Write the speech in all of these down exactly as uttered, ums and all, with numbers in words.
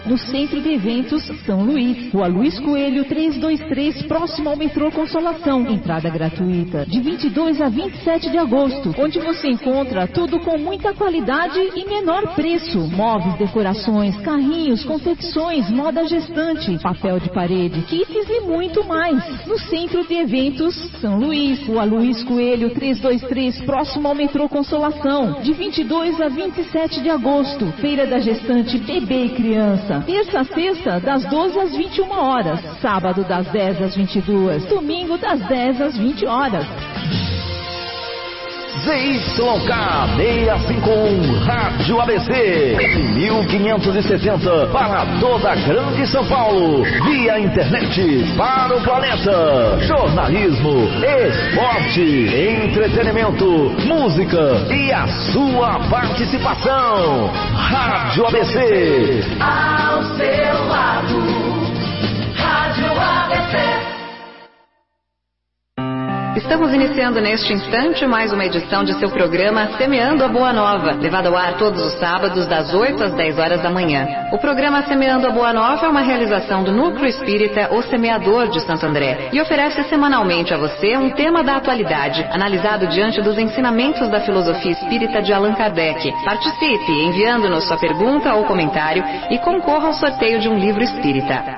No Centro de Eventos São Luís, Rua Luiz Coelho trezentos e vinte e três, próximo ao metrô Consolação. Entrada gratuita, de vinte e dois a vinte e sete de agosto, onde você encontra tudo com muita qualidade e menor preço. Móveis, decorações, carrinhos, confecções, moda gestante, papel de parede, kits e muito mais. No Centro de Eventos São Luís, Rua Luiz Coelho trezentos e vinte e três, próximo ao metrô Consolação, de vinte e dois a vinte e sete de agosto. Feira da Gestante Bebê e Criança. Terça a sexta, das doze às vinte e uma horas. Sábado, das dez às vinte e duas. Domingo, das dez às vinte horas. Z Y K seiscentos e cinquenta e um Rádio A B C, mil quinhentos e sessenta para toda a Grande São Paulo, via internet para o planeta. Jornalismo, esporte, entretenimento, música e a sua participação. Rádio A B C, ao seu lado. Rádio A B C. Estamos iniciando neste instante mais uma edição de seu programa Semeando a Boa Nova, levado ao ar todos os sábados das oito às dez horas da manhã. O programa Semeando a Boa Nova é uma realização do Núcleo Espírita O Semeador de Santo André e oferece semanalmente a você um tema da atualidade, analisado diante dos ensinamentos da filosofia espírita de Allan Kardec. Participe enviando-nos sua pergunta ou comentário e concorra ao sorteio de um livro espírita.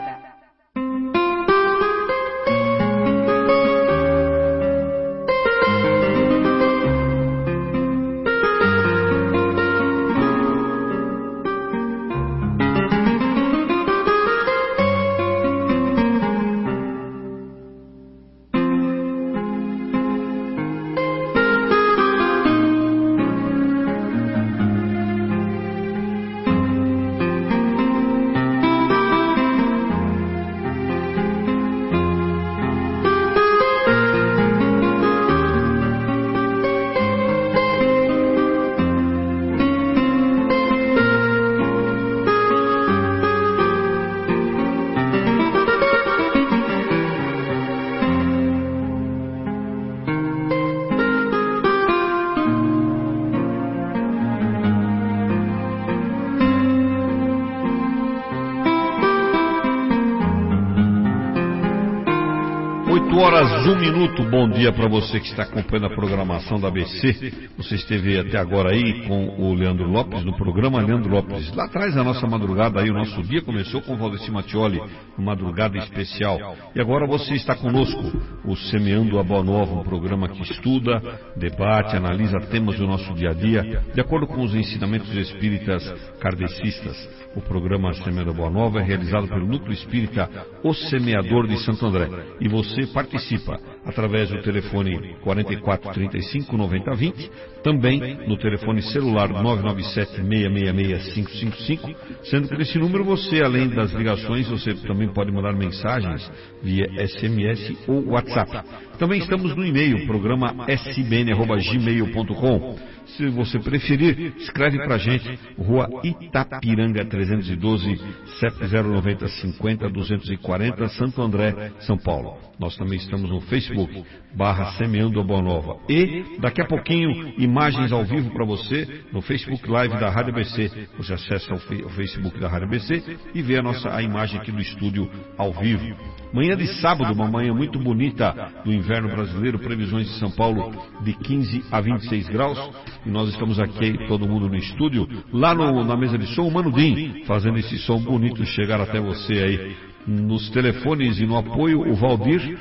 Um minuto, bom dia para você que está acompanhando a programação da A B C. Você esteve até agora aí com o Leandro Lopes, no programa Leandro Lopes. Lá atrás, a nossa madrugada aí, o nosso dia começou com o Valdeci Mattioli, uma madrugada especial. E agora você está conosco, o Semeando a Boa Nova, um programa que estuda, debate, analisa temas do nosso dia a dia, de acordo com os ensinamentos espíritas kardecistas. O programa Semeando a Boa Nova é realizado pelo Núcleo Espírita O Semeador de Santo André. E você participa através do telefone quarenta e quatro, trinta e cinco, noventa, vinte, também no telefone celular nove nove sete, seis seis seis, cinco cinco cinco, sendo que nesse número você, além das ligações, você também pode mandar mensagens via S M S ou WhatsApp. Também estamos no e-mail, programa s b n arroba gmail ponto com. Se você preferir, escreve para a gente, Rua Itapiranga trezentos e doze, C E P zero nove zero cinco zero, duzentos e quarenta, Santo André, São Paulo. Nós também estamos no Facebook, barra Semeando a Boa Nova. E, daqui a pouquinho, imagens ao vivo para você no Facebook Live da Rádio A B C. Você acessa o Facebook da Rádio A B C e vê a nossa a imagem aqui do estúdio ao vivo. Manhã de sábado, uma manhã muito bonita do inverno brasileiro, previsões de São Paulo de quinze a vinte e seis graus. E nós estamos aqui, todo mundo no estúdio, lá no, na mesa de som, o Mano Dim, fazendo esse som bonito chegar até você aí. Nos telefones e no apoio, o Valdir,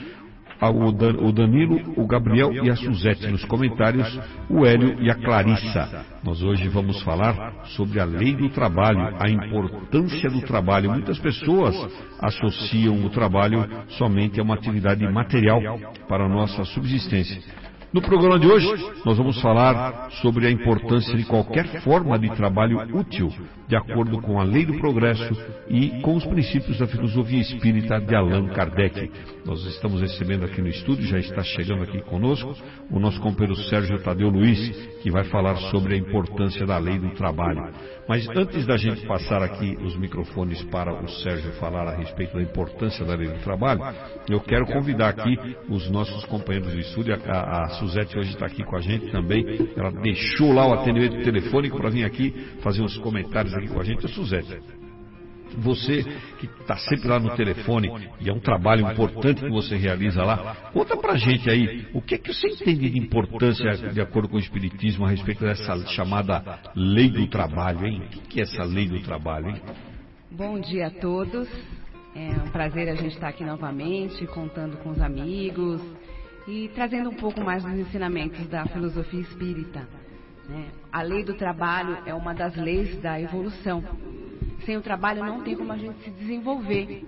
o Danilo, o Gabriel e a Suzete. Nos comentários, o Hélio e a Clarissa. Nós hoje vamos falar sobre a lei do trabalho, a importância do trabalho. Muitas pessoas associam o trabalho somente a uma atividade material para a nossa subsistência. No programa de hoje, nós vamos falar sobre a importância de qualquer forma de trabalho útil, de acordo com a lei do progresso e com os princípios da filosofia espírita de Allan Kardec. Nós estamos recebendo aqui no estúdio, já está chegando aqui conosco, o nosso companheiro Sérgio Tadeu Luiz, que vai falar sobre a importância da lei do trabalho. Mas antes da gente passar aqui os microfones para o Sérgio falar a respeito da importância da lei do trabalho, eu quero convidar aqui os nossos companheiros de estúdio. A, a Suzete hoje está aqui com a gente também. Ela deixou lá o atendimento telefônico para vir aqui fazer uns comentários aqui com a gente. A Suzete, Você que está sempre lá no telefone, e é um trabalho importante que você realiza lá, conta pra gente aí, o que é que você entende de importância, de acordo com o Espiritismo, a respeito dessa chamada lei do trabalho, hein? O que é essa lei do trabalho, hein? Bom dia a todos, é um prazer a gente estar aqui novamente, contando com os amigos e trazendo um pouco mais dos ensinamentos da filosofia espírita. Né? A lei do trabalho é uma das leis da evolução. Sem o trabalho não tem como a gente se desenvolver.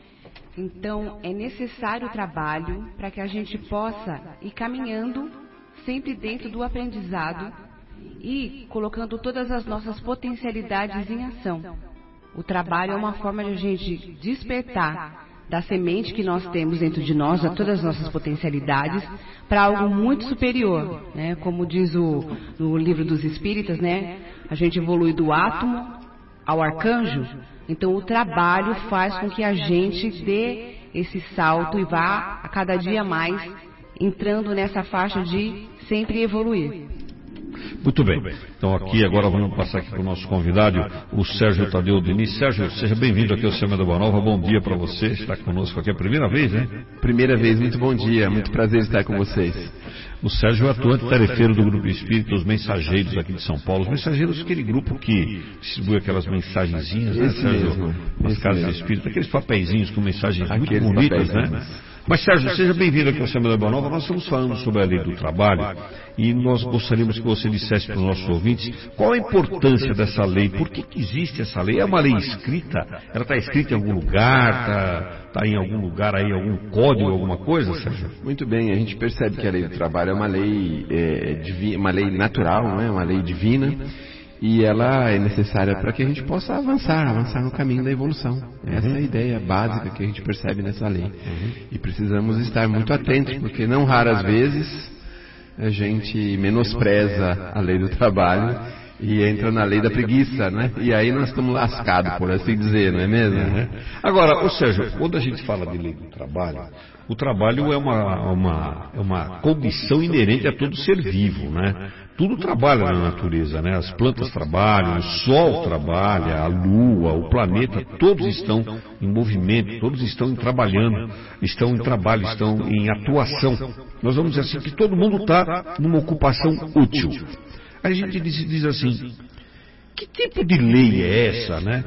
Então é necessário o trabalho para que a gente possa ir caminhando sempre dentro do aprendizado e colocando todas as nossas potencialidades em ação. O trabalho é uma forma de a gente despertar da semente que nós temos dentro de nós, a todas as nossas potencialidades, para algo muito superior, né? Como diz o, no livro dos Espíritas, né? A gente evolui do átomo ao arcanjo. Então o trabalho faz com que a gente dê esse salto e vá a cada dia mais entrando nessa faixa de sempre evoluir. Muito bem, então aqui agora vamos passar aqui para o nosso convidado, o Sérgio Tadeu Diniz. Sérgio, seja bem-vindo aqui ao Semana da Boa Nova, bom dia para você, está conosco aqui a primeira vez, né? Primeira vez, muito bom dia, muito prazer estar com vocês. O Sérgio é atuante tarefeiro do Grupo Espírita, os Mensageiros aqui de São Paulo, os Mensageiros, aquele grupo que distribui aquelas mensagenzinhas, né, Sérgio? Mesmo, nas casas espíritas, aqueles papeizinhos com mensagens aqueles muito bonitas, né? Mas, Sérgio, seja bem-vindo aqui ao Semana da Boa Nova. Nós estamos falando sobre a lei do trabalho e nós gostaríamos que você dissesse para os nossos ouvintes qual a importância dessa lei, por que, que existe essa lei? É uma lei escrita? Ela está escrita em algum lugar? Está tá em algum lugar aí, algum código, alguma coisa, Sérgio? Muito bem, a gente percebe que a lei do trabalho é uma lei, é, divina, uma lei natural, não é? Uma lei divina. E ela é necessária para que a gente possa avançar, avançar no caminho da evolução. Essa é a ideia básica que a gente percebe nessa lei. E precisamos estar muito atentos, porque não raras vezes a gente menospreza a lei do trabalho e entra na lei da preguiça, né? E aí nós estamos lascados, por assim dizer, não é mesmo? Uhum. Agora, ô Sérgio, quando a gente fala de lei do trabalho, o trabalho é uma, uma, é uma condição inerente a todo ser vivo, né? Tudo trabalha na natureza, né? As plantas trabalham, o sol trabalha, a lua, o planeta, todos estão em movimento, todos estão trabalhando, estão em trabalho, estão em atuação. Nós vamos dizer assim que todo mundo está numa ocupação útil. Aí a gente diz, diz assim, que tipo de lei é essa, né?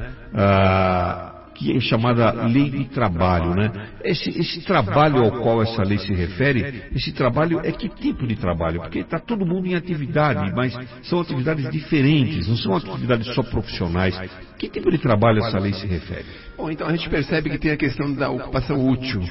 Ah, que é chamada lei de trabalho, né? Esse, esse trabalho ao qual essa lei se refere, esse trabalho é que tipo de trabalho? Porque está todo mundo em atividade, mas são atividades diferentes, não são atividades só profissionais. Que tipo de trabalho essa lei se refere? Bom, então a gente percebe que tem a questão da ocupação útil.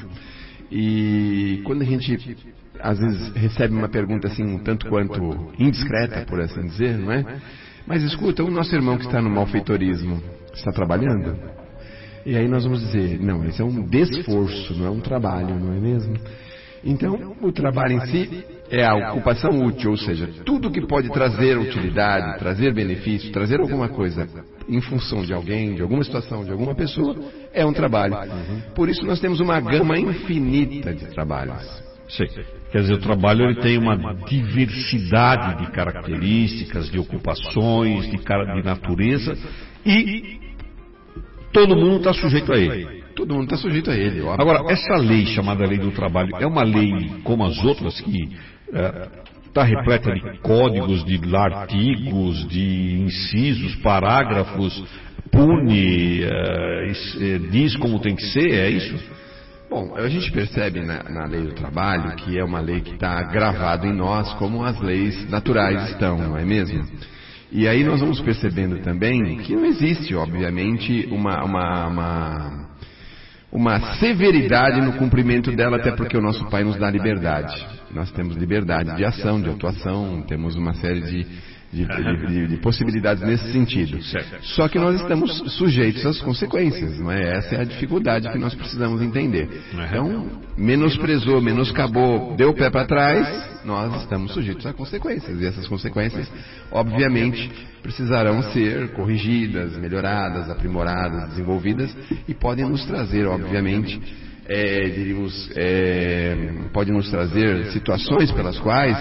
E quando a gente às vezes recebe uma pergunta assim um tanto quanto indiscreta, por assim dizer, não é? Mas escuta, o nosso irmão que está no malfeitorismo está trabalhando? E aí nós vamos dizer, não, isso é um desforço, não é um trabalho, não é mesmo? Então, o trabalho em si é a ocupação útil, ou seja, tudo que pode trazer utilidade, trazer benefício, trazer alguma coisa em função de alguém, de alguma situação, de alguma pessoa, é um trabalho. Por isso nós temos uma gama infinita de trabalhos. Sim. Quer dizer, o trabalho ele tem uma diversidade de características, de ocupações, de, de natureza e todo mundo está sujeito a ele. Todo mundo está sujeito a ele. Óbvio. Agora, essa lei chamada lei do trabalho é uma lei como as outras que está é, repleta de códigos, de artigos, de incisos, parágrafos, pune, é, é, diz como tem que ser, é isso? Bom, a gente percebe na, na lei do trabalho que é uma lei que está gravada em nós como as leis naturais estão, não é mesmo? E aí nós vamos percebendo também que não existe, obviamente, uma, uma, uma, uma severidade no cumprimento dela, até porque o nosso Pai nos dá liberdade. Nós temos liberdade de ação, de atuação, temos uma série de, de, de, de possibilidades nesse sentido. Só que nós estamos sujeitos às consequências, não é? Essa é a dificuldade que nós precisamos entender. Então, menosprezou, menoscabou, deu o pé para trás, nós estamos sujeitos a consequências. E essas consequências, obviamente, precisarão ser corrigidas, melhoradas, aprimoradas, desenvolvidas e podem nos trazer, obviamente, é, diríamos, é, podem nos trazer situações pelas quais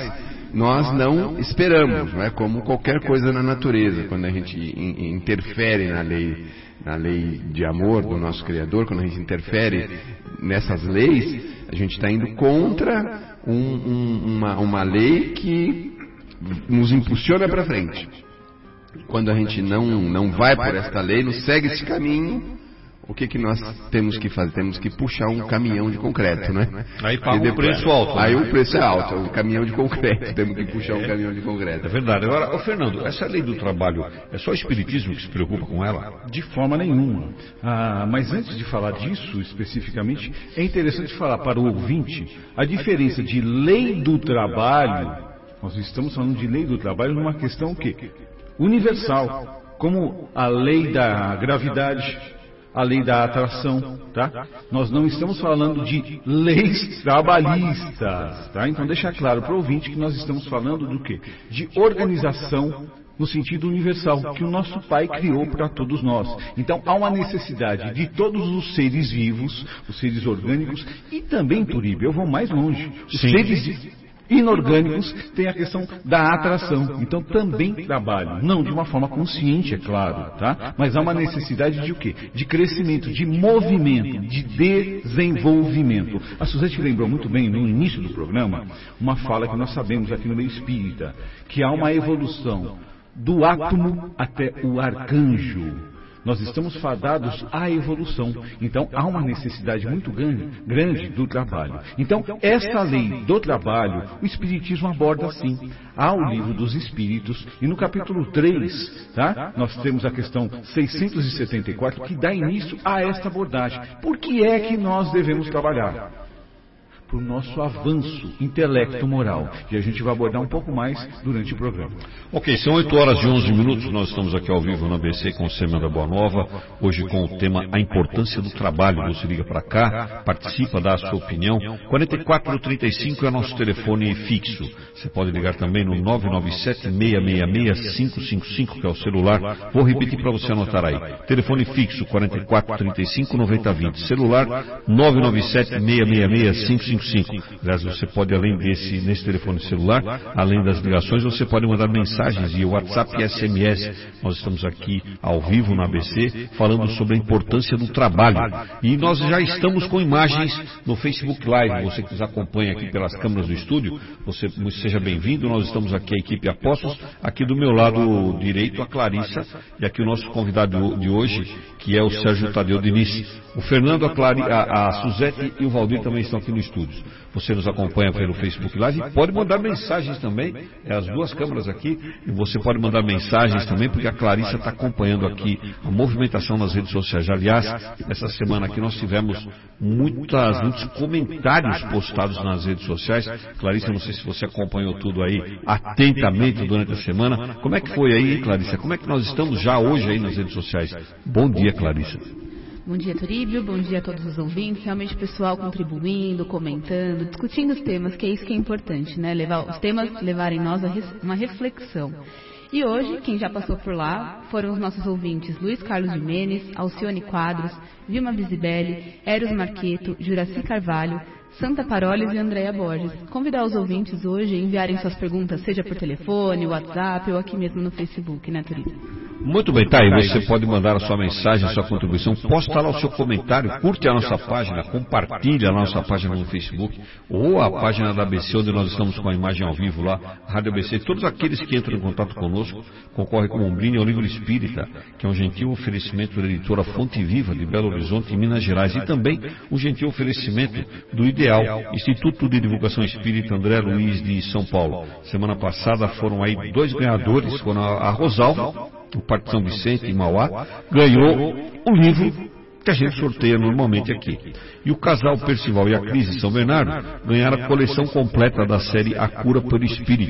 nós não esperamos, não é como qualquer coisa na natureza, quando a gente interfere na lei, na lei de amor do nosso Criador, quando a gente interfere nessas leis, a gente está indo contra um, um, uma, uma lei que nos impulsiona para frente. Quando a gente não, não vai por esta lei, não segue esse caminho, o que, que nós temos que fazer? Temos que puxar um caminhão de concreto, né? Aí paga o preço alto. Aí o preço é alto, o caminhão de concreto, temos que puxar um caminhão de concreto. É verdade. Agora, ô Fernando, essa lei do trabalho, é só o espiritismo que se preocupa com ela? De forma nenhuma. Ah, mas antes de falar disso especificamente, é interessante falar para o ouvinte a diferença de lei do trabalho. Nós estamos falando de lei do trabalho numa questão o quê? Universal, como a lei da gravidade, a lei da atração, tá? Nós não estamos falando de leis trabalhistas, tá? Então deixa claro para o ouvinte que nós estamos falando do quê? De organização no sentido universal, que o nosso Pai criou para todos nós. Então há uma necessidade de todos os seres vivos, os seres orgânicos e também, Turíbio, eu vou mais longe, os Sim. seres inorgânicos têm a questão da atração, então também trabalham, não de uma forma consciente, é claro, tá? Mas há uma necessidade de o quê? De crescimento, de movimento, de desenvolvimento. A Suzete lembrou muito bem no início do programa uma fala que nós sabemos aqui no meio espírita, que há uma evolução do átomo até o arcanjo. Nós estamos fadados à evolução. Então, há uma necessidade muito grande, grande do trabalho. Então, essa lei do trabalho, o Espiritismo aborda assim. Há o livro dos Espíritos, e no capítulo três, tá? Nós temos a questão seiscentos e setenta e quatro, que dá início a esta abordagem. Por que é que nós devemos trabalhar? Para o nosso avanço intelecto-moral. E a gente vai abordar um pouco mais durante o programa. Ok, são oito horas e onze minutos, nós estamos aqui ao vivo na A B C com o Semana da Boa Nova, hoje com o tema A Importância do Trabalho. Você liga para cá, participa, dá a sua opinião. quarenta e quatro trinta e cinco é nosso telefone fixo. Você pode ligar também no nove nove sete, seis seis seis, cinco cinco cinco, que é o celular. Vou repetir para você anotar aí. Telefone fixo quarenta e quatro trinta e cinco, noventa vinte. Celular nove nove sete, seis seis seis, cinco cinco cinco. Aliás, você pode, além desse, nesse telefone celular, além das ligações, você pode mandar mensagens via WhatsApp e S M S. Nós estamos aqui ao vivo na A B C, falando sobre a importância do trabalho. E nós já estamos com imagens no Facebook Live. Você que nos acompanha aqui pelas câmeras do estúdio, você seja bem-vindo. Nós estamos aqui, a equipe Apóstolos, aqui do meu lado direito, a Clarissa, e aqui o nosso convidado de hoje, que é o Sérgio Tadeu Diniz. O Fernando, a, Clari, a, a Suzete e o Valdir também estão aqui no estúdio. Você nos acompanha pelo Facebook Live e pode mandar mensagens também, é as duas câmeras aqui, e você pode mandar mensagens também, porque a Clarissa está acompanhando aqui a movimentação nas redes sociais. Aliás, essa semana aqui nós tivemos muitas, muitos comentários postados nas redes sociais. Clarissa, não sei se você acompanhou tudo aí atentamente durante a semana. Como é que foi aí, Clarissa? Como é que nós estamos já hoje aí nas redes sociais? Bom dia, Clarissa. Bom dia, Turíbio. Bom dia a todos os ouvintes. Realmente o pessoal contribuindo, comentando, discutindo os temas, que é isso que é importante, né? Levar, os temas levarem nós a res, uma reflexão. E hoje, quem já passou por lá foram os nossos ouvintes Luiz Carlos Jimenez, Alcione Quadros, Vilma Bisibelli, Eros Marqueto, Juraci Carvalho, Santa Parolis e Andréa Borges. Convidar os ouvintes hoje a enviarem suas perguntas, seja por telefone, WhatsApp ou aqui mesmo no Facebook, né, Turíbio? Muito bem, tá aí, você pode mandar a sua mensagem, a sua contribuição, posta lá o seu comentário, curte a nossa página, compartilha a nossa página no Facebook, ou a página da A B C, onde nós estamos com a imagem ao vivo lá, Rádio A B C. Todos aqueles que entram em contato conosco concorrem com um brinde ao Livro Espírita, que é um gentil oferecimento da editora Fonte Viva, de Belo Horizonte, em Minas Gerais, e também um gentil oferecimento do Ideal, Instituto de Divulgação Espírita André Luiz de São Paulo. Semana passada foram aí dois ganhadores, foram a Rosalva, o Parque São Vicente, em Mauá, ganhou o livro que a gente sorteia normalmente aqui. E o casal Percival e a Cris de São Bernardo ganharam a coleção completa da série A Cura pelo Espírito,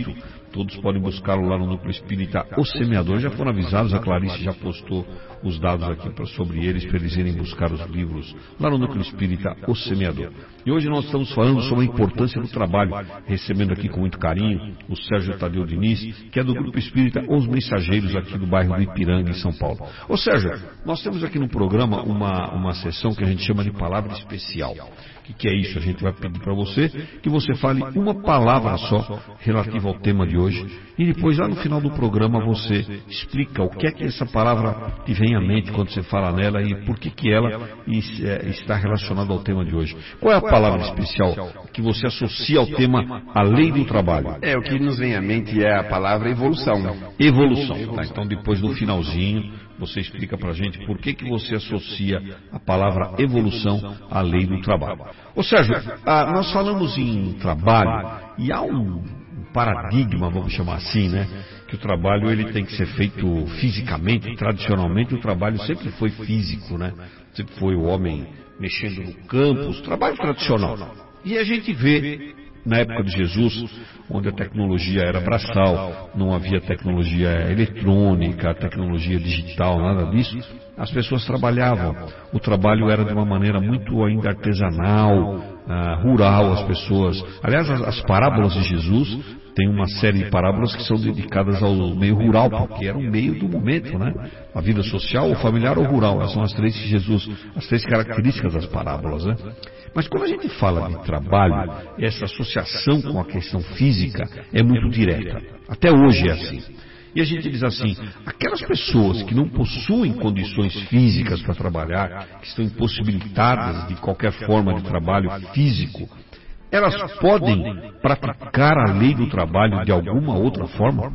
Todos podem buscá-lo lá no Núcleo Espírita O Semeador. Já foram avisados, a Clarice já postou os dados aqui pra, sobre eles, para eles irem buscar os livros lá no Núcleo Espírita O Semeador. E hoje nós estamos falando sobre a importância do trabalho, recebendo aqui com muito carinho o Sérgio Tadeu Diniz, que é do Grupo Espírita Os Mensageiros, aqui do bairro do Ipiranga, em São Paulo. Ô Sérgio, nós temos aqui no programa uma, uma sessão que a gente chama de palavra especial. O que, que é isso? A gente vai pedir para você que você fale uma palavra só relativa ao tema de hoje e depois lá no final do programa você explica o que é que essa palavra te vem à mente quando você fala nela e por que, que ela está relacionada ao tema de hoje. Qual é a palavra especial que você associa ao tema a lei do trabalho? É, o que nos vem à mente é a palavra evolução. Evolução. Tá, então depois no finalzinho você explica pra gente por que, que você associa a palavra evolução à lei do trabalho. Ô Sérgio, ah, nós falamos em trabalho e há um paradigma, vamos chamar assim, né? Que o trabalho ele tem que ser feito fisicamente. Tradicionalmente o trabalho sempre foi físico, né? Sempre foi o homem mexendo no campo, o trabalho tradicional. E a gente vê na época de Jesus, onde a tecnologia era braçal, não havia tecnologia eletrônica, tecnologia digital, nada disso, as pessoas trabalhavam. O trabalho era de uma maneira muito ainda artesanal, ah, rural, as pessoas. Aliás, as, as parábolas de Jesus, tem uma série de parábolas que são dedicadas ao meio rural, porque era o meio do momento, né? A vida social, ou familiar ou rural, essas são as três que Jesus, as três características das parábolas, né? Mas quando a gente fala de trabalho, essa associação com a questão física é muito direta. Até hoje é assim. E a gente diz assim, aquelas pessoas que não possuem condições físicas para trabalhar, que estão impossibilitadas de qualquer forma de trabalho físico, elas podem praticar a lei do trabalho de alguma outra forma?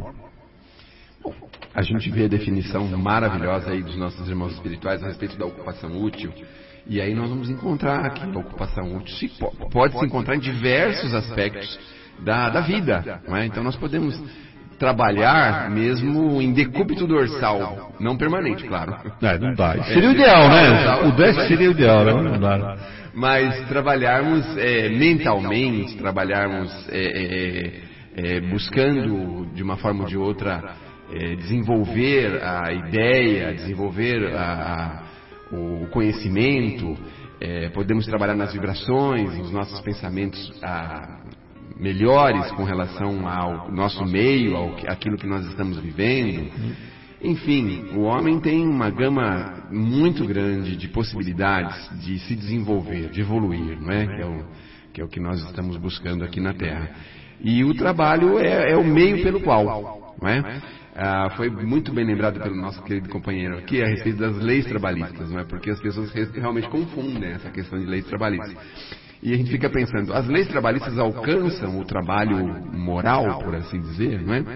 A gente vê a definição maravilhosa aí dos nossos irmãos espirituais a respeito da ocupação útil. E aí nós vamos encontrar aqui a ocupação útil. Se, pode se encontrar em diversos aspectos da, da vida. Não é? Então nós podemos trabalhar mesmo em decúbito dorsal. Não permanente, claro. É, não dá. Seria o ideal, né? Se pudesse, seria o ideal, né? Não dá. Mas trabalharmos é, mentalmente, trabalharmos é, é, é, buscando de uma forma ou de outra é, desenvolver a ideia, desenvolver a, a, o conhecimento, é, podemos trabalhar nas vibrações, nos nossos pensamentos a, melhores com relação ao nosso meio, ao, àquilo que nós estamos vivendo. Enfim, o homem tem uma gama muito grande de possibilidades de se desenvolver, de evoluir, não é? Que é o que, é o que nós estamos buscando aqui na Terra. E o trabalho é, é o meio pelo qual, não é? Ah, foi muito bem lembrado pelo nosso querido companheiro aqui a respeito das leis trabalhistas, não é? Porque as pessoas realmente confundem essa questão de leis trabalhistas. E a gente fica pensando, as leis trabalhistas alcançam o trabalho moral, por assim dizer, não é?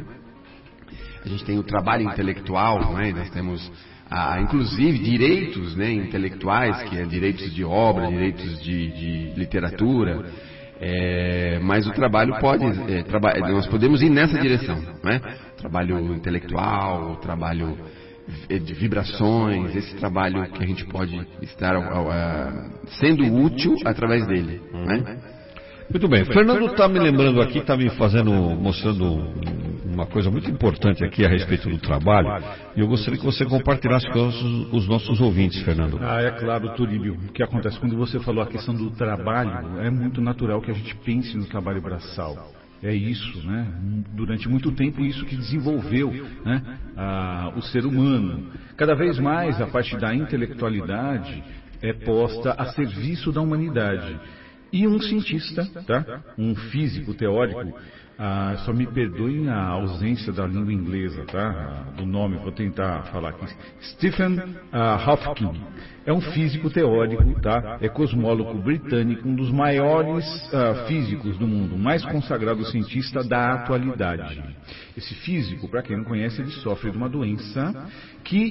A gente tem o trabalho intelectual, não é? Nós temos, ah, inclusive, direitos, né, intelectuais, que é direitos de obra, direitos de, de literatura, é, mas o trabalho pode, é, traba, nós podemos ir nessa direção, não é? Trabalho intelectual, o trabalho de vibrações, esse trabalho que a gente pode estar ao, ao, sendo útil através dele, não é? Muito bem, Fernando está me lembrando aqui, está me fazendo, mostrando uma coisa muito importante aqui a respeito do trabalho, e eu gostaria que você compartilhasse com os, os nossos ouvintes, Fernando. Ah, é claro, Turíbio. O que acontece quando você falou a questão do trabalho, é muito natural que a gente pense no trabalho braçal. É isso, né? Durante muito tempo isso que desenvolveu, né, a, o ser humano. Cada vez mais a parte da intelectualidade é posta a serviço da humanidade. E um cientista, tá? Um físico teórico, ah, só me perdoem a ausência da língua inglesa, tá? Do nome, vou tentar falar aqui. Stephen ah, Hawking é um físico teórico, tá? É cosmólogo britânico, um dos maiores ah, físicos do mundo, o mais consagrado cientista da atualidade. Esse físico, para quem não conhece, ele sofre de uma doença que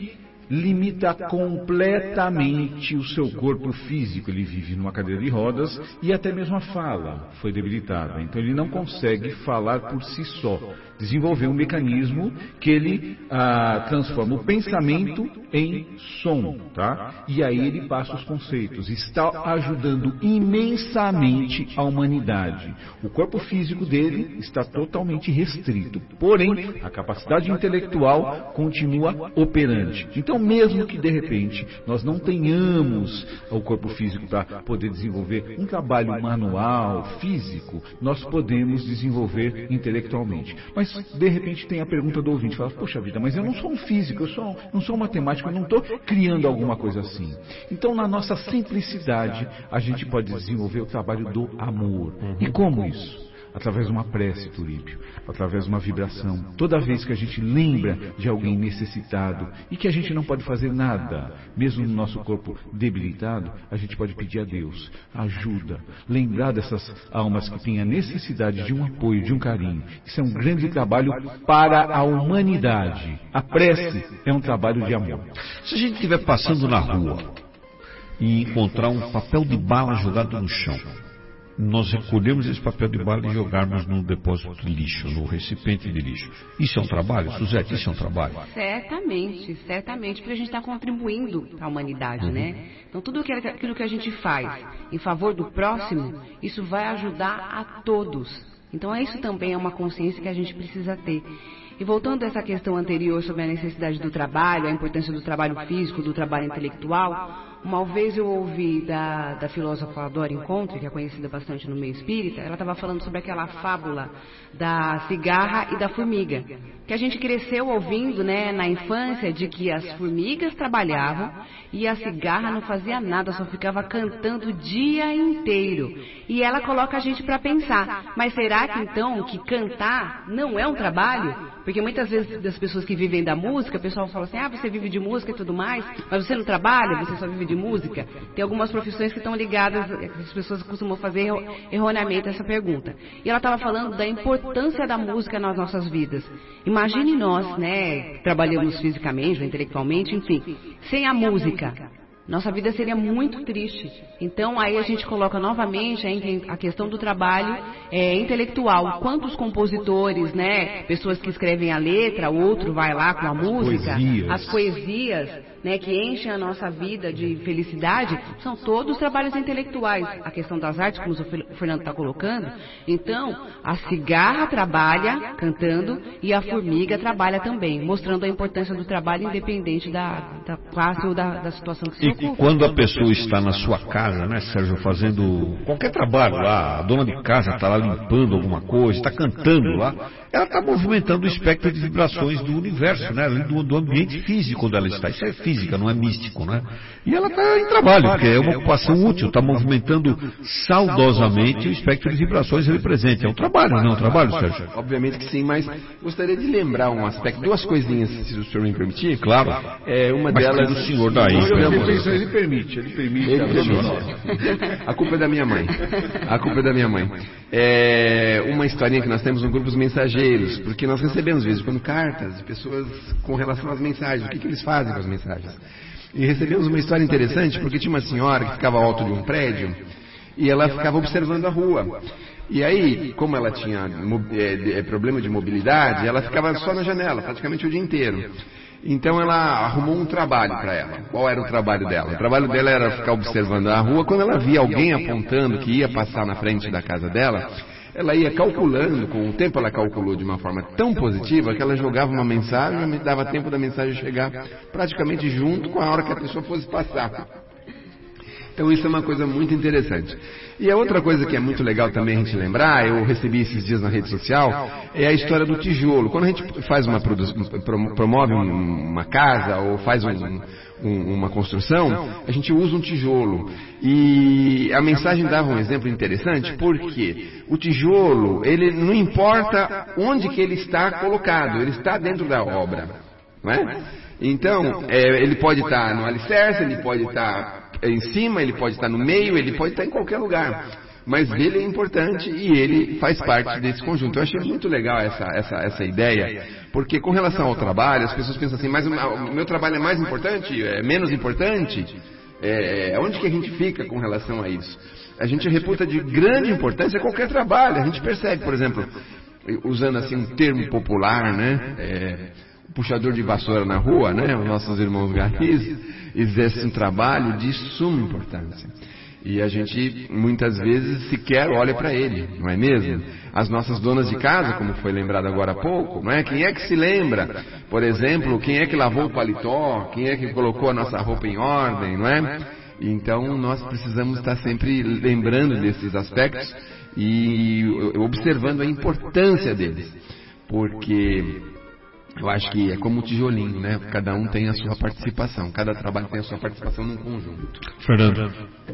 limita completamente o seu corpo físico. Ele vive numa cadeira de rodas e até mesmo a fala foi debilitada. Então ele não consegue falar por si só. Desenvolveu um mecanismo que ele ah, transforma o pensamento em som, tá? E aí ele passa os conceitos. Está ajudando imensamente a humanidade. O corpo físico dele está totalmente restrito. Porém, a capacidade intelectual continua operante. Então, mesmo que de repente nós não tenhamos o corpo físico para poder desenvolver um trabalho manual, físico, nós podemos desenvolver intelectualmente. Mas de repente tem a pergunta do ouvinte, fala, poxa vida, mas eu não sou um físico, eu sou, não sou um matemático, eu não estou criando alguma coisa assim. Então, na nossa simplicidade, a gente pode desenvolver o trabalho do amor. E como isso? Através de uma prece, Turíbio, através de uma vibração. Toda vez que a gente lembra de alguém necessitado e que a gente não pode fazer nada, mesmo no nosso corpo debilitado, a gente pode pedir a Deus ajuda, lembrar dessas almas que têm a necessidade de um apoio, de um carinho. Isso é um grande trabalho para a humanidade. A prece é um trabalho de amor. Se a gente estiver passando na rua e encontrar um papel de bala jogado no chão, nós recolhemos esse papel de bala e jogarmos no depósito de lixo, no recipiente de lixo. Isso é um trabalho, Suzete? Isso é um trabalho? Certamente, certamente, porque a gente está contribuindo para a humanidade, uhum. né? Então, tudo aquilo que a gente faz em favor do próximo, isso vai ajudar a todos. Então, isso também é uma consciência que a gente precisa ter. E voltando a essa questão anterior sobre a necessidade do trabalho, a importância do trabalho físico, do trabalho intelectual, uma vez eu ouvi da, da filósofa Dora Encontre, que é conhecida bastante no meio espírita, ela estava falando sobre aquela fábula da cigarra e da formiga, que a gente cresceu ouvindo, né, na infância, de que as formigas trabalhavam e a cigarra não fazia nada, só ficava cantando o dia inteiro. E ela coloca a gente para pensar, mas será que então que cantar não é um trabalho? Porque muitas vezes das pessoas que vivem da música, o pessoal fala assim, ah, você vive de música e tudo mais, mas você não trabalha, você só vive de música? Tem algumas profissões que estão ligadas, as pessoas costumam fazer erroneamente essa pergunta. E ela estava falando da importância da música nas nossas vidas. Imagine nós, né, trabalhamos fisicamente, intelectualmente, enfim, sem a música. Nossa vida seria muito triste. Então, aí a gente coloca novamente a questão do trabalho é, intelectual. Quantos compositores, né, pessoas que escrevem a letra, outro vai lá com a música, poesias. as poesias, né, que enchem a nossa vida de felicidade, são todos trabalhos intelectuais. A questão das artes, como o Fernando está colocando. Então, a cigarra trabalha cantando e a formiga trabalha também, mostrando a importância do trabalho independente da, da classe ou da, da situação que se ocupa. E quando a pessoa está na sua casa, né, Sérgio, fazendo qualquer trabalho lá, a dona de casa está lá limpando alguma coisa, está cantando lá, ela está movimentando o espectro de vibrações do universo, né, do, do ambiente físico onde ela está. Isso é física, não é místico, né? E ela está em trabalho, porque é uma ocupação útil, está movimentando saudosamente o espectro de vibrações ali presente. É um trabalho, não é um trabalho, Sérgio? Obviamente que sim, mas gostaria de lembrar um aspecto, duas coisinhas, se o senhor me permitir. Claro. É, uma mas delas... do senhor daí. Ele permite, ele permite. Ele permite. A culpa é da minha mãe. A culpa é da minha mãe. É uma historinha que nós temos no grupo dos mensageiros, porque nós recebemos, às vezes, quando cartas de pessoas com relação às mensagens, o que, que eles fazem com as mensagens. E recebemos uma história interessante, porque tinha uma senhora que ficava ao alto de um prédio e ela ficava observando a rua. E aí, como ela tinha é, é, problema de mobilidade, ela ficava só na janela, praticamente o dia inteiro. Então ela arrumou um trabalho para ela. Qual era o trabalho dela? O trabalho dela era ficar observando a rua. Quando ela via alguém apontando que ia passar na frente da casa dela, ela ia calculando, com o tempo ela calculou de uma forma tão positiva que ela jogava uma mensagem e dava tempo da mensagem chegar praticamente junto com a hora que a pessoa fosse passar. Então isso é uma coisa muito interessante. E a outra coisa que é muito legal também a gente lembrar, eu recebi esses dias na rede social, é a história do tijolo. Quando a gente faz uma promove uma casa ou faz um, um, uma construção, a gente usa um tijolo. E a mensagem dava um exemplo interessante, porque o tijolo, ele não importa onde que ele está colocado, ele está dentro da obra, não é? Então, é, ele pode estar no alicerce, ele pode estar em cima, ele pode estar no meio, ele pode estar em qualquer lugar. mas ele é importante e ele faz parte desse conjunto. Eu achei muito legal essa, essa, essa ideia, porque com relação ao trabalho, as pessoas pensam assim, mas o meu trabalho é mais importante, é menos importante? É, onde que a gente fica com relação a isso? A gente reputa de grande importância qualquer trabalho. A gente percebe, por exemplo, usando assim um termo popular, né? É, o puxador de vassoura na rua, né? Os nossos irmãos garis exercem um trabalho de suma importância. E a gente muitas vezes sequer olha para ele, não é mesmo? As nossas donas de casa, como foi lembrado agora há pouco, não é? Quem é que se lembra, por exemplo, quem é que lavou o paletó, quem é que colocou a nossa roupa em ordem, não é? Então nós precisamos estar sempre lembrando desses aspectos e observando a importância deles, porque eu acho que é como o tijolinho, né? Cada um tem a sua participação, cada trabalho tem a sua participação num conjunto. Fernando.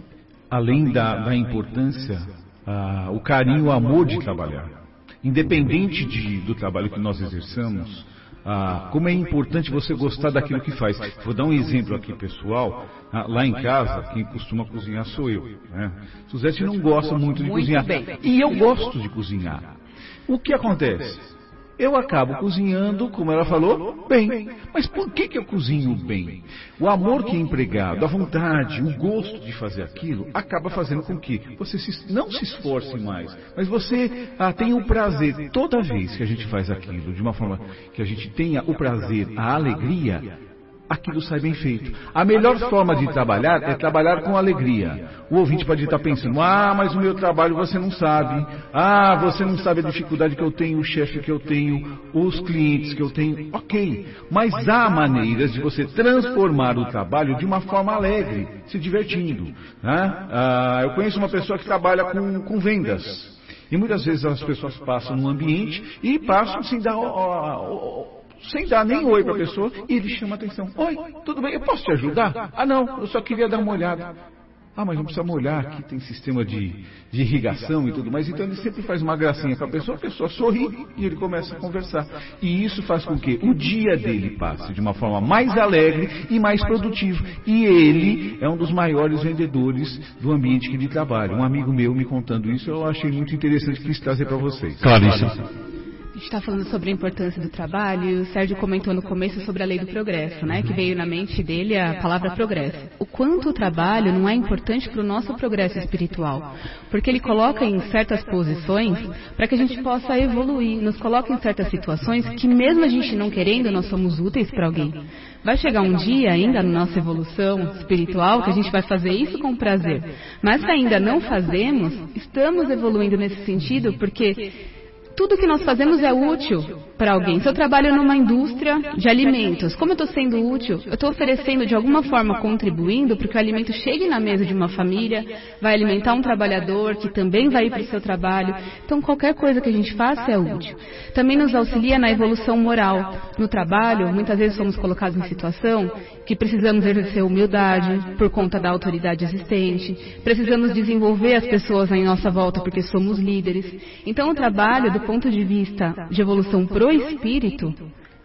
Além da, da importância, ah, o carinho, o amor de trabalhar. Independente de, do trabalho que nós exerçamos, ah, como é importante você gostar daquilo que faz. Vou dar um exemplo aqui, pessoal. Ah, lá em casa, quem costuma cozinhar sou eu. Né? Suzete não gosta muito de muito cozinhar. Bem. E eu gosto de cozinhar. O que acontece? Eu acabo cozinhando, como ela falou, bem. Mas por que, que eu cozinho bem? O amor que é empregado, a vontade, o gosto de fazer aquilo, acaba fazendo com que você se, não se esforce mais, mas você ah, tenha o prazer, toda vez que a gente faz aquilo, de uma forma que a gente tenha o prazer, a alegria, aquilo sai bem feito. A melhor forma de trabalhar é trabalhar com alegria. O ouvinte pode estar pensando, ah, mas o meu trabalho você não sabe. Ah, você não sabe a dificuldade que eu tenho, o chefe que eu tenho, os clientes que eu tenho. Ok, mas há maneiras de você transformar o trabalho de uma forma alegre, se divertindo. Né? Ah, eu conheço uma pessoa que trabalha com, com vendas. E muitas vezes as pessoas passam num ambiente e passam sem dar... Ó, ó, sem dar nem oi para a pessoa, e ele chama a atenção. Oi, tudo bem, eu posso te ajudar? Ah não, eu só queria dar uma olhada. Ah, mas não precisa molhar, aqui tem sistema de, de irrigação e tudo mais. Então ele sempre faz uma gracinha com a pessoa, a pessoa sorri e ele começa a conversar. E isso faz com que o dia dele passe de uma forma mais alegre e mais produtivo. E ele é um dos maiores vendedores do ambiente que ele trabalha. Um amigo meu me contando isso, eu achei muito interessante, quis trazer para vocês. Claríssimo. A gente está falando sobre a importância do trabalho e o Sérgio comentou no começo sobre a lei do progresso, né? Que veio na mente dele a palavra progresso. O quanto o trabalho não é importante para o nosso progresso espiritual, porque ele coloca em certas posições para que a gente possa evoluir, nos coloca em certas situações que mesmo a gente não querendo, nós somos úteis para alguém. Vai chegar um dia ainda na nossa evolução espiritual que a gente vai fazer isso com prazer, mas se ainda não fazemos, estamos evoluindo nesse sentido porque... tudo que nós fazemos é útil para alguém. Se eu trabalho numa indústria de alimentos, como eu estou sendo útil? Eu estou oferecendo, de alguma forma, contribuindo para que o alimento chegue na mesa de uma família, vai alimentar um trabalhador que também vai ir para o seu trabalho. Então, qualquer coisa que a gente faça é útil. Também nos auxilia na evolução moral. No trabalho, muitas vezes somos colocados em situação que precisamos exercer humildade por conta da autoridade existente, precisamos desenvolver as pessoas em nossa volta porque somos líderes. Então, o trabalho, do ponto de vista de evolução pro espírito,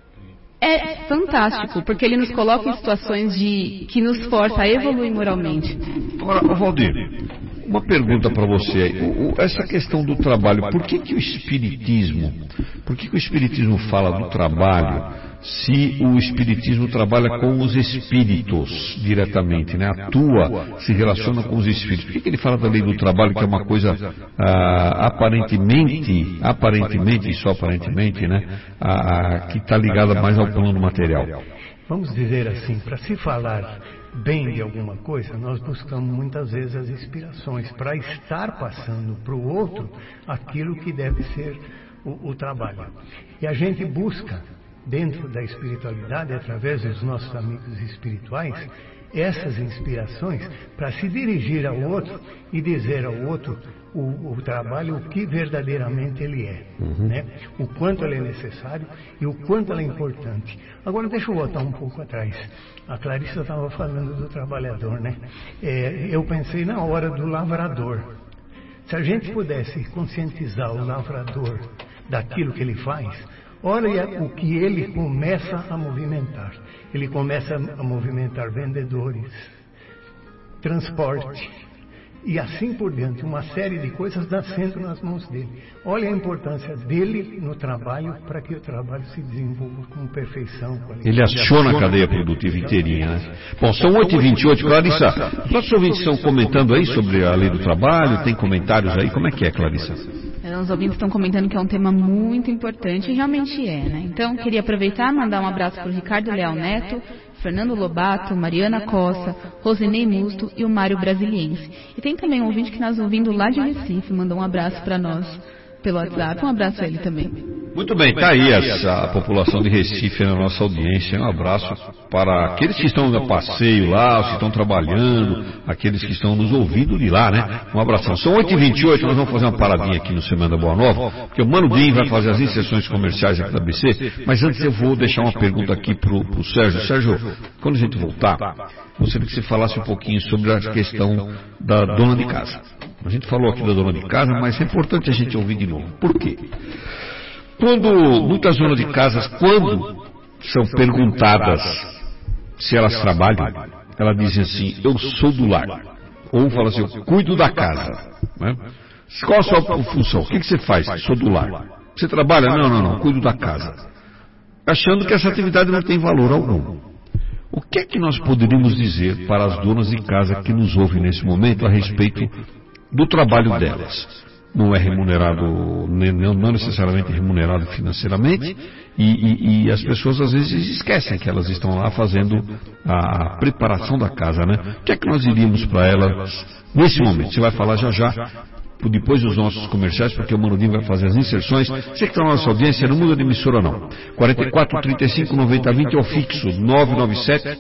é fantástico, porque ele nos coloca em situações de, que nos força a evoluir moralmente. Agora, Valdir, uma pergunta para você. O, o, essa questão do trabalho, por que, que o Espiritismo, por que, que o Espiritismo fala do trabalho se o Espiritismo trabalha com os espíritos diretamente, né? Atua, se relaciona com os espíritos? Por que, que ele fala da lei do trabalho, que é uma coisa ah, aparentemente, aparentemente e só aparentemente, né? Ah, que está ligada mais ao plano material? Vamos dizer assim, para se falar bem de alguma coisa, nós buscamos muitas vezes as inspirações para estar passando para o outro aquilo que deve ser o, o trabalho. E a gente busca, dentro da espiritualidade, através dos nossos amigos espirituais, essas inspirações para se dirigir ao outro e dizer ao outro o, o trabalho, o que verdadeiramente ele é, uhum. né? O quanto ele é necessário e o quanto ele é importante. Agora deixa eu voltar um pouco atrás. A Clarissa estava falando do trabalhador, né? É, eu pensei na hora do lavrador. Se a gente pudesse conscientizar o lavrador daquilo que ele faz, olha o que ele começa a movimentar. Ele começa a movimentar vendedores, transporte. e assim por diante, uma série de coisas nascendo nas mãos dele. Olha a importância dele no trabalho para que o trabalho se desenvolva com perfeição. Ele aciona a cadeia produtiva inteirinha, né? Bom, são oito e vinte e oito, Clarissa. Os nossos ouvintes estão comentando aí sobre a lei do trabalho, tem comentários aí, como é que é, Clarissa? Os ouvintes estão comentando que é um tema muito importante, e realmente é, né? Então, queria aproveitar e mandar um abraço para o Ricardo Leal Neto, Fernando Lobato, Mariana Costa, Rosinei Musto e o Mário Brasiliense. E tem também um ouvinte que nós ouvindo lá de Recife, mandou um abraço para nós pelo WhatsApp. Um abraço a ele também. Muito bem, está aí essa, a população de Recife na nossa audiência. Um abraço para aqueles que estão a passeio lá, os que estão trabalhando, aqueles que estão nos ouvindo de lá, né? Um abração. São oito e vinte e oito, nós vamos fazer uma paradinha aqui no Semana Boa Nova, porque o Mano Bim vai fazer as inserções comerciais aqui da B C, mas antes eu vou deixar uma pergunta aqui para o Sérgio. Sérgio, quando a gente voltar, gostaria que você falasse um pouquinho sobre a questão da dona de casa. A gente falou aqui da dona de casa, mas é importante a gente ouvir de novo. Por quê? Quando muitas donas de casas, quando são perguntadas se elas trabalham, elas dizem assim, eu sou do lar. Ou falam assim, eu cuido da casa. Né? Qual a sua função? O que você faz? Sou do lar. Você trabalha? Não, não, não, cuido da casa. Achando que essa atividade não tem valor algum. O que é que nós poderíamos dizer para as donas de casa que nos ouvem nesse momento a respeito do trabalho delas? Não é remunerado, não necessariamente remunerado financeiramente, e, e, e as pessoas às vezes esquecem que elas estão lá fazendo a preparação da casa, né? O que é que nós diríamos para elas nesse momento? Você vai falar já já, depois dos nossos comerciais, porque o Manudinho vai fazer as inserções. Você que está na nossa audiência, não muda de emissora não. quarenta e quatro, trinta e cinco, noventa, vinte é o fixo, nove nove sete, seis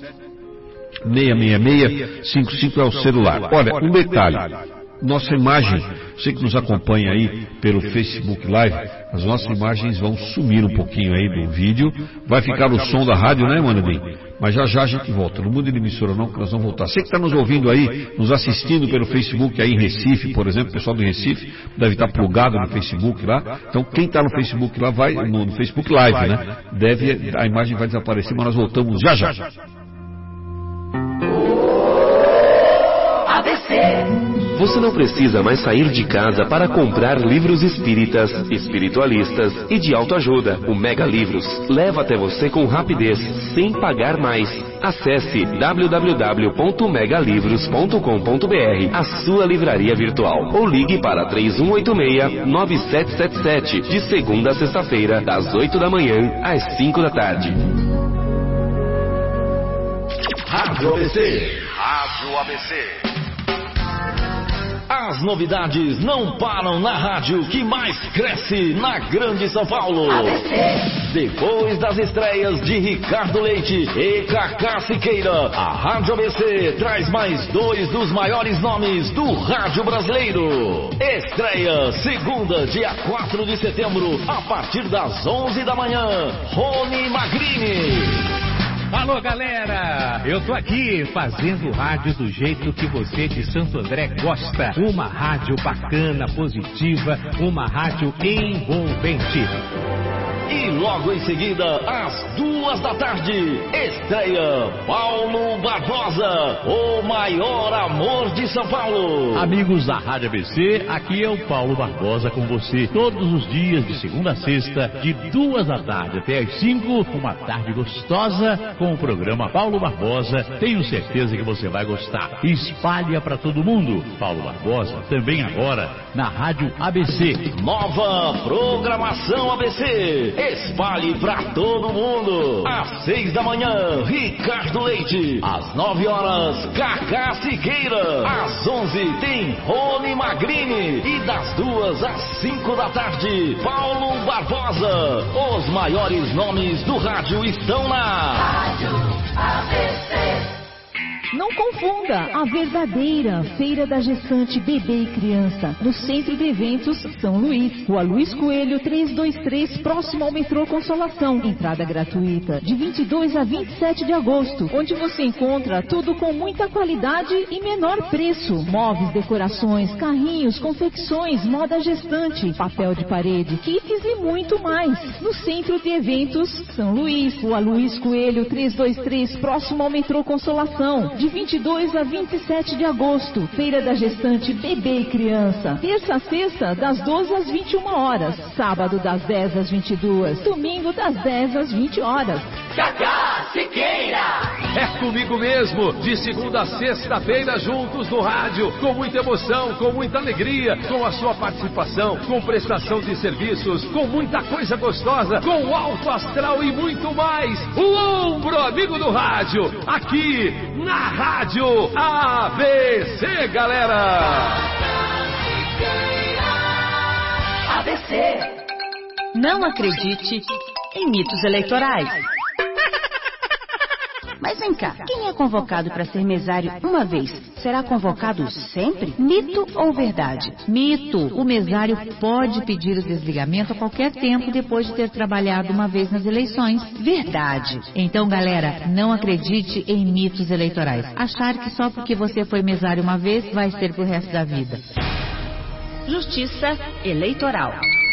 seis seis, cinco cinco é o celular. Olha, um detalhe. Nossa imagem, você que nos acompanha aí pelo Facebook Live, as nossas imagens vão sumir um pouquinho aí do vídeo. Vai ficar o som da rádio, né, Manudinho? Mas já já a gente volta. Não muda de emissora não, que nós vamos voltar. Você que está nos ouvindo aí, nos assistindo pelo Facebook aí em Recife, por exemplo, o pessoal do Recife deve estar plugado no Facebook lá. Então quem está no Facebook lá vai, no, no Facebook Live, né? Deve, a imagem vai desaparecer, mas nós voltamos já já. A B C. Você não precisa mais sair de casa para comprar livros espíritas, espiritualistas e de autoajuda. O Mega Livros leva até você com rapidez, sem pagar mais. Acesse w w w ponto mega livros ponto com ponto b r, a sua livraria virtual, ou ligue para três um oito seis, nove sete sete sete, de segunda a sexta-feira, das oito da manhã às cinco da tarde. Rádio A B C. Rádio A B C. As novidades não param na rádio que mais cresce na Grande São Paulo. A B C. Depois das estreias de Ricardo Leite e Cacá Siqueira, a Rádio A B C traz mais dois dos maiores nomes do rádio brasileiro. Estreia segunda, dia quatro de setembro, a partir das onze da manhã, Rony Magrini. Alô, galera! Eu tô aqui fazendo rádio do jeito que você de Santo André gosta. Uma rádio bacana, positiva, uma rádio envolvente. E logo em seguida, às duas da tarde, estreia Paulo Barbosa, o maior amor de São Paulo. Amigos da Rádio A B C, aqui é o Paulo Barbosa com você. Todos os dias, de segunda a sexta, de duas da tarde até às cinco, uma tarde gostosa com o programa Paulo Barbosa. Tenho certeza que você vai gostar. Espalha para todo mundo. Paulo Barbosa, também agora, na Rádio A B C. Nova programação A B C. Espalhe pra todo mundo. Às seis da manhã, Ricardo Leite. Às nove horas, Cacá Siqueira. Às onze, tem Rony Magrini. E das duas às cinco da tarde, Paulo Barbosa. Os maiores nomes do rádio estão na Rádio A B C. Não confunda a verdadeira Feira da Gestante Bebê e Criança no Centro de Eventos São Luís, Rua Luiz Coelho trezentos e vinte e três, próximo ao metrô Consolação. Entrada gratuita de vinte e dois a vinte e sete de agosto, onde você encontra tudo com muita qualidade e menor preço. Móveis, decorações, carrinhos, confecções, moda gestante, papel de parede, kits e muito mais. No Centro de Eventos São Luís, Rua Luiz Coelho trezentos e vinte e três, próximo ao metrô Consolação. de vinte e dois a vinte e sete de agosto. Feira da Gestante Bebê e Criança. Terça a sexta, das doze às vinte e uma horas. Sábado, das dez às vinte e duas. Domingo, das dez às vinte horas. Cacá Siqueira! É comigo mesmo, de segunda a sexta-feira, juntos no rádio, com muita emoção, com muita alegria, com a sua participação, com prestação de serviços, com muita coisa gostosa, com alto astral e muito mais. O ombro amigo do rádio, aqui na Rádio A B C, galera! A B C. Não acredite em mitos eleitorais. Mas vem cá, quem é convocado para ser mesário uma vez, será convocado sempre? Mito ou verdade? Mito. O mesário pode pedir o desligamento a qualquer tempo depois de ter trabalhado uma vez nas eleições. Verdade. Então, galera, não acredite em mitos eleitorais. Achar que só porque você foi mesário uma vez vai ser pro resto da vida. Justiça eleitoral.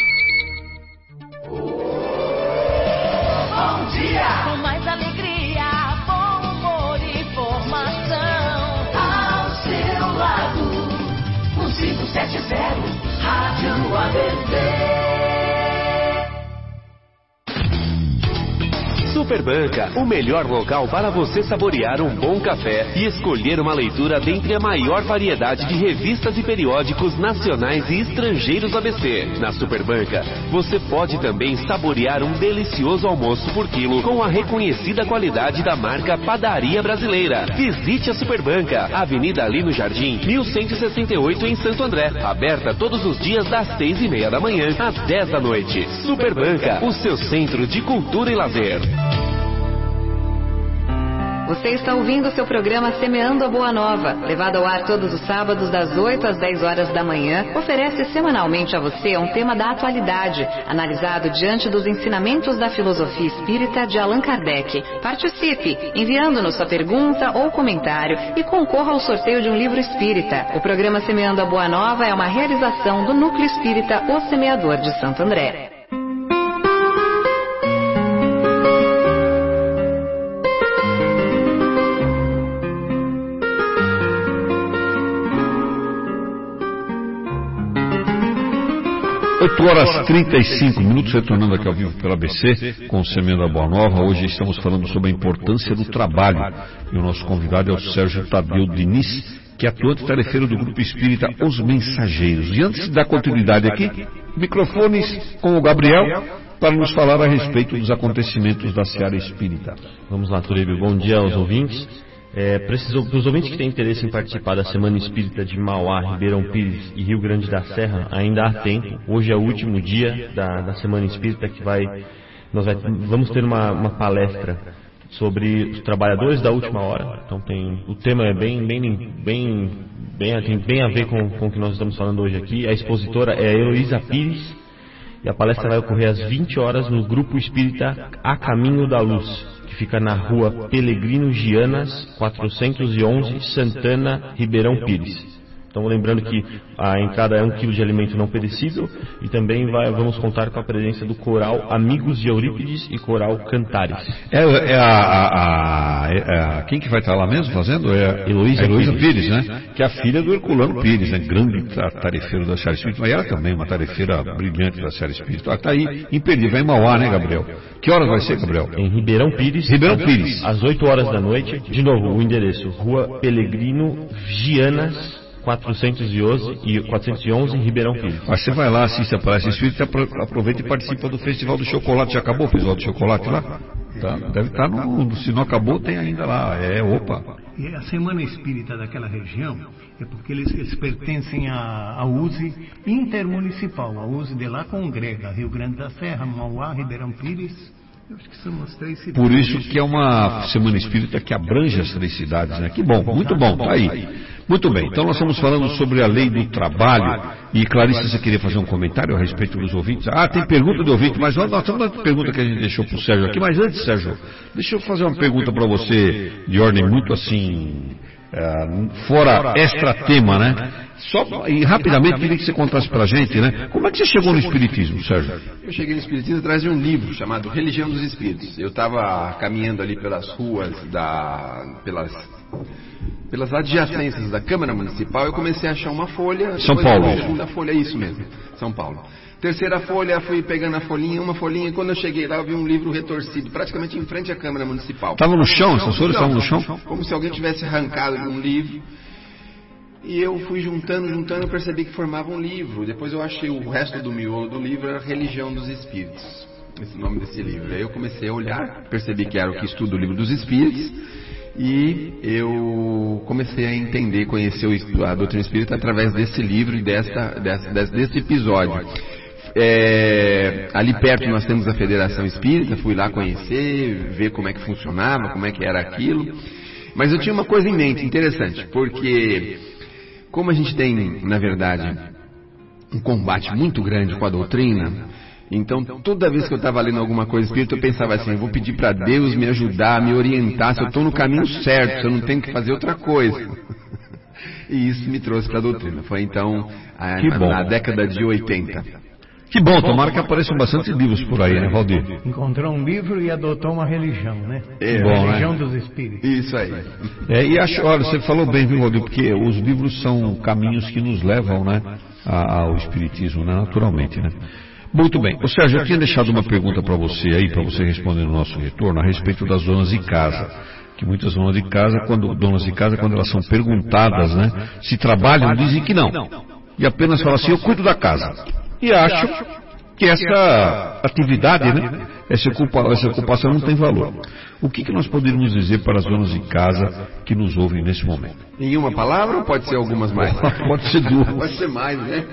Bom dia! Com mais alegria, bom humor e informação. Ao seu lado, um cinco sete zero, Rádio A B C. Superbanca, o melhor local para você saborear um bom café e escolher uma leitura dentre a maior variedade de revistas e periódicos nacionais e estrangeiros A B C. Na Superbanca, você pode também saborear um delicioso almoço por quilo com a reconhecida qualidade da marca Padaria Brasileira. Visite a Superbanca, Avenida Lino Jardim, mil cento e sessenta e oito em Santo André. Aberta todos os dias das seis e meia da manhã às dez da noite. Superbanca, o seu centro de cultura e lazer. Você está ouvindo o seu programa Semeando a Boa Nova, levado ao ar todos os sábados das oito às dez horas da manhã, oferece semanalmente a você um tema da atualidade, analisado diante dos ensinamentos da filosofia espírita de Allan Kardec. Participe, enviando-nos sua pergunta ou comentário e concorra ao sorteio de um livro espírita. O programa Semeando a Boa Nova é uma realização do Núcleo Espírita O Semeador de Santo André. oito horas e trinta e cinco minutos, retornando aqui ao vivo pela A B C, com o Semeando a Boa Nova. Hoje estamos falando sobre a importância do trabalho. E o nosso convidado é o Sérgio Tadeu Diniz, que é atuante tarefeiro do Grupo Espírita Os Mensageiros. E antes de dar continuidade aqui, microfones com o Gabriel, para nos falar a respeito dos acontecimentos da Seara Espírita. Vamos lá, Turibio. Bom dia aos ouvintes. É, para os ouvintes que têm interesse em participar da Semana Espírita de Mauá, Ribeirão Pires e Rio Grande da Serra, ainda há tempo. Hoje é o último dia da, da Semana Espírita, que vai, nós vai, vamos ter uma, uma palestra sobre os trabalhadores da última hora. Então tem, o tema é bem, bem, bem, bem, tem bem a ver com, com o que nós estamos falando hoje aqui. A expositora é a Heloísa Pires e a palestra vai ocorrer às vinte horas no Grupo Espírita A Caminho da Luz, que fica na rua Pelegrino Gianas, quatrocentos e onze, Santana, Ribeirão Pires. Então, lembrando que a entrada é um quilo de alimento não perecível e também vai, vamos contar com a presença do coral Amigos de Eurípides e coral Cantares. É, é, a, a, a, é a... Quem que vai estar lá mesmo fazendo? É a Heloísa Pires, Pires, né? Que é a filha do Herculano Pires, né? Grande tarefeiro da Seara Espírita. Mas ela também, uma tarefeira brilhante da Seara Espírita. Está aí, imperdível, em Mauá, né, Gabriel? Que horas vai ser, Gabriel? Em Ribeirão Pires. Ribeirão Pires. Às oito horas da noite. De novo, o endereço, Rua Pelegrino Gianas, quatrocentos e onze, Ribeirão Pires. Mas você vai lá, assiste a palestra espírita, aproveita e participa do Festival do Chocolate. Já acabou o Festival do Chocolate lá? Tá, deve estar no... Se não acabou, tem ainda lá. É, opa. E a Semana Espírita daquela região é porque eles, eles pertencem à, à U S E intermunicipal. A U S E de lá congrega Rio Grande da Serra, Mauá, Ribeirão Pires. Eu acho que são as três cidades. Por isso que é uma Semana Espírita que abrange as três cidades, né? Que bom, muito bom, tá aí. Muito bem, então nós estamos falando sobre a lei do trabalho. E Clarice, você queria fazer um comentário a respeito dos ouvintes? Ah, tem pergunta do ouvinte, mas nós temos uma pergunta que a gente deixou para o Sérgio aqui. Mas antes, Sérgio, deixa eu fazer uma pergunta para você de ordem muito assim, é, fora extra tema, né? Só, e rapidamente, queria que você contasse pra gente, né? Como é que você chegou no Espiritismo, Sérgio? Eu cheguei no Espiritismo atrás de um livro chamado Religião dos Espíritos. Eu estava caminhando ali pelas ruas, da, pelas, pelas adjacências da Câmara Municipal, eu comecei a achar uma folha. São Paulo. A segunda folha, é isso mesmo, São Paulo. Terceira folha, fui pegando a folhinha, uma folhinha, e quando eu cheguei lá, eu vi um livro retorcido, praticamente em frente à Câmara Municipal. Estava no chão? Essas folhas estavam no chão? Como se alguém tivesse arrancado um livro. E eu fui juntando, juntando, eu percebi que formava um livro. Depois eu achei o resto do miolo do livro, era Religião dos Espíritos. Esse nome desse livro. Aí eu comecei a olhar, percebi que era o que estuda o Livro dos Espíritos. E eu comecei a entender, conhecer a doutrina espírita através desse livro e dessa, dessa, desse episódio. É, ali perto nós temos a Federação Espírita, fui lá conhecer, ver como é que funcionava, como é que era aquilo. Mas eu tinha uma coisa em mente interessante, porque como a gente tem, na verdade, um combate muito grande com a doutrina, então toda vez que eu estava lendo alguma coisa espírita, eu pensava assim, eu vou pedir para Deus me ajudar, me orientar, se eu estou no caminho certo, se eu não tenho que fazer outra coisa. E isso me trouxe para a doutrina. Foi então a, na década de oitenta. Que bom, tomara que apareçam bastante livros por aí, né, Valdir? Encontrou um livro e adotou uma religião, né? É, a bom, religião né? dos espíritos. Isso aí. É, e acho, olha, você falou bem, viu, Valdir? Porque os livros são caminhos que nos levam, né, ao espiritismo, né, naturalmente, né? Muito bem. Ô Sérgio, eu tinha deixado uma pergunta para você aí, para você responder no nosso retorno, a respeito das donas de casa. Que muitas donas de casa, quando, donas de casa, quando elas são perguntadas, né, se trabalham, dizem que não. E apenas falam assim, eu cuido da casa. E acham que essa atividade, né, essa, ocupa, essa ocupação não tem valor. O que, que nós poderíamos dizer para as donas de casa que nos ouvem nesse momento? Em uma palavra ou pode ser algumas mais? Pode ser duas. Pode ser mais, né?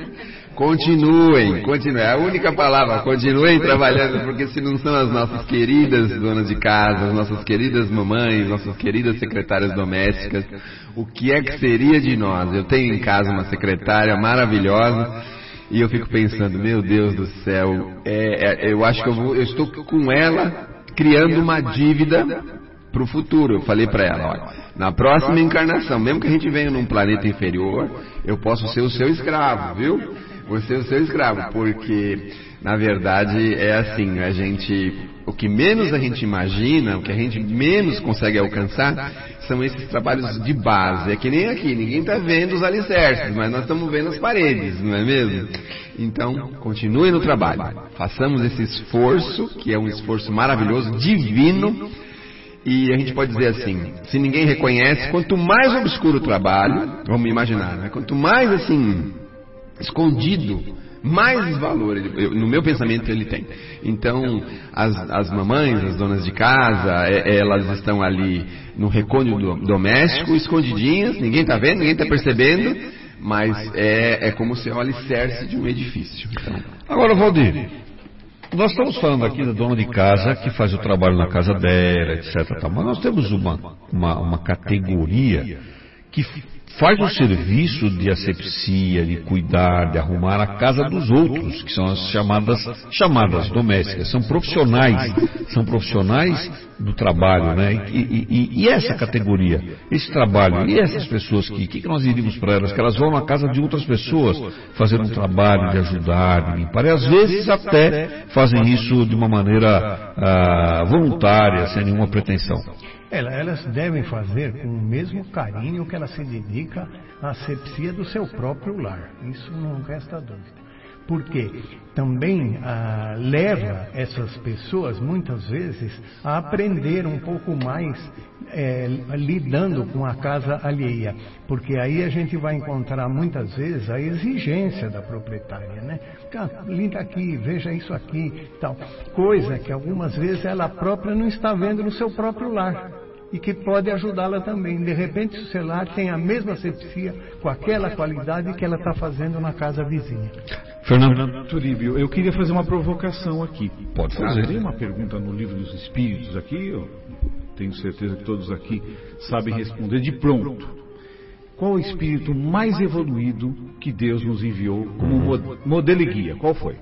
Continuem, continuem. É a única palavra, continuem trabalhando, porque se não são as nossas queridas donas de casa, as nossas queridas mamães, nossas queridas secretárias domésticas, o que é que seria de nós? Eu tenho em casa uma secretária maravilhosa e eu fico pensando, meu Deus do céu, é, é, eu acho que eu, vou, eu estou com ela criando uma dívida para o futuro. Eu falei para ela, olha, na próxima encarnação, mesmo que a gente venha num planeta inferior, eu posso ser o seu escravo, viu? Vou ser o seu escravo, porque na verdade é assim, a gente, o que menos a gente imagina, o que a gente menos consegue alcançar, são esses trabalhos de base. É que nem aqui, ninguém está vendo os alicerces, mas nós estamos vendo as paredes, não é mesmo? Então, continue no trabalho, façamos esse esforço, que é um esforço maravilhoso, divino. E a gente pode dizer assim, se ninguém reconhece, quanto mais obscuro o trabalho, vamos imaginar, né? Quanto mais assim, escondido, mais valor, ele, eu, no meu pensamento, ele tem. Então, as, as mamães, as donas de casa, é, elas estão ali no recôndito do, doméstico, escondidinhas, ninguém está vendo, ninguém está percebendo, mas é, é como se é o alicerce de um edifício. Então, agora, Valdir, nós estamos falando aqui da dona de casa que faz o trabalho na casa dela, etcétera. Tá? Mas nós temos uma, uma, uma categoria que faz o serviço de asepsia, de cuidar, de arrumar a casa dos outros, que são as chamadas, chamadas domésticas. São profissionais, são profissionais do trabalho, né? E, e, e, e essa categoria, esse trabalho, e essas pessoas que, que nós diríamos para elas? Que elas vão na casa de outras pessoas fazer um trabalho de ajudar, de limpar, e às vezes até fazem isso de uma maneira ah, voluntária, sem nenhuma pretensão. Elas devem fazer com o mesmo carinho que ela se dedica à asepsia do seu próprio lar. Isso não resta dúvida. Porque também ah, leva essas pessoas, muitas vezes, a aprender um pouco mais é, lidando com a casa alheia. Porque aí a gente vai encontrar muitas vezes a exigência da proprietária, né? Ah, limpa aqui, veja isso aqui, tal. Coisa que algumas vezes ela própria não está vendo no seu próprio lar. E que pode ajudá-la também. De repente, o seu lar tem a mesma asepsia, com aquela qualidade que ela está fazendo na casa vizinha. Fernando Turíbio, eu queria fazer uma provocação aqui. Pode fazer. Tem uma pergunta no Livro dos Espíritos aqui, eu tenho certeza que todos aqui sabem responder de pronto. Qual o espírito mais evoluído que Deus nos enviou como modelo e guia? Qual foi?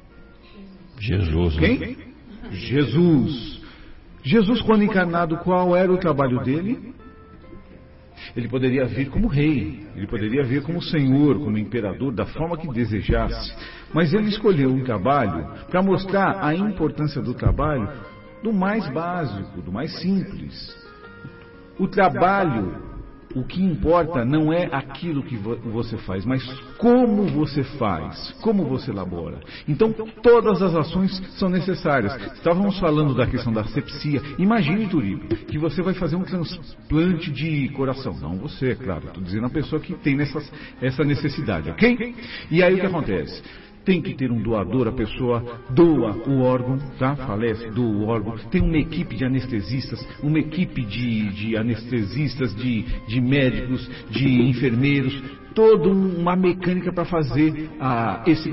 Jesus. Quem? Jesus. Jesus, quando encarnado, qual era o trabalho dele? Ele poderia vir como rei, ele poderia vir como senhor, como imperador, da forma que desejasse. Mas ele escolheu um trabalho para mostrar a importância do trabalho do mais básico, do mais simples. O trabalho, o que importa não é aquilo que você faz, mas como você faz, como você elabora. Então, todas as ações são necessárias. Estávamos falando da questão da asepsia. Imagine, Turíbio, que você vai fazer um transplante de coração. Não você, é claro. Estou dizendo a pessoa que tem nessas, essa necessidade, ok? E aí o que acontece? Tem que ter um doador, a pessoa doa o órgão, tá? Falece, doa o órgão. Tem uma equipe de anestesistas, uma equipe de, de anestesistas, de, de médicos, de enfermeiros, toda uma mecânica para fazer ah, esse,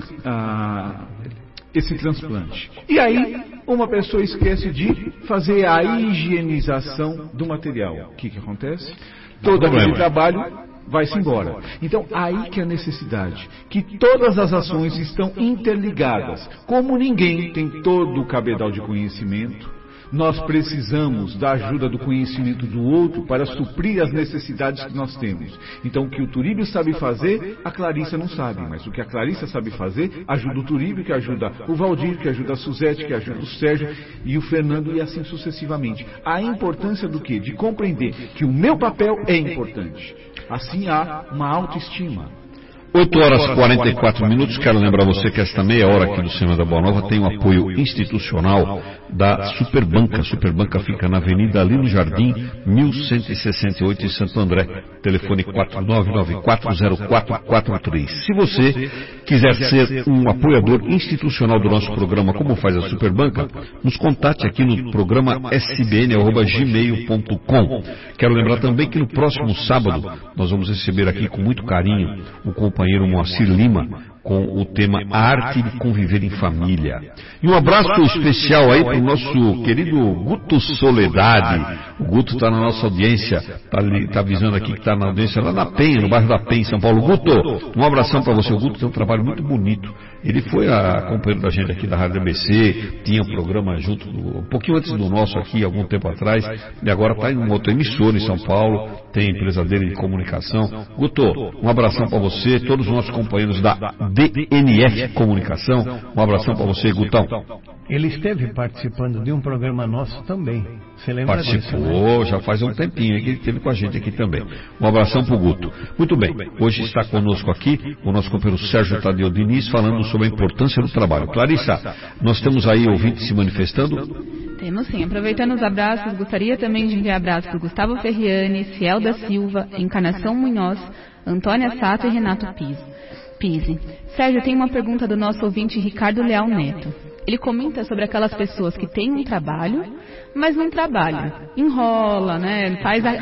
ah, esse transplante. E aí, uma pessoa esquece de fazer a higienização do material. O que, que acontece? Todo aquele trabalho vai-se embora. Então, aí que é a necessidade, que todas as ações estão interligadas. Como ninguém tem todo o cabedal de conhecimento, nós precisamos da ajuda do conhecimento do outro para suprir as necessidades que nós temos. Então, o que o Turíbio sabe fazer, a Clarissa não sabe, mas o que a Clarissa sabe fazer, ajuda o Turíbio, que ajuda o Valdir, que ajuda a Suzete, que ajuda o Sérgio e o Fernando, e assim sucessivamente. A importância do quê? De compreender que o meu papel é importante. Assim há uma autoestima. oito horas e quarenta e quatro minutos. Quero lembrar você que esta meia hora aqui do Semana da Boa Nova tem o apoio institucional da Superbanca. A Superbanca fica na Avenida Lino Jardim, mil cento e sessenta e oito, em Santo André. Telefone quatro nove nove quatro zero quatro quatro três. Se você quiser ser um apoiador institucional do nosso programa, como faz a Superbanca, nos contate aqui no programa s b n arroba gmail ponto com. Quero lembrar também que no próximo sábado nós vamos receber aqui com muito carinho o companheiro Moacir Lima, com o tema A Arte de Conviver em Família. E um abraço especial aí para o nosso querido Guto Soledade. O Guto está na nossa audiência, está tá avisando aqui que está na audiência lá na Penha, no bairro da Penha, em São Paulo. Guto, um abração para você. O Guto tem um trabalho muito bonito. Ele foi a companheiro da gente aqui da Rádio A B C, tinha um programa junto, do, um pouquinho antes do nosso aqui, algum tempo atrás, e agora está em uma outra emissora em São Paulo, tem a empresa dele de comunicação. Guto, um abração para você, todos os nossos companheiros da D N F Comunicação, um abração para você, Gutão. Ele esteve participando de um programa nosso também. Você lembra disso? Participou, né? Já faz um tempinho que ele esteve com a gente aqui também. Um abração para o Guto. Muito bem, hoje está conosco aqui o nosso companheiro Sérgio Tadeu Diniz, falando sobre a importância do trabalho. Clarissa, nós temos aí ouvintes se manifestando? Temos sim. Aproveitando os abraços, gostaria também de enviar abraços para Gustavo Ferriani, Ciel da Silva, Encarnação Munhoz, Antônia Sato e Renato Pise. Pise. Sérgio, tem uma pergunta do nosso ouvinte Ricardo Leal Neto. Ele comenta sobre aquelas pessoas que têm um trabalho, mas não trabalham. Enrola, né? Faz a...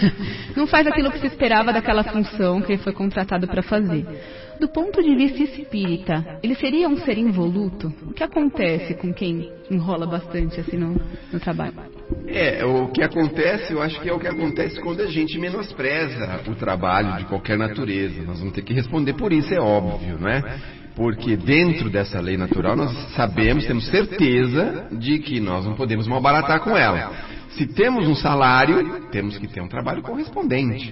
não faz aquilo que se esperava daquela função que ele foi contratado para fazer. Do ponto de vista espírita, ele seria um ser involuto? O que acontece com quem enrola bastante assim no, no trabalho? É, o que acontece, eu acho que é o que acontece quando a gente menospreza o trabalho de qualquer natureza. Nós vamos ter que responder por isso, é óbvio, não é? Porque dentro dessa lei natural nós sabemos, temos certeza de que nós não podemos malbaratar com ela. Se temos um salário, temos que ter um trabalho correspondente.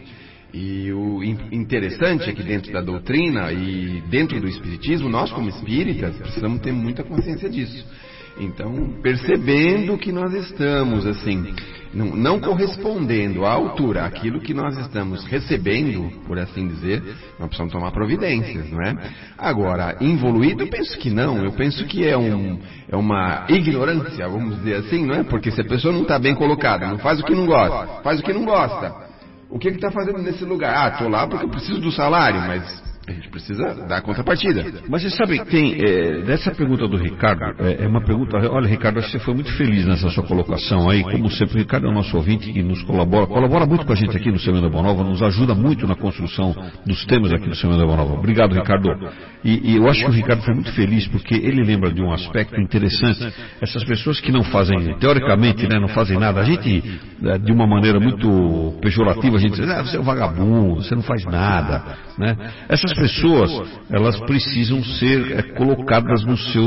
E o interessante é que dentro da doutrina e dentro do espiritismo, nós como espíritas precisamos ter muita consciência disso. Então, percebendo que nós estamos, assim, não, não correspondendo à altura àquilo que nós estamos recebendo, por assim dizer, nós precisamos tomar providências, não é? Agora, involuído, eu penso que não, eu penso que é, um, é uma ignorância, vamos dizer assim, não é? Porque se a pessoa não está bem colocada, não faz o que não gosta, faz o que não gosta, o que está fazendo nesse lugar? Ah, estou lá porque eu preciso do salário, mas a gente precisa dar a contrapartida. Mas você sabe que tem, é, nessa pergunta do Ricardo, é, é uma pergunta, olha Ricardo, acho que você foi muito feliz nessa sua colocação aí, como sempre, o Ricardo é o nosso ouvinte que nos colabora, colabora muito com a gente aqui no Semana da Boa Nova, nos ajuda muito na construção dos temas aqui do Semana da Boa Nova. Obrigado, Ricardo. E, e eu acho que o Ricardo foi muito feliz porque ele lembra de um aspecto interessante, essas pessoas que não fazem, teoricamente, né, não fazem nada, a gente, de uma maneira muito pejorativa, a gente diz, ah, você é um vagabundo, você não faz nada, né? Essas pessoas, elas precisam ser é, colocadas no seu,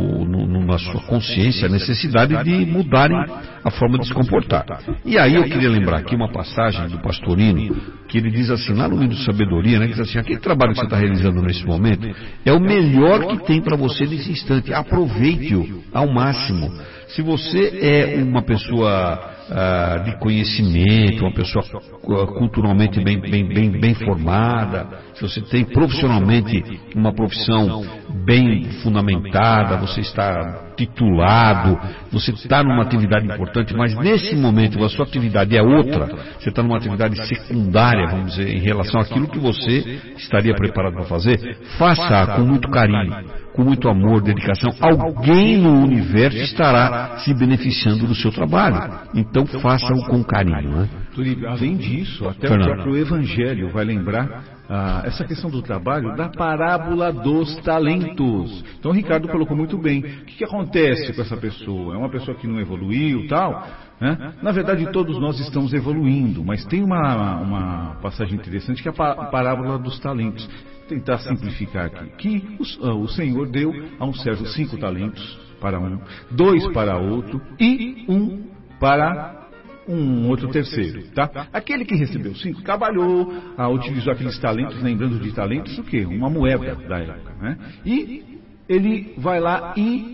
no, na sua consciência a necessidade de mudarem a forma de se comportar. E aí eu queria lembrar aqui uma passagem do Pastorino, que ele diz assim, lá no livro de Sabedoria, né, que diz assim, aquele trabalho que você está realizando nesse momento é o melhor que tem para você nesse instante, aproveite-o ao máximo. Se você é uma pessoa ah, de conhecimento, uma pessoa culturalmente bem, bem, bem, bem formada, se você tem profissionalmente uma profissão bem fundamentada, você está titulado, você está numa atividade importante, mas nesse momento a sua atividade é outra, você está numa atividade secundária, vamos dizer, em relação àquilo que você estaria preparado para fazer, faça com muito carinho, com muito amor, dedicação. Alguém no universo estará se beneficiando do seu trabalho. Então faça-o com carinho. Né? Além disso, até Fernando. o próprio Evangelho vai lembrar ah, essa questão do trabalho da parábola dos talentos. Então o Ricardo colocou muito bem. O que, que acontece com essa pessoa? É uma pessoa que não evoluiu, tal? Né? Na verdade, todos nós estamos evoluindo, mas tem uma, uma passagem interessante que é a parábola dos talentos. Tentar simplificar aqui, que o, uh, o Senhor deu a um servo cinco talentos para um, dois para outro e um para um outro terceiro, tá? Aquele que recebeu cinco trabalhou, ah, utilizou aqueles talentos, lembrando de talentos o quê? Uma moeda da época, né? E ele vai lá e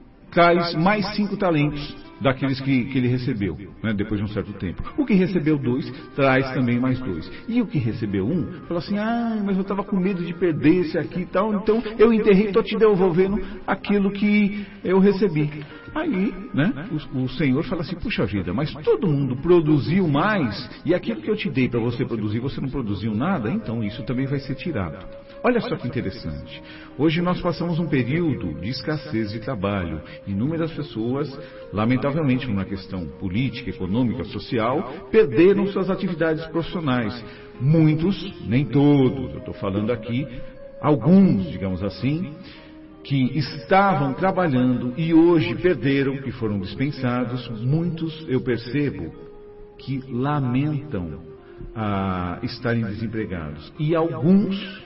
traz mais cinco talentos daqueles que, que ele recebeu, né, depois de um certo tempo. O que recebeu dois, traz também mais dois. E o que recebeu um, falou assim, ah, mas eu estava com medo de perder esse aqui e tal, então eu enterrei, estou te devolvendo aquilo que eu recebi. Aí, né, o, o Senhor fala assim, puxa vida, mas todo mundo produziu mais, e aquilo que eu te dei para você produzir, você não produziu nada, então isso também vai ser tirado. Olha só que interessante. Hoje nós passamos um período de escassez de trabalho. Inúmeras pessoas, lamentavelmente, numa questão política, econômica, social, perderam suas atividades profissionais. Muitos, nem todos, eu estou falando aqui, alguns, digamos assim, que estavam trabalhando e hoje perderam, que foram dispensados. Muitos, eu percebo, que lamentam ah, estarem desempregados. E alguns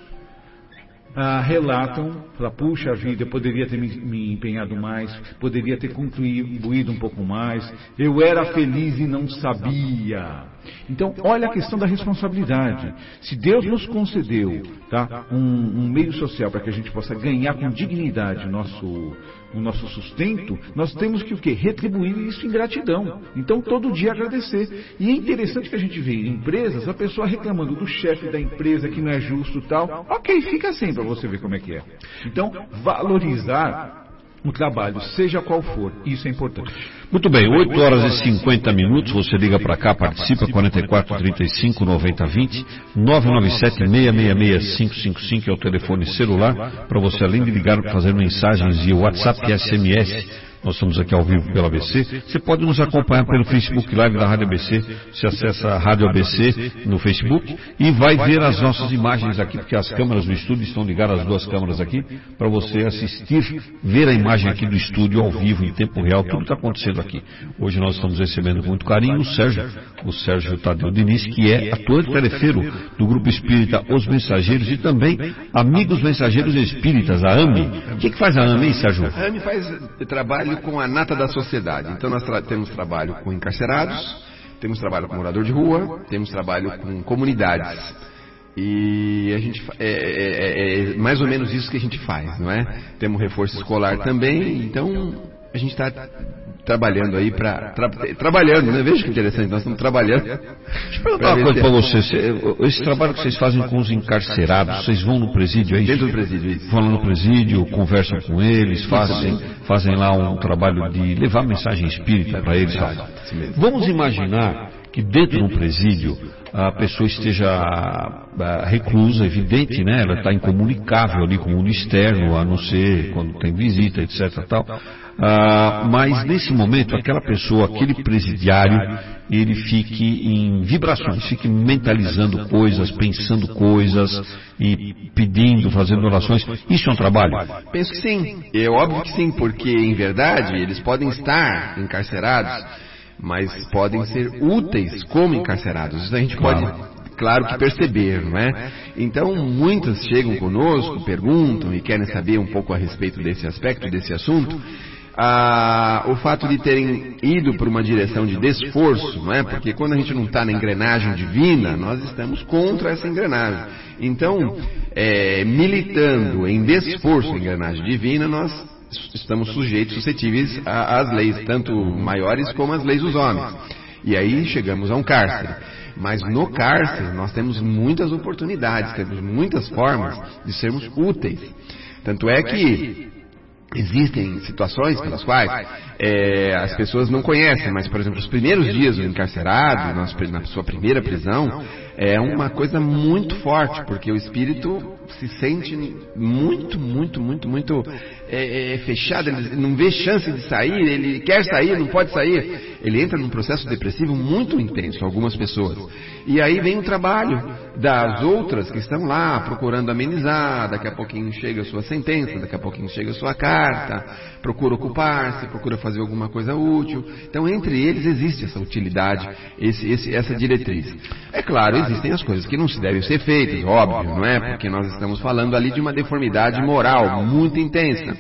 Ah, relatam, fala, puxa vida, eu poderia ter me, me empenhado mais, poderia ter contribuído um pouco mais, eu era feliz e não sabia. Então, olha a questão da responsabilidade. Se Deus nos concedeu, tá, um, um meio social para que a gente possa ganhar com dignidade o nosso, o nosso sustento, nós temos que o quê? Retribuir isso em gratidão. Então, todo dia agradecer. E é interessante que a gente vê em empresas a pessoa reclamando do chefe da empresa que não é justo e tal. Ok, fica assim para você ver como é que é. Então, valorizar o trabalho, seja qual for, isso é importante. Muito bem, oito horas e cinquenta minutos, você liga para cá, participa, quarenta e quatro, trinta e cinco, noventa, vinte, nove nove sete, seis seis seis, cinco cinco cinco é o telefone celular, para você além de ligar, fazer mensagens e WhatsApp e S M S. Nós estamos aqui ao vivo pela A B C. Você pode nos acompanhar pelo Facebook Live da Rádio A B C. Você acessa a Rádio A B C no Facebook e vai ver as nossas imagens aqui, porque as câmeras do estúdio estão ligadas, as duas câmeras aqui, para você assistir, ver a imagem aqui do estúdio ao vivo, em tempo real, tudo está acontecendo aqui. Hoje nós estamos recebendo com muito carinho o Sérgio, o Sérgio Tadeu Diniz, que é atuante tarefeiro do Grupo Espírita Os Mensageiros e também Amigos Mensageiros Espíritas, a AME. O que, que faz a AME, Sérgio? A AME faz trabalho com a nata da sociedade. Então nós tra- temos trabalho com encarcerados, temos trabalho com morador de rua, temos trabalho com comunidades. E a gente é, é, é mais ou menos isso que a gente faz, não é? Temos reforço escolar também, então a gente está trabalhando aí para tra, trabalhando, né? Veja que interessante, nós estamos trabalhando. Deixa eu perguntar uma coisa para você. Esse trabalho que vocês fazem com os encarcerados, vocês vão no presídio, é isso? Dentro do presídio, isso. Vão lá no presídio, conversam com eles, fazem, fazem lá um trabalho de levar mensagem espírita para eles. Vamos imaginar que dentro de um presídio a pessoa esteja reclusa, evidente, né? Ela está incomunicável ali com o mundo externo, a não ser quando tem visita, etc. Tal. Ah, mas nesse momento aquela pessoa, aquele presidiário, ele fique em vibrações, fique mentalizando coisas, pensando coisas e pedindo, fazendo orações. Isso é um trabalho? Penso que sim. É óbvio que sim, porque em verdade eles podem estar encarcerados, mas podem ser úteis como encarcerados. Isso a gente pode claro que perceber, não é? Então, muitas chegam conosco, perguntam e querem saber um pouco a respeito desse aspecto, desse assunto. Ah, o fato de terem ido por uma direção de desforço, não é? Porque quando a gente não está na engrenagem divina, nós estamos contra essa engrenagem. Então, é, militando em desforço a engrenagem divina, nós estamos sujeitos, suscetíveis às leis, tanto maiores como as leis dos homens. E aí chegamos a um cárcere. Mas no cárcere nós temos muitas oportunidades, temos muitas formas de sermos úteis. Tanto é que existem situações pelas quais é, as pessoas não conhecem, mas, por exemplo, os primeiros dias do encarcerado, na sua primeira prisão, é uma coisa muito forte, porque o espírito se sente muito, muito, muito, muito é, é, fechado, ele não vê chance de sair, ele quer sair, não pode sair, ele entra num processo depressivo muito intenso, algumas pessoas. E aí vem o trabalho das outras que estão lá procurando amenizar, daqui a pouquinho chega a sua sentença, daqui a pouquinho chega a sua carta, procura ocupar-se, procura fazer alguma coisa útil. Então, entre eles existe essa utilidade, esse, esse, essa diretriz. É claro, existem as coisas que não se devem ser feitas, óbvio, não é? Porque nós estamos falando ali de uma deformidade moral muito intensa.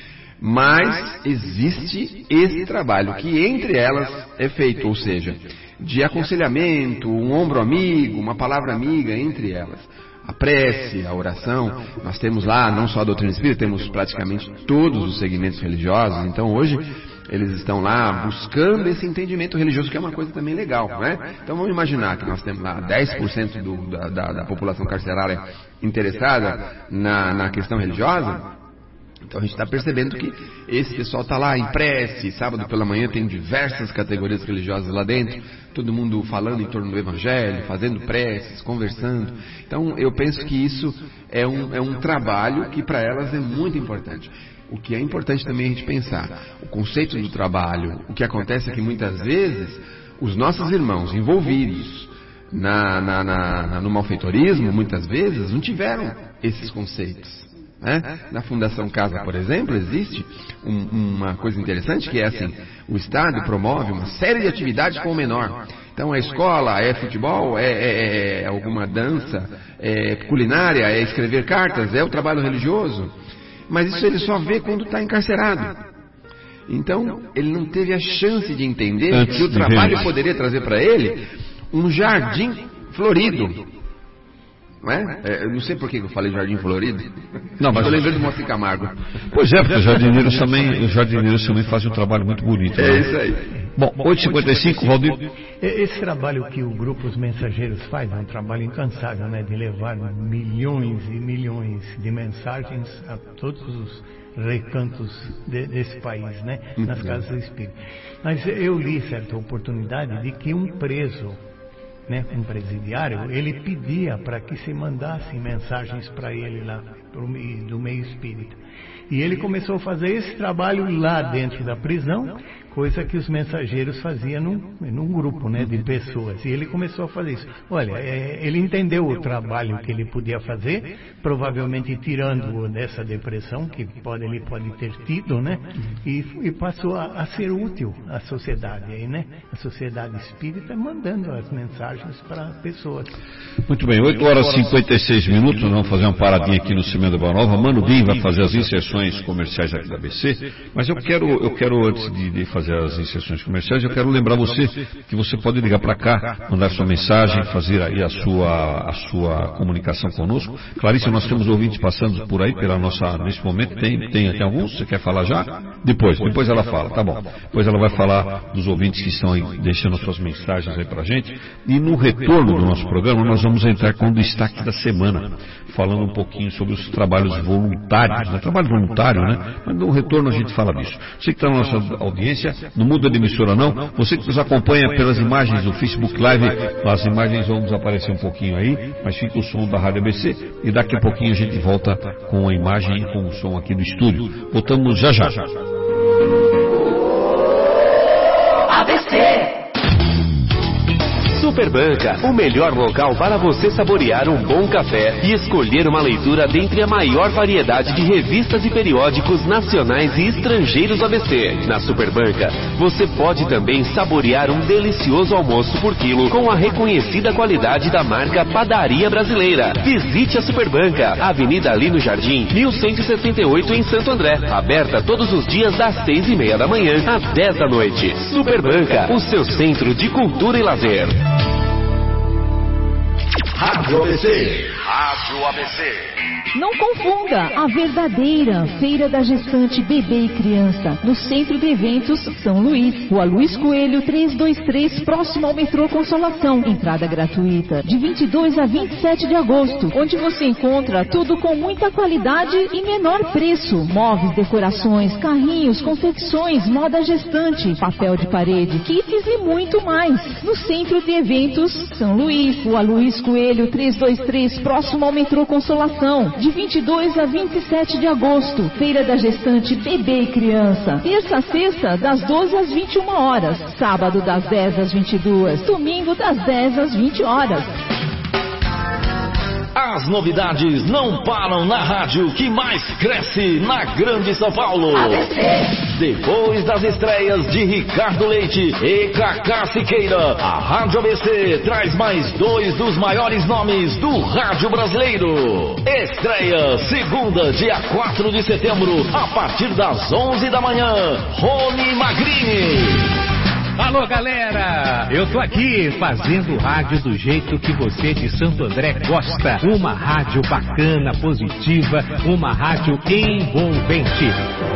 Mas existe esse trabalho que entre elas é feito, ou seja, de aconselhamento, um ombro amigo, uma palavra amiga entre elas. A prece, a oração, nós temos lá, não só a doutrina espírita, temos praticamente todos os segmentos religiosos. Então hoje eles estão lá buscando esse entendimento religioso, que é uma coisa também legal, não é? Então vamos imaginar que nós temos lá dez por cento do, da, da, da população carcerária interessada na, na questão religiosa. Então a gente está percebendo que esse pessoal está lá em prece, sábado pela manhã tem diversas categorias religiosas lá dentro, todo mundo falando em torno do Evangelho, fazendo preces, conversando. Então eu penso que isso é um, é um trabalho que para elas é muito importante. O que é importante também a gente pensar, o conceito do trabalho, o que acontece é que muitas vezes os nossos irmãos envolvidos na, na, na, no malfeitorismo, muitas vezes não tiveram esses conceitos. Né? Na Fundação Casa, por exemplo, existe um, uma coisa interessante que é assim, o Estado promove uma série de atividades com o menor. Então é escola, é futebol, é, é, é alguma dança, é culinária, é escrever cartas, é o trabalho religioso. Mas isso ele só vê quando está encarcerado. Então ele não teve a chance de entender Antes que o trabalho poderia trazer para ele um jardim florido. Não é? É, eu não sei por que eu falei Jardim Florido. Não, mas eu lembrei do Moacir Camargo. Pois é, porque os jardineiros também, os jardineiros também fazem um trabalho muito bonito. É né? isso aí. Bom, oito e cinquenta e cinco, Valdir. Esse trabalho que o Grupo Os Mensageiros faz é um trabalho incansável, né? De levar milhões e milhões de mensagens a todos os recantos de, desse país, né? Nas casas espíritas. Mas eu li certa oportunidade de que um preso, né, um presidiário, ele pedia para que se mandassem mensagens para ele lá, pro, do meio espírita. E ele começou a fazer esse trabalho lá dentro da prisão, coisa que os mensageiros faziam num, num grupo, né, de pessoas. E ele começou a fazer isso. Olha, é, ele entendeu o trabalho que ele podia fazer, provavelmente tirando-o dessa depressão que pode, ele pode ter tido, né, e, e passou a, a ser útil à sociedade, aí, né, a sociedade espírita mandando as mensagens para pessoas. Muito bem, oito horas e cinquenta e seis minutos, nós vamos fazer uma paradinha aqui no Semeando Boa Nova. Mano Bim vai fazer as inserções comerciais aqui da A B C, mas eu quero, eu quero antes de, de fazer as inserções comerciais, eu quero lembrar você que você pode ligar para cá, mandar sua mensagem, fazer aí a sua, a sua comunicação conosco. Clarice, nós temos ouvintes passando por aí pela nossa, nesse momento, tem, tem até alguns, você quer falar já? Depois, depois ela fala, tá bom. Depois ela vai falar dos ouvintes que estão aí deixando suas mensagens aí pra gente, e no retorno do nosso programa nós vamos entrar com o destaque da semana, falando um pouquinho sobre os trabalhos voluntários, né? Trabalho voluntário, né? Mas no retorno a gente fala disso. Você que está na nossa audiência, não muda de emissora não, você que nos acompanha pelas imagens do Facebook Live, as imagens vão desaparecer um pouquinho aí, mas fica o som da Rádio A B C e daqui a pouquinho a gente volta com a imagem e com o som aqui do estúdio. Voltamos já já. A B C Superbanca, o melhor local para você saborear um bom café e escolher uma leitura dentre a maior variedade de revistas e periódicos nacionais e estrangeiros do A B C. Na Superbanca, você pode também saborear um delicioso almoço por quilo com a reconhecida qualidade da marca Padaria Brasileira. Visite a Superbanca, Avenida Lino Jardim, mil cento e sessenta e oito em Santo André. Aberta todos os dias das seis e meia da manhã às dez da noite. Superbanca, o seu centro de cultura e lazer. Rádio A B C. Rádio A B C. Não confunda a verdadeira Feira da Gestante Bebê e Criança no Centro de Eventos São Luís, Rua Luiz Coelho trezentos e vinte e três, próximo ao metrô Consolação. Entrada gratuita de vinte e dois a vinte e sete de agosto, onde você encontra tudo com muita qualidade e menor preço. Móveis, decorações, carrinhos, confecções, moda gestante, papel de parede, kits e muito mais. No Centro de Eventos São Luís, Rua Luiz Coelho trezentos e vinte e três, próximo ao metrô Consolação. De vinte e dois a vinte e sete de agosto, Feira da Gestante Bebê e Criança. Terça a sexta, das doze às vinte e uma horas. Sábado, das dez às vinte e duas. Domingo, das dez às vinte horas. As novidades não param na rádio que mais cresce na Grande São Paulo. A B C. Depois das estreias de Ricardo Leite e Cacá Siqueira, a Rádio A B C traz mais dois dos maiores nomes do rádio brasileiro. Estreia segunda, dia quatro de setembro, a partir das onze da manhã, Rony Magrini. Alô, galera! Eu tô aqui fazendo rádio do jeito que você de Santo André gosta. Uma rádio bacana, positiva, uma rádio envolvente.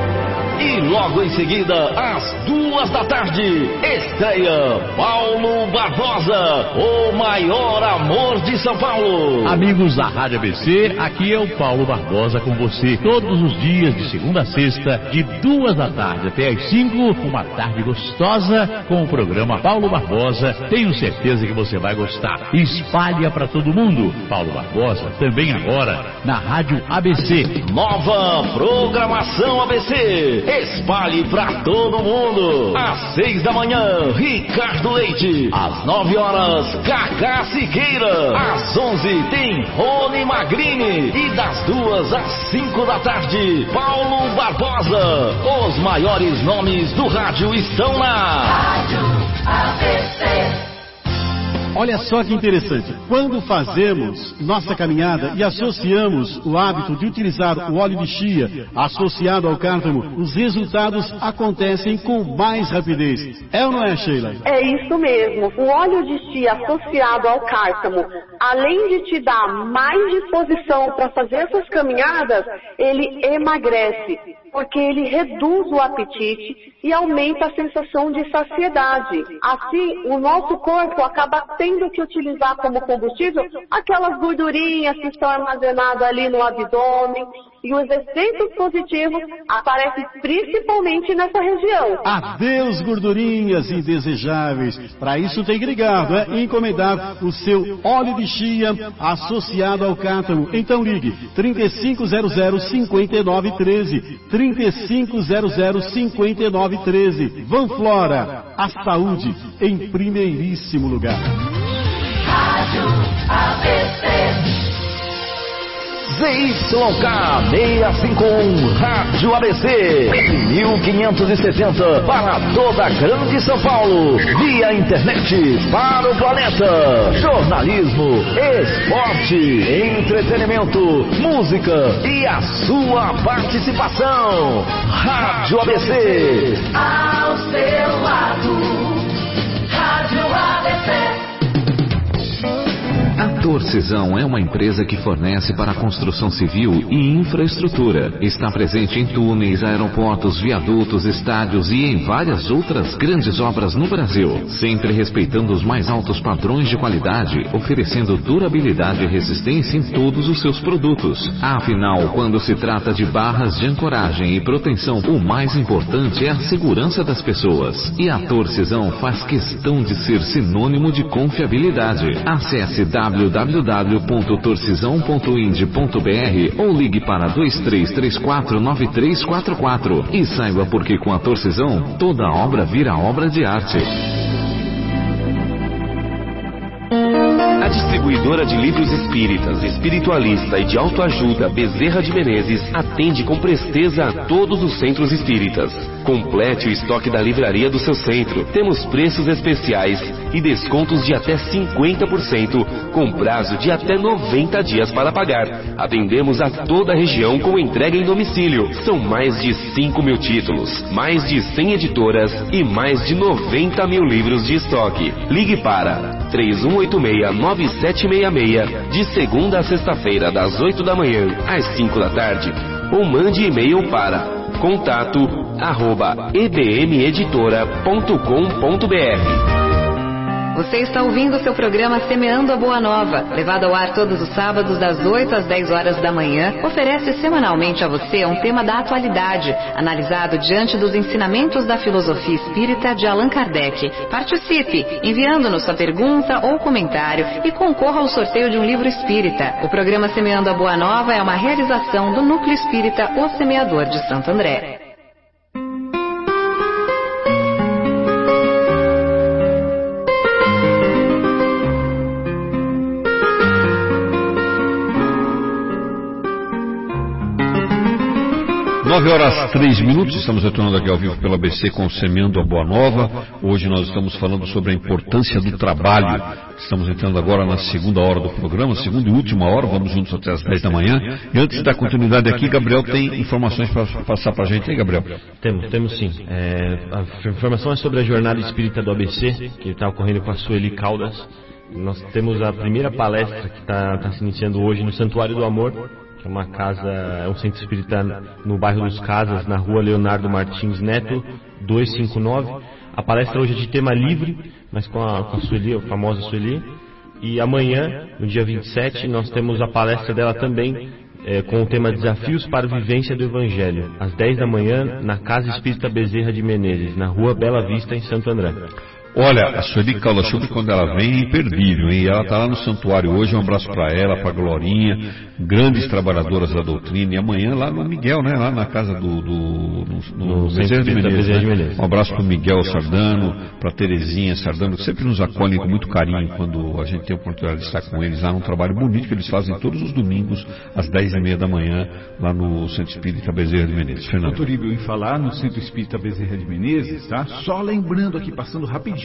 E logo em seguida, às duas da tarde, estreia Paulo Barbosa, o maior amor de São Paulo. Amigos da Rádio A B C, aqui é o Paulo Barbosa com você. Todos os dias, de segunda a sexta, de duas da tarde até às cinco, uma tarde gostosa com o programa Paulo Barbosa. Tenho certeza que você vai gostar. Espalha para todo mundo. Paulo Barbosa, também agora, na Rádio A B C. Nova programação A B C. Espalhe pra todo mundo. Às seis da manhã, Ricardo Leite. Às nove horas, Cacá Siqueira. Às onze, tem Rony Magrini. E das duas às cinco da tarde, Paulo Barbosa. Os maiores nomes do rádio estão lá. Rádio A B C. Olha só que interessante, quando fazemos nossa caminhada e associamos o hábito de utilizar o óleo de chia associado ao cártamo, os resultados acontecem com mais rapidez. É ou não é, Sheila? É isso mesmo. O óleo de chia associado ao cártamo, além de te dar mais disposição para fazer essas caminhadas, ele emagrece, porque ele reduz o apetite e aumenta a sensação de saciedade. Assim, o nosso corpo acaba tendo que utilizar como combustível aquelas gordurinhas que estão armazenadas ali no abdômen, e os efeitos positivos aparecem principalmente nessa região. Adeus gordurinhas indesejáveis. Para isso tem que ligar, não é? E encomendar o seu óleo de chia associado ao cátamo. Então ligue trinta e cinco zero zero, cinquenta e nove treze, trinta e cinco zero zero, cinquenta e nove treze. Vanflora, a saúde em primeiríssimo lugar. Rádio A B C. Z Y K seiscentos e cinquenta e um, Rádio A B C, mil quinhentos e setenta, para toda a Grande São Paulo, via internet, para o planeta. Jornalismo, esporte, entretenimento, música e a sua participação. Rádio A B C. Ao seu lado, Rádio A B C. A Torcisão é uma empresa que fornece para a construção civil e infraestrutura. Está presente em túneis, aeroportos, viadutos, estádios e em várias outras grandes obras no Brasil, sempre respeitando os mais altos padrões de qualidade, oferecendo durabilidade e resistência em todos os seus produtos. Afinal, quando se trata de barras de ancoragem e proteção, o mais importante é a segurança das pessoas. E a Torcisão faz questão de ser sinônimo de confiabilidade. Acesse w w w ponto torcisão ponto ind ponto b r ou ligue para dois três três quatro nove três quatro quatro e saiba porque com a Torcisão toda obra vira obra de arte. distribuidora de livros espíritas, espiritualista e de autoajuda Bezerra de Menezes atende com presteza a todos os centros espíritas. Complete o estoque da livraria do seu centro. Temos preços especiais e descontos de até cinquenta por cento, com prazo de até noventa dias para pagar. Atendemos a toda a região com entrega em domicílio. São mais de cinco mil títulos, mais de cem editoras e mais de noventa mil livros de estoque. Ligue para três um oito seis, nove sete seis seis, de segunda a sexta-feira, das oito da manhã às cinco da tarde, ou mande e-mail para contato arroba e b m editora ponto com ponto b r. Você está ouvindo o seu programa Semeando a Boa Nova, levado ao ar todos os sábados das oito às dez horas da manhã, oferece semanalmente a você um tema da atualidade, analisado diante dos ensinamentos da filosofia espírita de Allan Kardec. Participe, enviando-nos sua pergunta ou comentário e concorra ao sorteio de um livro espírita. O programa Semeando a Boa Nova é uma realização do Núcleo Espírita O Semeador de Santo André. nove horas três minutos, estamos retornando aqui ao vivo pela A B C com Semeando a Boa Nova. Hoje nós estamos falando sobre a importância do trabalho. Estamos entrando agora na segunda hora do programa, segunda e última hora, vamos juntos até as dez da manhã. E antes de dar continuidade aqui, Gabriel tem informações para passar para a gente aí, Gabriel? Temos, temos sim. É, a informação é sobre a jornada espírita do A B C, que está ocorrendo com a Sueli Caldas. Nós temos a primeira palestra que está tá se iniciando hoje no Santuário do Amor, que é uma casa, é um centro espírita no bairro dos Casas, na rua Leonardo Martins Neto, duzentos e cinquenta e nove. A palestra hoje é de tema livre, mas com a, com a Sueli, a famosa Sueli. E amanhã, no dia vinte e sete, nós temos a palestra dela também, é, com o tema Desafios para a Vivência do Evangelho, às dez da manhã, na Casa Espírita Bezerra de Menezes, na rua Bela Vista, em Santo André. Olha, a Sueli Caldas, quando ela vem, é imperdível, hein? Ela está lá no santuário hoje, um abraço para ela, para a Glorinha, grandes trabalhadoras da doutrina, e amanhã lá no Miguel, né? Lá na casa do, do no, no, no Bezerra de Menezes, né? Menezes. Um abraço para o Miguel Sardano, para a Terezinha Sardano, que sempre nos acolhem com muito carinho quando a gente tem a oportunidade de estar com eles lá, um trabalho bonito que eles fazem todos os domingos, às dez e meia da manhã, lá no Centro Espírita Bezerra de Menezes. Fernando. Doutor Ibio, em falar no Centro Espírita Bezerra de Menezes, tá? Só lembrando aqui, passando rapidinho,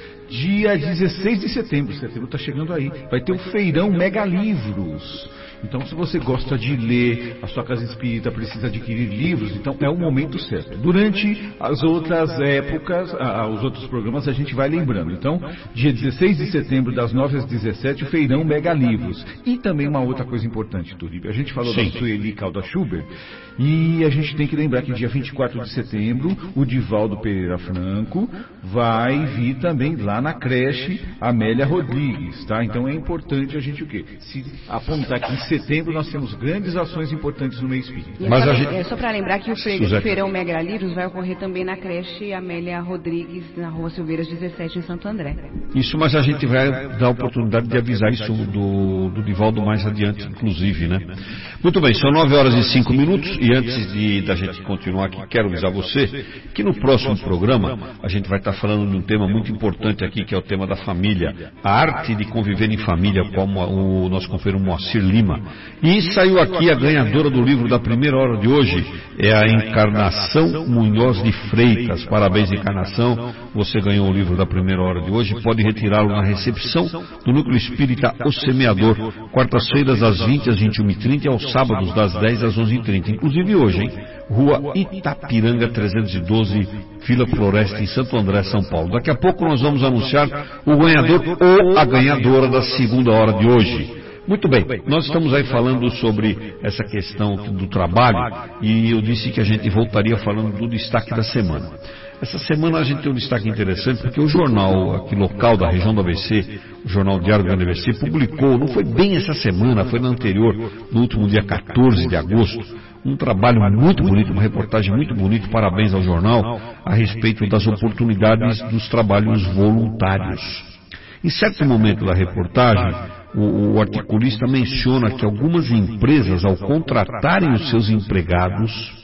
dia dezesseis de setembro, setembro está chegando aí, vai ter o Feirão Mega Livros. Então, se você gosta de ler, a sua casa espírita precisa adquirir livros, então é o momento certo. Durante as outras épocas, ah, os outros programas, a gente vai lembrando. Então, dia dezesseis de setembro, das nove às dezessete, o Feirão Mega Livros. E também uma outra coisa importante, Turíbio. A gente falou Sim. da Sueli Caldas Schubert, e a gente tem que lembrar que dia vinte e quatro de setembro, o Divaldo Pereira Franco vai vir também lá na creche Amélia Rodrigues, tá? Então é importante a gente o quê? Se apontar que em setembro nós temos grandes ações importantes no meio espírita. Mas é, só, gente... é só para lembrar que o Suzete. Feirão Mega Livros vai ocorrer também na creche Amélia Rodrigues, na rua Silveiras dezessete, em Santo André. Isso, mas a gente vai dar a oportunidade de avisar isso do, do Divaldo mais adiante, inclusive, né? Muito bem, são nove horas e cinco minutos, e antes de da gente continuar aqui, quero avisar você que no próximo programa a gente vai estar falando de um tema muito importante aqui, que é o tema da família, a arte de conviver em família, como o nosso companheiro Moacir Lima. E saiu aqui a ganhadora do livro da primeira hora de hoje, é a Encarnação Munhoz de Freitas. Parabéns, Encarnação, você ganhou o livro da primeira hora de hoje, pode retirá-lo na recepção do Núcleo Espírita O Semeador, quartas-feiras às vinte às vinte e uma e trinta e aos sábados das dez às onze e trinta, inclusive hoje, hein? Rua Itapiranga trezentos e doze, Vila Floresta, em Santo André, São Paulo. Daqui a pouco nós vamos anunciar o ganhador ou a ganhadora da segunda hora de hoje. Muito bem, nós estamos aí falando sobre essa questão do trabalho, e eu disse que a gente voltaria falando do destaque da semana. Essa semana a gente tem um destaque interessante, porque o jornal aqui local da região do A B C, o Jornal Diário do A B C, publicou, não foi bem essa semana, foi na anterior, no último dia quatorze de agosto, um trabalho muito bonito, uma reportagem muito bonita, parabéns ao jornal, a respeito das oportunidades dos trabalhos voluntários. Em certo momento da reportagem, o, o articulista menciona que algumas empresas, ao contratarem os seus empregados,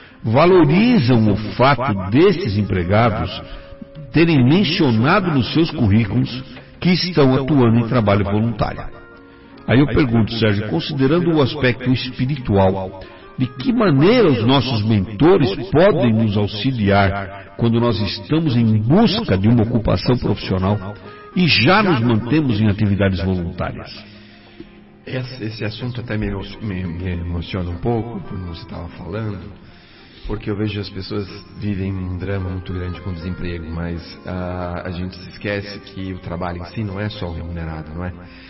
valorizam o fato desses empregados terem mencionado nos seus currículos que estão atuando em trabalho voluntário. Aí eu pergunto, Sérgio, considerando o aspecto espiritual, de que maneira os nossos mentores podem nos auxiliar quando nós estamos em busca de uma ocupação profissional e já nos mantemos em atividades voluntárias? Esse, esse assunto até me, me, me emociona um pouco, como você estava falando, porque eu vejo as pessoas vivem um drama muito grande com o desemprego, mas uh, a gente se esquece que o trabalho em si não é só o remunerado, não é?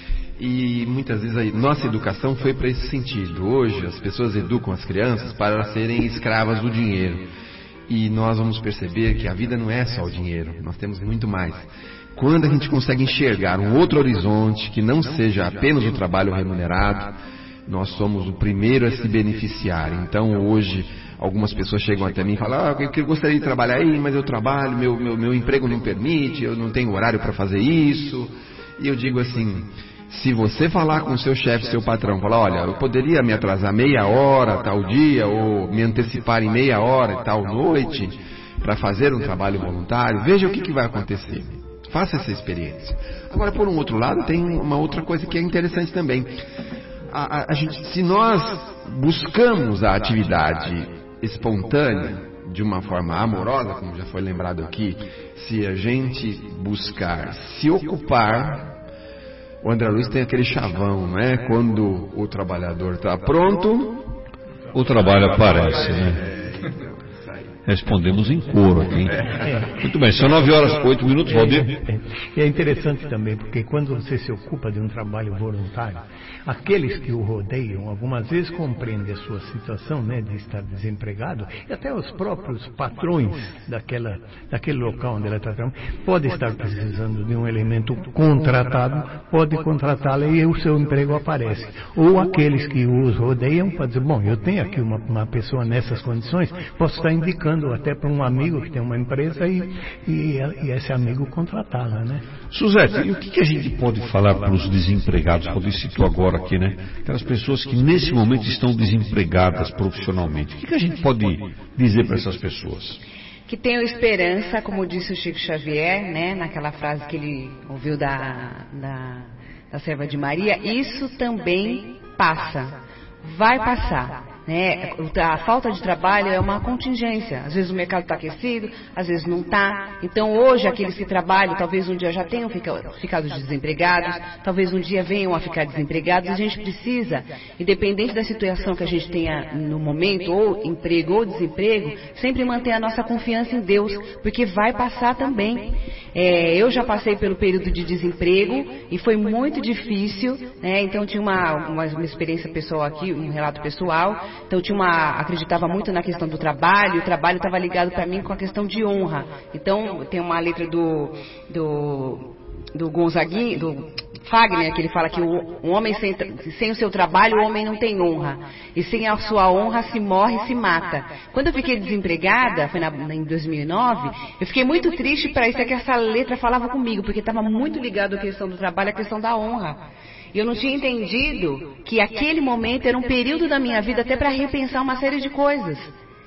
E muitas vezes a nossa educação foi para esse sentido. Hoje as pessoas educam as crianças para serem escravas do dinheiro. E nós vamos perceber que a vida não é só o dinheiro, nós temos muito mais. Quando a gente consegue enxergar um outro horizonte que não seja apenas o trabalho remunerado, nós somos o primeiro a se beneficiar. Então hoje algumas pessoas chegam até mim e falam: ah, eu gostaria de trabalhar aí, mas eu trabalho, meu, meu, meu emprego não permite, eu não tenho horário para fazer isso. E eu digo assim: se você falar com o seu chefe, seu patrão, falar: olha, eu poderia me atrasar meia hora tal dia, ou me antecipar em meia hora tal noite para fazer um trabalho voluntário, veja o que, que vai acontecer. Faça essa experiência. Agora, por um outro lado, tem uma outra coisa que é interessante também. A, a, a gente, se nós buscamos a atividade espontânea de uma forma amorosa, como já foi lembrado aqui, se a gente buscar se ocupar, o André Luiz tem aquele chavão, não é? Quando o trabalhador está pronto, o trabalho aparece, né? Respondemos em coro aqui. Muito bem, são nove horas, oito minutos, Valdir. E é interessante também, porque quando você se ocupa de um trabalho voluntário, aqueles que o rodeiam, algumas vezes compreendem a sua situação, né, de estar desempregado, e até os próprios patrões daquela, daquele local onde ela está trabalhando, pode estar precisando de um elemento contratado, pode contratá-lo e o seu emprego aparece. Ou aqueles que os rodeiam podem dizer: bom, eu tenho aqui uma, uma pessoa nessas condições, posso estar indicando até para um amigo que tem uma empresa e, e, e esse amigo contratá-la, né? Suzete, e o que, que a gente pode falar para os desempregados? Você citou agora aqui, né? Aquelas pessoas que nesse momento estão desempregadas profissionalmente. O que, que a gente pode dizer para essas pessoas? Que tenham esperança, como disse o Chico Xavier, né? Naquela frase que ele ouviu da, da, da serva de Maria, isso também passa, vai passar. Né? A falta de trabalho é uma contingência. Às vezes o mercado está aquecido, às vezes não está. Então hoje aqueles que trabalham, talvez um dia já tenham ficado desempregados, talvez um dia venham a ficar desempregados. A gente precisa, independente da situação que a gente tenha no momento, ou emprego ou desemprego, sempre manter a nossa confiança em Deus, porque vai passar também. É, eu já passei pelo período de desemprego e foi muito difícil, né? Então tinha uma, uma, uma experiência pessoal aqui, um relato pessoal. Então tinha uma, acreditava muito na questão do trabalho, o trabalho estava ligado para mim com a questão de honra. Então tem uma letra do, do, do Gonzaguinha, do Fagner, que ele fala que o, o homem sem, sem o seu trabalho, o homem não tem honra. E sem a sua honra se morre e se mata. Quando eu fiquei desempregada, foi na, em dois mil e nove, eu fiquei muito triste para isso, é que essa letra falava comigo, porque estava muito ligado à questão do trabalho, à questão da honra. E eu não tinha entendido que aquele momento era um período da minha vida até para repensar uma série de coisas.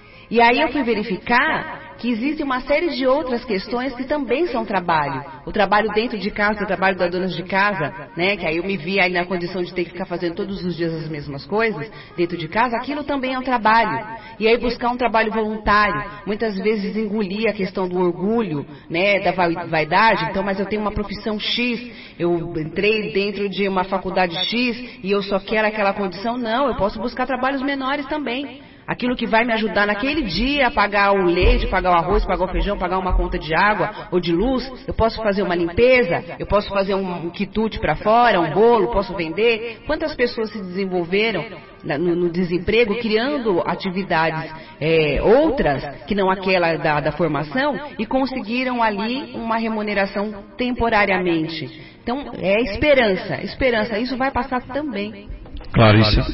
E aí eu fui verificar que existe uma série de outras questões que também são trabalho. O trabalho dentro de casa, o trabalho das donas de casa, né? Que aí eu me vi aí na condição de ter que ficar fazendo todos os dias as mesmas coisas dentro de casa, aquilo também é um trabalho. E aí buscar um trabalho voluntário, muitas vezes engolir a questão do orgulho, né? Da vaidade. Então, mas eu tenho uma profissão X, eu entrei dentro de uma faculdade X e eu só quero aquela condição. Não, eu posso buscar trabalhos menores também. Aquilo que vai me ajudar naquele dia a pagar o leite, pagar o arroz, pagar o feijão, pagar uma conta de água ou de luz. Eu posso fazer uma limpeza, eu posso fazer um quitute para fora, um bolo, posso vender. Quantas pessoas se desenvolveram no, no desemprego criando atividades é, outras que não aquela da, da formação e conseguiram ali uma remuneração temporariamente. Então, é esperança, esperança. Isso vai passar também. Clarice.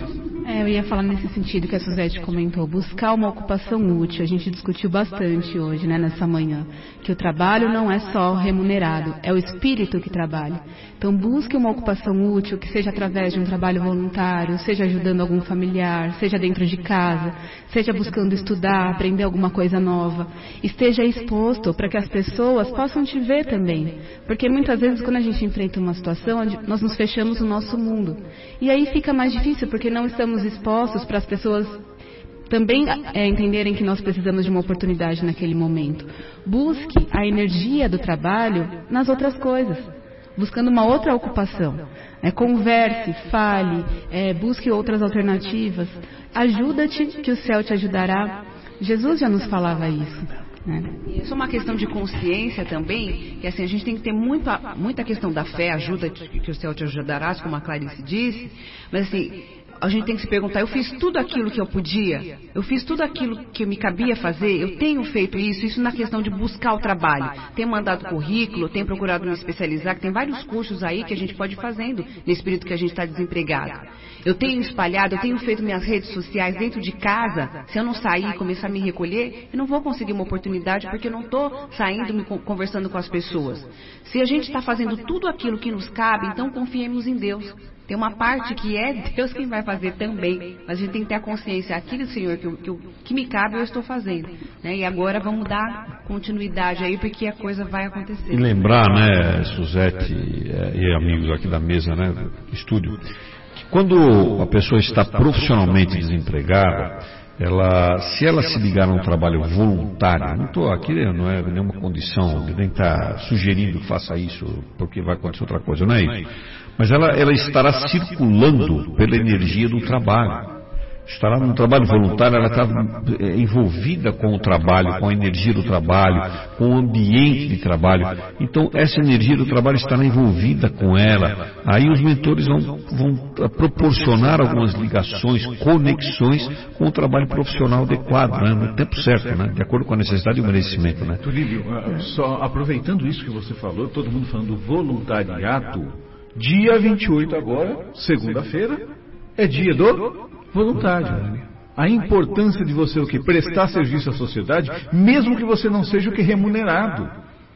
É, eu ia falar nesse sentido que a Suzete comentou, buscar uma ocupação útil. A gente discutiu bastante hoje, né, nessa manhã, que o trabalho não é só remunerado, é o espírito que trabalha. Então busque uma ocupação útil, que seja através de um trabalho voluntário, seja ajudando algum familiar, seja dentro de casa, seja buscando estudar, aprender alguma coisa nova. Esteja exposto para que as pessoas possam te ver também. Porque muitas vezes quando a gente enfrenta uma situação, nós nos fechamos no nosso mundo. E aí fica mais difícil, porque não estamos expostos para as pessoas também é, entenderem que nós precisamos de uma oportunidade naquele momento. Busque a energia do trabalho nas outras coisas, buscando uma outra ocupação. É, converse, fale, é, busque outras alternativas. Ajuda-te que o céu te ajudará. Jesus já nos falava isso. Né? Isso é uma questão de consciência também, que assim, a gente tem que ter muita, muita questão da fé, ajuda que o céu te ajudará, como a Clarice disse, mas assim, a gente tem que se perguntar, eu fiz tudo aquilo que eu podia? Eu fiz tudo aquilo que me cabia fazer? Eu tenho feito isso? Isso na questão de buscar o trabalho. Tenho mandado currículo, tenho procurado me especializar, que tem vários cursos aí que a gente pode ir fazendo nesse período que a gente está desempregado. Eu tenho espalhado, eu tenho feito minhas redes sociais dentro de casa. Se eu não sair e começar a me recolher, eu não vou conseguir uma oportunidade porque eu não estou saindo, me conversando com as pessoas. Se a gente está fazendo tudo aquilo que nos cabe, então confiemos em Deus. Tem uma parte que é Deus quem vai fazer também, mas a gente tem que ter a consciência, aquilo, Senhor, que, que, que me cabe eu estou fazendo, né? E agora vamos dar continuidade aí, porque a coisa vai acontecer. E lembrar, né, Suzete e amigos aqui da mesa, né, do estúdio, que quando a pessoa está profissionalmente desempregada, ela, se ela se ligar a um trabalho voluntário, não estou aqui, não é nenhuma condição de nem estar sugerindo que faça isso porque vai acontecer outra coisa, não é isso. Mas ela, ela estará circulando pela energia do trabalho. Estará num trabalho voluntário, ela está envolvida com o trabalho, com a energia do trabalho, com o ambiente de trabalho. Então, essa energia do trabalho estará envolvida com ela. Aí os mentores vão, vão proporcionar algumas ligações, conexões com o trabalho profissional adequado, né, no tempo certo, né, de acordo com a necessidade e o merecimento. Né. Tulíbio, só aproveitando isso que você falou, todo mundo falando voluntariado, dia vinte e oito agora, segunda-feira, é dia do voluntário. A importância de você o que? Prestar serviço à sociedade, mesmo que você não seja o que remunerado.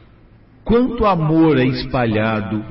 Quanto amor é espalhado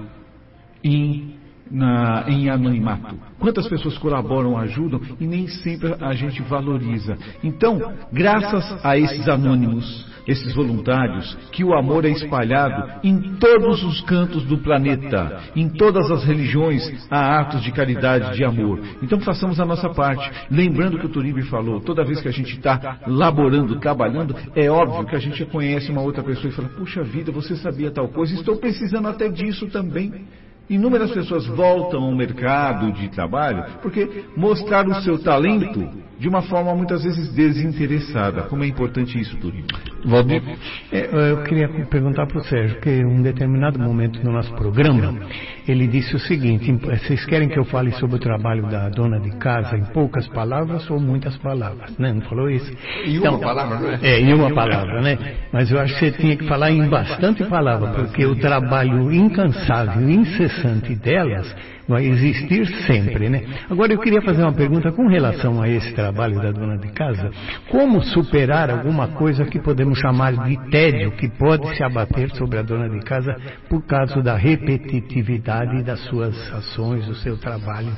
em, na, em anonimato. Quantas pessoas colaboram, ajudam e nem sempre a gente valoriza. Então, graças a esses anônimos, esses voluntários, que o amor é espalhado em todos os cantos do planeta, em todas as religiões, há atos de caridade, de amor. Então façamos a nossa parte. Lembrando que o Turíbio falou, toda vez que a gente está laborando, trabalhando, é óbvio que a gente conhece uma outra pessoa e fala, puxa vida, você sabia tal coisa, estou precisando até disso também. Inúmeras pessoas voltam ao mercado de trabalho porque mostraram o seu talento de uma forma muitas vezes desinteressada. Como é importante isso, Turíbio? Valdir? É, eu queria perguntar para o Sérgio, que em um determinado momento do nosso programa, ele disse o seguinte, vocês querem que eu fale sobre o trabalho da dona de casa em poucas palavras ou muitas palavras, né? Não falou isso? Em então, uma palavra, não é? É, em uma palavra, né? Mas eu acho que você tinha que falar em bastante palavras, porque o trabalho incansável, incessante delas vai existir sempre, né? Agora eu queria fazer uma pergunta com relação a esse trabalho da dona de casa. Como superar alguma coisa que podemos chamar de tédio, que pode se abater sobre a dona de casa por causa da repetitividade das suas ações, do seu trabalho?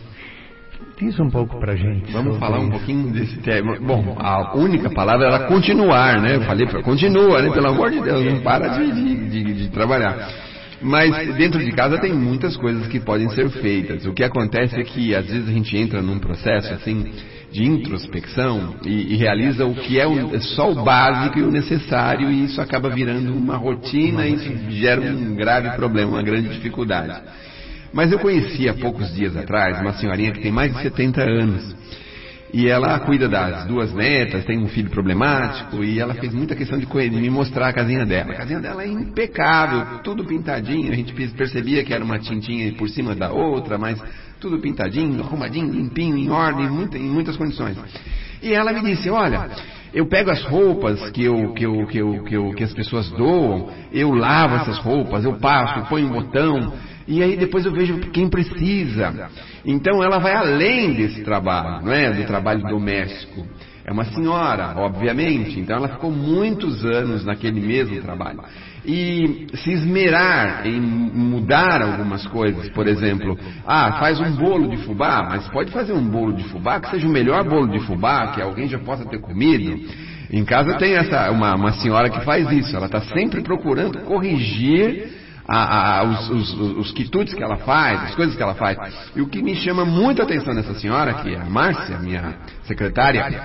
Diz um pouco pra gente. Vamos falar um isso. pouquinho desse tema. Bom, a única palavra era continuar, né? Eu falei, continua, né? Pelo amor de Deus, não para de, de, de, de trabalhar. Mas dentro de casa tem muitas coisas que podem ser feitas. O que acontece é que às vezes a gente entra num processo assim de introspecção e, e realiza o que é, o, é só o básico e o necessário, e isso acaba virando uma rotina e isso gera um grave problema, uma grande dificuldade. Mas eu conheci há poucos dias atrás uma senhorinha que tem mais de setenta anos. E ela cuida das duas netas, tem um filho problemático, e ela fez muita questão de me mostrar a casinha dela. A casinha dela é impecável, tudo pintadinho, a gente percebia que era uma tintinha por cima da outra, mas tudo pintadinho, arrumadinho, limpinho, em ordem, muita, em muitas condições. E ela me disse, olha, eu pego as roupas que, eu, que, eu, que, eu, que, eu, que as pessoas doam, eu lavo essas roupas, eu passo, eu ponho um botão, E aí depois eu vejo quem precisa. Então ela vai além desse trabalho, não é? Do trabalho doméstico. É uma senhora, obviamente, então ela ficou muitos anos naquele mesmo trabalho. E se esmerar em mudar algumas coisas, por exemplo, ah, faz um bolo de fubá, mas pode fazer um bolo de fubá que seja o melhor bolo de fubá que alguém já possa ter comido. Em casa tem essa, uma, uma senhora que faz isso, ela está sempre procurando corrigir A, a, os, os, os quitutes que ela faz, as coisas que ela faz. E o que me chama muita atenção nessa senhora, que é a Márcia, minha secretária,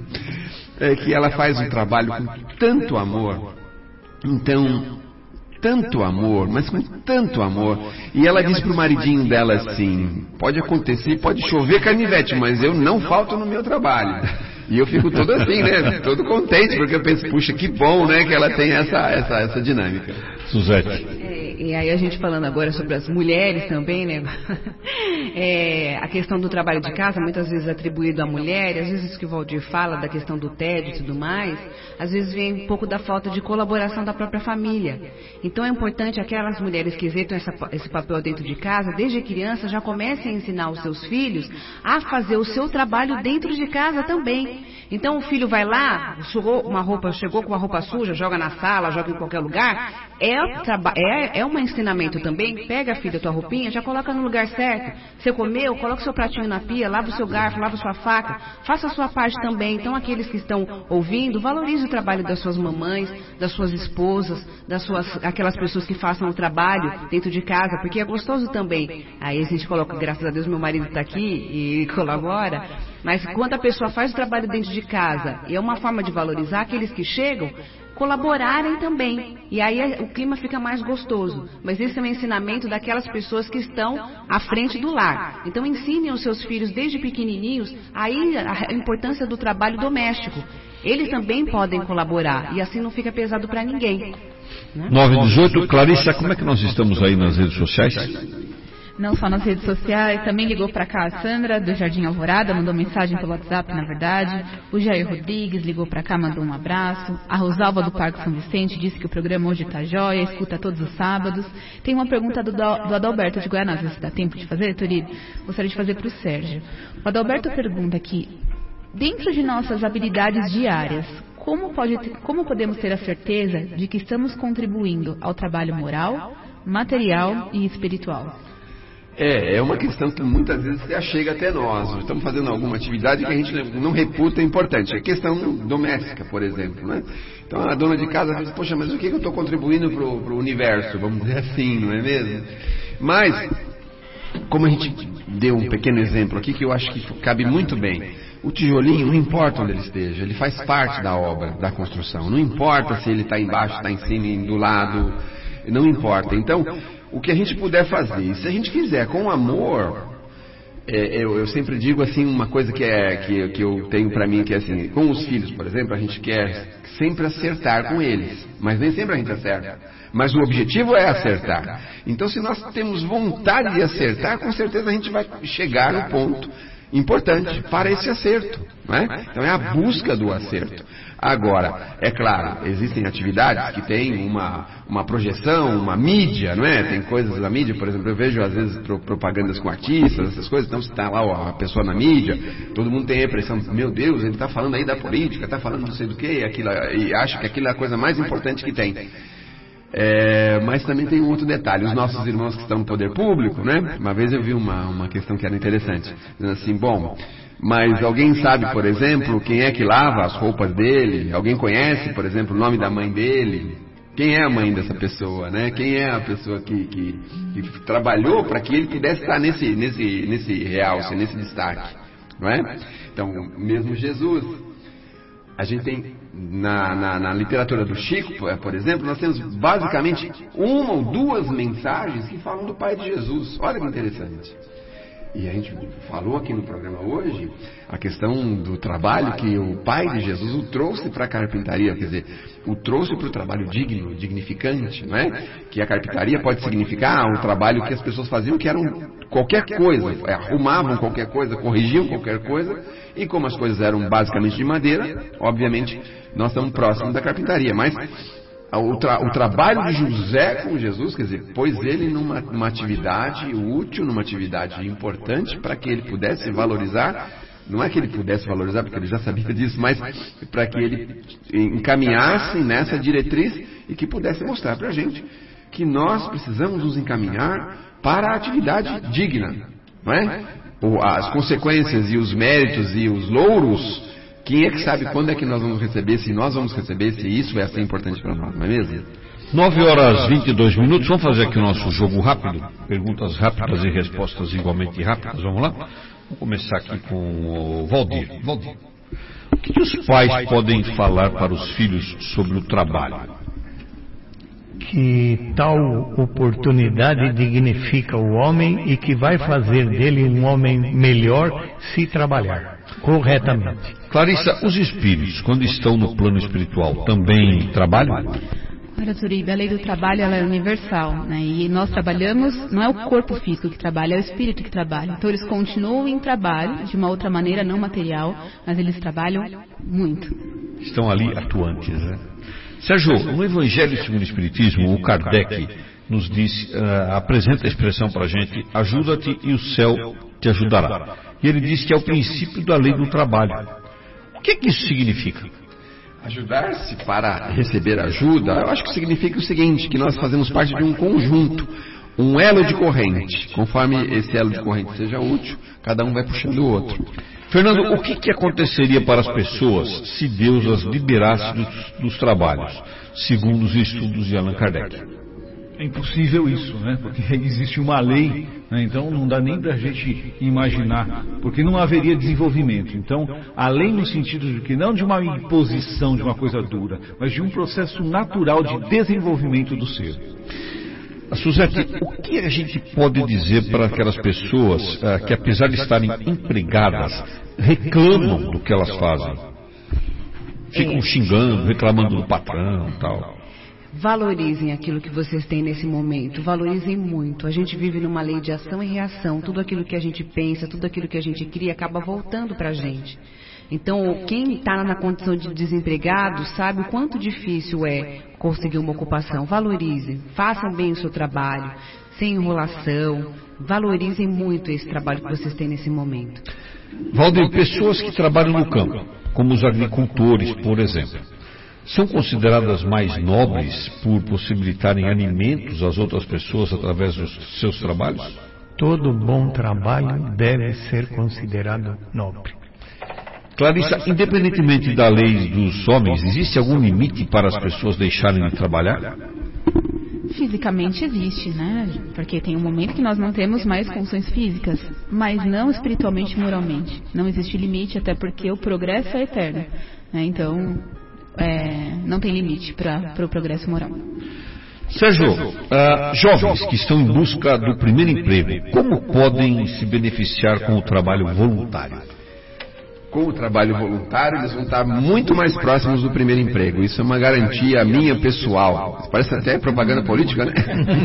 é que ela faz um trabalho com tanto amor. Então, tanto amor, mas com tanto amor. E ela diz pro maridinho dela assim: pode acontecer, pode chover canivete, mas eu não falto no meu trabalho. E eu fico todo assim, né? Todo contente, porque eu penso, puxa, que bom, né? Que ela tem essa, essa, essa dinâmica. Suzete. É, e aí a gente falando agora sobre as mulheres também, né? É, a questão do trabalho de casa, muitas vezes atribuído à mulher, e às vezes que o Valdir fala da questão do tédio e tudo mais, às vezes vem um pouco da falta de colaboração da própria família. Então é importante aquelas mulheres que exerçam essa, esse papel dentro de casa, desde criança, já comecem a ensinar os seus filhos a fazer o seu trabalho dentro de casa também. Então o filho vai lá, chegou uma roupa, chegou com uma roupa suja, joga na sala, joga em qualquer lugar, é, é, é um ensinamento também. Pega, filha, tua roupinha, já coloca no lugar certo. Você comeu, coloca o seu pratinho na pia, lava o seu garfo, lava a sua faca, faça a sua parte também. Então aqueles que estão ouvindo, valorize o trabalho das suas mamães, das suas esposas, das suas, aquelas pessoas que façam o trabalho dentro de casa, porque é gostoso também. Aí a gente coloca, graças a Deus meu marido está aqui e colabora, mas quando a pessoa faz o trabalho dentro de casa, e é uma forma de valorizar aqueles que chegam, colaborarem também. E aí o clima fica mais gostoso. Mas esse é um ensinamento daquelas pessoas que estão à frente do lar. Então ensinem os seus filhos desde pequenininhos aí a importância do trabalho doméstico. Eles também podem colaborar e assim não fica pesado para ninguém. Né? nove e dezoito, Clarissa, como é que nós estamos aí nas redes sociais? Não só nas redes sociais, também ligou para cá a Sandra, do Jardim Alvorada, mandou mensagem pelo WhatsApp, na verdade. O Jair Rodrigues ligou para cá, mandou um abraço. A Rosalva do Parque São Vicente disse que o programa hoje está jóia, escuta todos os sábados. Tem uma pergunta do, do Adalberto de Guianás, se dá tempo de fazer, Turib? Gostaria de fazer para o Sérgio. O Adalberto pergunta aqui: dentro de nossas habilidades diárias, como, pode, como podemos ter a certeza de que estamos contribuindo ao trabalho moral, material e espiritual? É, é uma questão que muitas vezes se achega até nós. Estamos fazendo alguma atividade que a gente não reputa importante. É questão doméstica, por exemplo, né? Então a dona de casa diz, poxa, mas o que eu estou contribuindo para o universo? Vamos dizer assim, não é mesmo? Mas, como a gente deu um pequeno exemplo aqui, que eu acho que cabe muito bem. O tijolinho, não importa onde ele esteja, ele faz parte da obra, da construção. Não importa se ele está embaixo, está em cima, do lado, não importa. Então, o que a gente puder fazer, se a gente fizer com amor, é, eu, eu sempre digo assim, uma coisa que, é, que, que eu tenho para mim, que é assim, com os filhos, por exemplo, a gente quer sempre acertar com eles, mas nem sempre a gente acerta. Mas o objetivo é acertar. Então, se nós temos vontade de acertar, com certeza a gente vai chegar no ponto importante para esse acerto, não é? Então é a busca do acerto. Agora, é claro, existem atividades que têm uma, uma projeção, uma mídia, não é? Tem coisas da mídia, por exemplo, eu vejo às vezes propagandas com artistas, essas coisas, então se está lá ó, a pessoa na mídia, todo mundo tem a impressão, meu Deus, ele está falando aí da política, está falando não sei do que, aquilo, e acha que aquilo é a coisa mais importante que tem. É, mas também tem um outro detalhe, os nossos irmãos que estão no poder público, né? Uma vez eu vi uma, uma questão que era interessante, dizendo assim, bom, mas alguém sabe, por exemplo, quem é que lava as roupas dele? Alguém conhece, por exemplo, o nome da mãe dele? Quem é a mãe dessa pessoa, né? Quem é a pessoa que, que, que trabalhou para que ele pudesse estar nesse, nesse, nesse realce, nesse destaque, não é? Então, mesmo Jesus, a gente tem na, na, na literatura do Chico, por exemplo, nós temos basicamente uma ou duas mensagens que falam do Pai de Jesus. Olha que interessante. E a gente falou aqui no programa hoje a questão do trabalho que o Pai de Jesus o trouxe para a carpintaria, quer dizer, o trouxe para o trabalho digno, dignificante, não é? Que a carpintaria pode significar o trabalho que as pessoas faziam, que eram qualquer coisa, arrumavam qualquer coisa, corrigiam qualquer coisa, e como as coisas eram basicamente de madeira, obviamente nós estamos próximos da carpintaria, mas o, tra, o trabalho de José com Jesus, quer dizer, pôs ele numa, numa atividade útil, numa atividade importante para que ele pudesse valorizar, não é que ele pudesse valorizar porque ele já sabia disso, mas para que ele encaminhasse nessa diretriz e que pudesse mostrar para a gente que nós precisamos nos encaminhar para a atividade digna, não é? As consequências e os méritos e os louros, quem é que sabe quando é que nós vamos receber, se nós vamos receber, se isso vai ser importante para nós, não é mesmo? nove horas e vinte e dois minutos, vamos fazer aqui o nosso jogo rápido, perguntas rápidas e respostas igualmente rápidas, vamos lá? Vamos começar aqui com o Valdir. Valdir, o que, que os pais podem falar para os filhos sobre o trabalho? Que tal oportunidade dignifica o homem e que vai fazer dele um homem melhor se trabalhar corretamente. Clarissa, os espíritos, quando estão no plano espiritual, também trabalham? Olha, Turibe, a lei do trabalho ela é universal, né? E nós trabalhamos, não é o corpo físico que trabalha, é o espírito que trabalha. Então eles continuam em trabalho, de uma outra maneira não material, mas eles trabalham muito. Estão ali atuantes, né? Sérgio, no Evangelho segundo o Espiritismo, o Kardec nos diz, uh, apresenta a expressão para a gente, ajuda-te e o céu te ajudará. E ele diz que é o princípio da lei do trabalho. O que é que isso significa? Ajudar-se para receber ajuda, eu acho que significa o seguinte, que nós fazemos parte de um conjunto, um elo de corrente. Conforme esse elo de corrente seja útil, cada um vai puxando o outro. Fernando, o que, que aconteceria para as pessoas se Deus as liberasse dos, dos trabalhos, segundo os estudos de Allan Kardec? É impossível isso, né? Porque existe uma lei, né? Então não dá nem para a gente imaginar, porque não haveria desenvolvimento. Então, a lei no sentido de que não de uma imposição de uma coisa dura, mas de um processo natural de desenvolvimento do ser. Suzete, o que a gente pode dizer para aquelas pessoas uh, que, apesar de estarem empregadas, reclamam do que elas fazem? Ficam xingando, reclamando do patrão e tal. Valorizem aquilo que vocês têm nesse momento, valorizem muito. A gente vive numa lei de ação e reação. Tudo aquilo que a gente pensa, tudo aquilo que a gente cria acaba voltando para a gente. Então, quem está na condição de desempregado sabe o quanto difícil é conseguir uma ocupação. Valorizem, façam bem o seu trabalho, sem enrolação. Valorizem muito esse trabalho que vocês têm nesse momento. Valdir, pessoas que trabalham no campo, como os agricultores, por exemplo, são consideradas mais nobres por possibilitarem alimentos às outras pessoas através dos seus trabalhos? Todo bom trabalho deve ser considerado nobre. Clarissa, independentemente da lei dos homens, existe algum limite para as pessoas deixarem de trabalhar? Fisicamente existe, né? Porque tem um momento que nós não temos mais funções físicas, mas não espiritualmente e moralmente. Não existe limite, até porque o progresso é eterno, né? Então, é, não tem limite para o pro progresso moral. Sérgio, uh, jovens que estão em busca do primeiro emprego, como podem se beneficiar com o trabalho voluntário? Com o trabalho voluntário, eles vão estar muito mais próximos do primeiro emprego. Isso é uma garantia minha pessoal. Parece até propaganda política, né?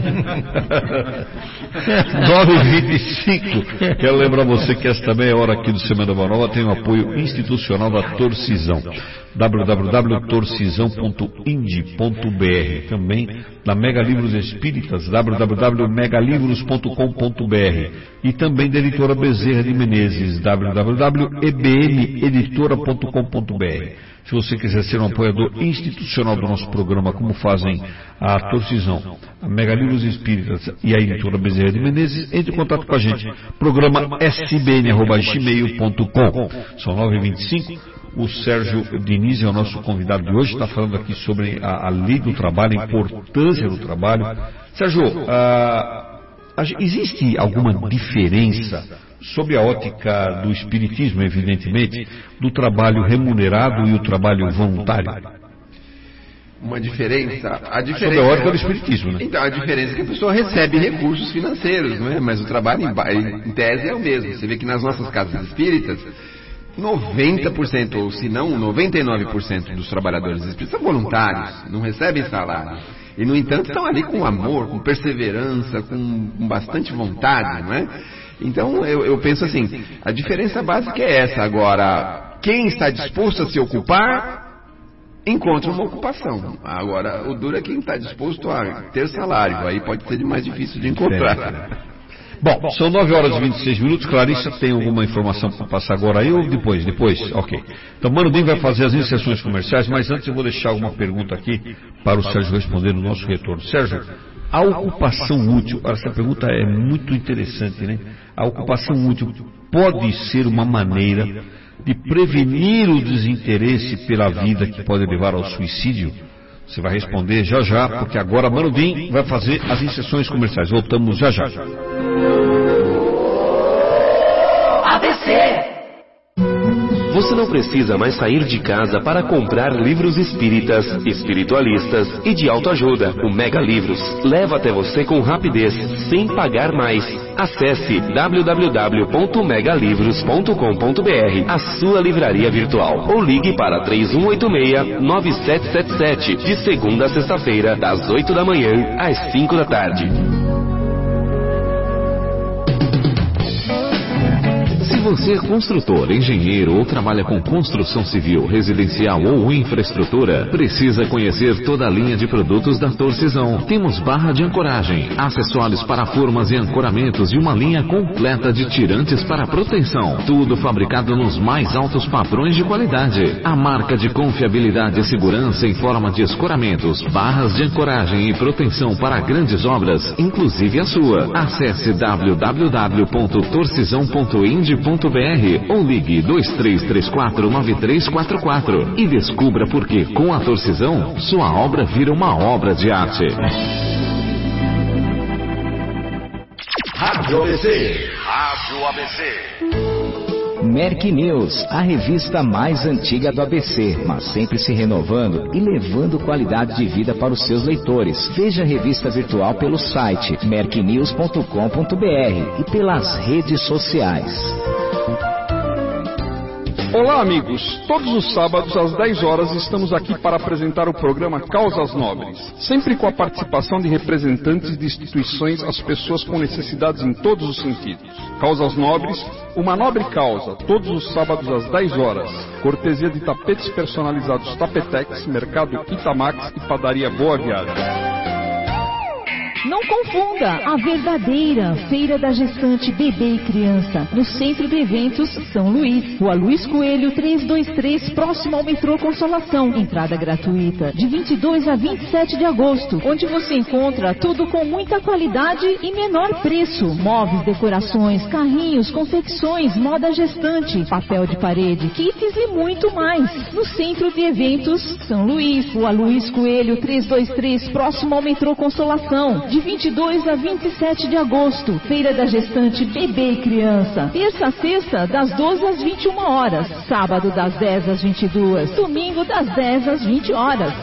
nove e vinte e cinco. Quero lembrar você que esta meia hora aqui do Semana Boa Nova tem o apoio institucional da Torcisão. w w w ponto torcisão ponto ind ponto b r. Também da Mega Livros Espíritas, w w w ponto mega livros ponto com ponto b r. E também da Editora Bezerra de Menezes, w w w ponto e b m editora ponto com ponto b r. Se você quiser ser um apoiador institucional do nosso programa, como fazem a Torcisão, a Mega Livros Espíritas e a Editora Bezerra de Menezes, entre em contato com a gente. Programa s b n arroba gmail ponto com. São nove e vinte e cinco. O Sérgio Diniz é o nosso convidado de hoje, está falando aqui sobre a, a lei do trabalho, a importância do trabalho. Sérgio, ah, existe alguma diferença, sob a ótica do espiritismo, evidentemente, do trabalho remunerado e o trabalho voluntário? Uma diferença? A diferença sob a ótica do espiritismo, né? Então, a diferença é que a pessoa recebe recursos financeiros, não é? Mas o trabalho, em, em tese, é o mesmo. Você vê que nas nossas casas espíritas, noventa por cento, ou se não, noventa e nove por cento dos trabalhadores espíritas são voluntários, não recebem salário. E, no entanto, estão ali com amor, com perseverança, com, com bastante vontade, não é? Então, eu, eu penso assim, a diferença básica é essa. Agora, quem está disposto a se ocupar, encontre uma ocupação. Agora, o duro é quem está disposto a ter salário, aí pode ser mais difícil de encontrar. Bom, são nove horas e vinte e seis minutos. Clarissa, tem alguma informação para passar agora aí ou depois? Depois? Ok. Então, Mano Dim vai fazer as inserções comerciais, mas antes eu vou deixar alguma pergunta aqui para o Sérgio responder no nosso retorno. Sérgio, a ocupação útil, essa pergunta é muito interessante, né? A ocupação útil pode ser uma maneira de prevenir o desinteresse pela vida que pode levar ao suicídio? Você vai responder já já, porque agora Mano Dim vai fazer as inserções comerciais. Voltamos já já. A B C. Você não precisa mais sair de casa para comprar livros espíritas, espiritualistas e de autoajuda. O Mega Livros leva até você com rapidez, sem pagar mais. Acesse w w w ponto mega livros ponto com ponto b r, a sua livraria virtual, ou ligue para três um oito seis, nove sete sete sete, de segunda a sexta-feira, das oito da manhã às cinco da tarde. Se você é construtor, engenheiro ou trabalha com construção civil, residencial ou infraestrutura, precisa conhecer toda a linha de produtos da Torcisão. Temos barra de ancoragem, acessórios para formas e ancoramentos e uma linha completa de tirantes para proteção. Tudo fabricado nos mais altos padrões de qualidade. A marca de confiabilidade e segurança em forma de escoramentos, barras de ancoragem e proteção para grandes obras, inclusive a sua. Acesse w w w ponto torcisão ponto ind ponto b r ou ligue dois três três quatro nove três quatro quatro e descubra por que com a Torcisão sua obra vira uma obra de arte. Rádio A B C. Rádio A B C. Merck News, a revista mais antiga do A B C, mas sempre se renovando e levando qualidade de vida para os seus leitores. Veja a revista virtual pelo site merck news ponto com ponto b r e pelas redes sociais. Olá, amigos! Todos os sábados às dez horas estamos aqui para apresentar o programa Causas Nobres, sempre com a participação de representantes de instituições às pessoas com necessidades em todos os sentidos. Causas Nobres, uma nobre causa, todos os sábados às dez horas. Cortesia de tapetes personalizados Tapetex, Mercado Itamax e Padaria Boa Viagem. Não confunda a verdadeira Feira da Gestante Bebê e Criança, no Centro de Eventos São Luís, Rua Luiz Coelho trezentos e vinte e três, próximo ao metrô Consolação. Entrada gratuita, de vinte e dois a vinte e sete de agosto, onde você encontra tudo com muita qualidade e menor preço. Móveis, decorações, carrinhos, confecções, moda gestante, papel de parede, kits e muito mais. No Centro de Eventos São Luís, Rua Luiz Coelho trezentos e vinte e três, próximo ao metrô Consolação. De vinte e dois a vinte e sete de agosto, Feira da Gestante Bebê e Criança. Terça a sexta, das doze às vinte e uma horas. Sábado, das dez às vinte e duas. Domingo, das dez às vinte horas.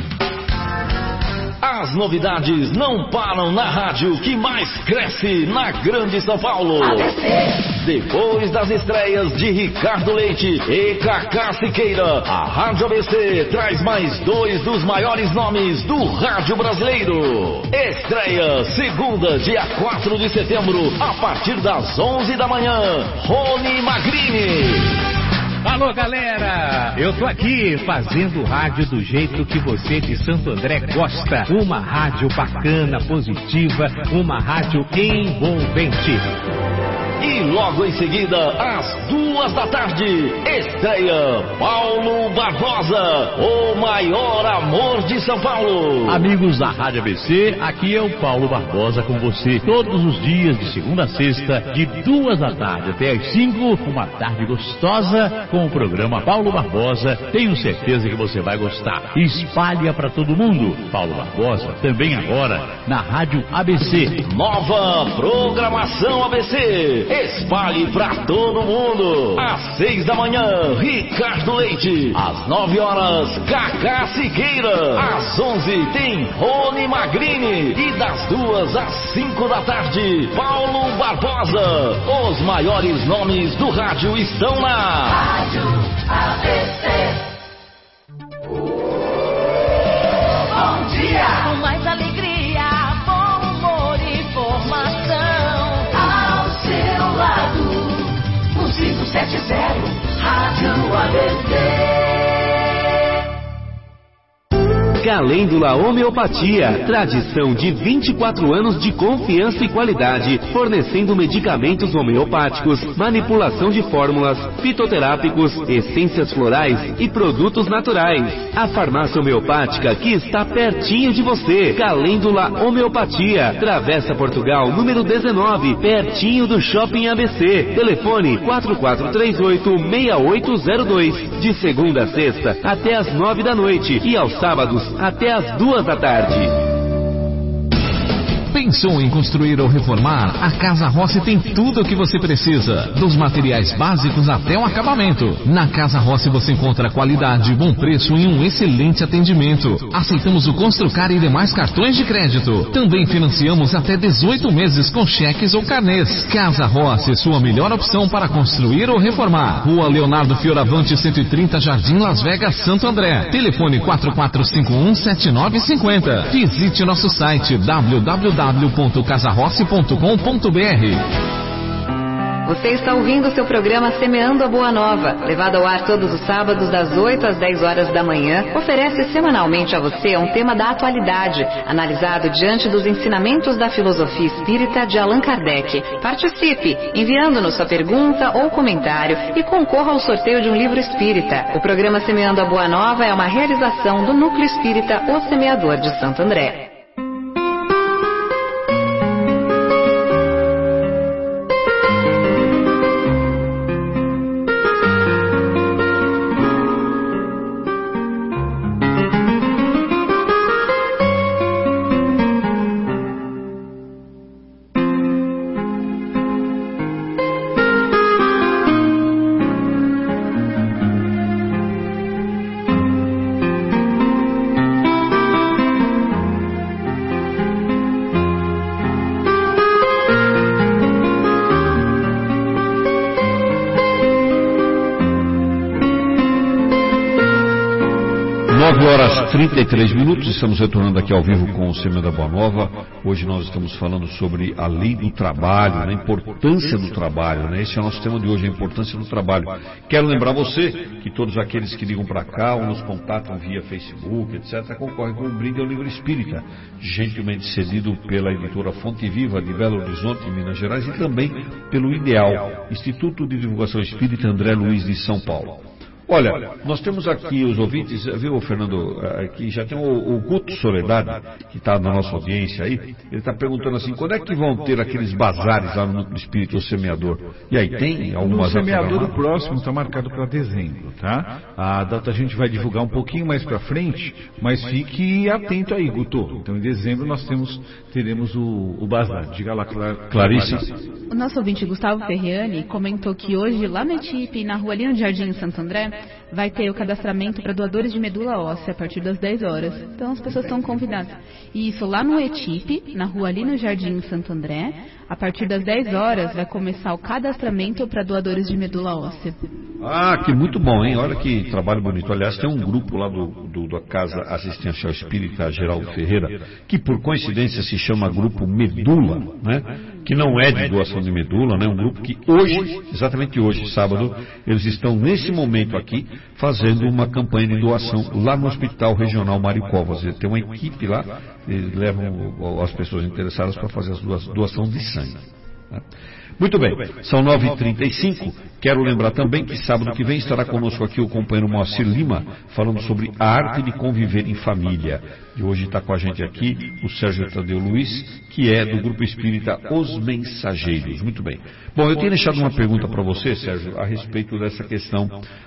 As novidades não param na rádio que mais cresce na Grande São Paulo. A B C. Depois das estreias de Ricardo Leite e Cacá Siqueira, a Rádio A B C traz mais dois dos maiores nomes do rádio brasileiro. Estreia segunda, dia quatro de setembro, a partir das onze da manhã, Rony Magrini. Alô, galera! Eu tô aqui fazendo rádio do jeito que você de Santo André gosta. Uma rádio bacana, positiva, uma rádio envolvente. E logo em seguida, às duas da tarde, estreia Paulo Barbosa, o maior amor de São Paulo. Amigos da Rádio A B C, aqui é o Paulo Barbosa com você. Todos os dias, de segunda a sexta, de duas da tarde até às cinco, uma tarde gostosa com o programa Paulo Barbosa. Tenho certeza que você vai gostar. Espalha para todo mundo. Paulo Barbosa, também agora, na Rádio A B C. Nova programação A B C. Espalhe pra todo mundo. Às seis da manhã, Ricardo Leite. Às nove horas, Cacá Siqueira. Às onze, tem Rony Magrini. E das duas às cinco da tarde, Paulo Barbosa. Os maiores nomes do rádio estão na Rádio A B C. Bom dia! Com mais alegria, bom humor e informação. Ao seu lado, um cinco sete zero, Rádio A B C. Rádio A B C. Bom dia! Com mais alegria, bom humor e informação. Ao seu lado, um cinco sete zero, Rádio A B C. Calêndula Homeopatia, tradição de vinte e quatro anos de confiança e qualidade, fornecendo medicamentos homeopáticos, manipulação de fórmulas, fitoterápicos, essências florais e produtos naturais. A farmácia homeopática que está pertinho de você. Calêndula Homeopatia, Travessa Portugal, número dezenove, pertinho do Shopping A B C. Telefone quatro quatro três oito, seis oito zero dois, de segunda a sexta até às nove da noite e aos sábados até às duas da tarde. Pensou em construir ou reformar? A Casa Rossi tem tudo o que você precisa, dos materiais básicos até o acabamento. Na Casa Rossi você encontra qualidade, bom preço e um excelente atendimento. Aceitamos o Construcar e demais cartões de crédito. Também financiamos até dezoito meses com cheques ou carnês. Casa Rossi, sua melhor opção para construir ou reformar. Rua Leonardo Fioravante, cento e trinta, Jardim Las Vegas, Santo André. Telefone quatro quatro cinco um, sete nove cinco zero. Visite nosso site w w w ponto casa rossi ponto com ponto b r. Você está ouvindo o seu programa Semeando a Boa Nova, levado ao ar todos os sábados das oito às dez horas da manhã, oferece semanalmente a você um tema da atualidade, analisado diante dos ensinamentos da filosofia espírita de Allan Kardec. Participe, enviando-nos sua pergunta ou comentário e concorra ao sorteio de um livro espírita. O programa Semeando a Boa Nova é uma realização do Núcleo Espírita O Semeador de Santo André. nove horas e trinta e três minutos, estamos retornando aqui ao vivo com o Semeando a Boa Nova. Hoje nós estamos falando sobre a lei do trabalho, a importância do trabalho, né? Esse é o nosso tema de hoje, a importância do trabalho. Quero lembrar você que todos aqueles que ligam para cá ou nos contatam via Facebook, etcétera, concorrem com um brinde ao livro espírita, gentilmente cedido pela editora Fonte Viva de Belo Horizonte, Minas Gerais, e também pelo IDEAL, Instituto de Divulgação Espírita André Luiz de São Paulo. Olha, nós temos aqui os ouvintes, viu, Fernando, que já tem o, o Guto Soledade, que está na nossa audiência aí, ele está perguntando assim, quando é que vão ter aqueles bazares lá no Núcleo Espírita, o Semeador? E aí, tem alguma... O Semeador do próximo está marcado para dezembro, tá? A data a gente vai divulgar um pouquinho mais para frente, mas fique atento aí, Guto. Então, em dezembro nós temos, teremos o, o bazar. Diga lá, Clar... Clarice. O nosso ouvinte Gustavo Ferriani comentou que hoje, lá no E T I P, na Rua Lino de Jardim, em Santo André, vai ter o cadastramento para doadores de medula óssea a partir das dez horas. Então as pessoas estão convidadas. E isso lá no E T I P, na Rua Lino Jardim, em Santo André, a partir das dez horas vai começar o cadastramento para doadores de medula óssea. Ah, que muito bom, hein? Olha que trabalho bonito. Aliás, tem um grupo lá do, do, da Casa Assistencial Espírita Geraldo Ferreira, que por coincidência se chama Grupo Medula, né? Que não é de doação de medula, né? Um grupo que hoje, exatamente hoje, sábado, eles estão nesse momento aqui fazendo uma campanha de doação lá no Hospital Regional Mário Covas. Tem uma equipe lá, eles levam as pessoas interessadas para fazer a doação de sangue, né? Muito bem, são nove e trinta e cinco. Quero lembrar também que sábado que vem estará conosco aqui o companheiro Moacir Lima, falando sobre a arte de conviver em família. E hoje está com a gente aqui o Sérgio Tadeu Luiz, que é do Grupo Espírita Os Mensageiros. Muito bem. Bom, eu tinha deixado uma pergunta para você, Sérgio, a respeito dessa questão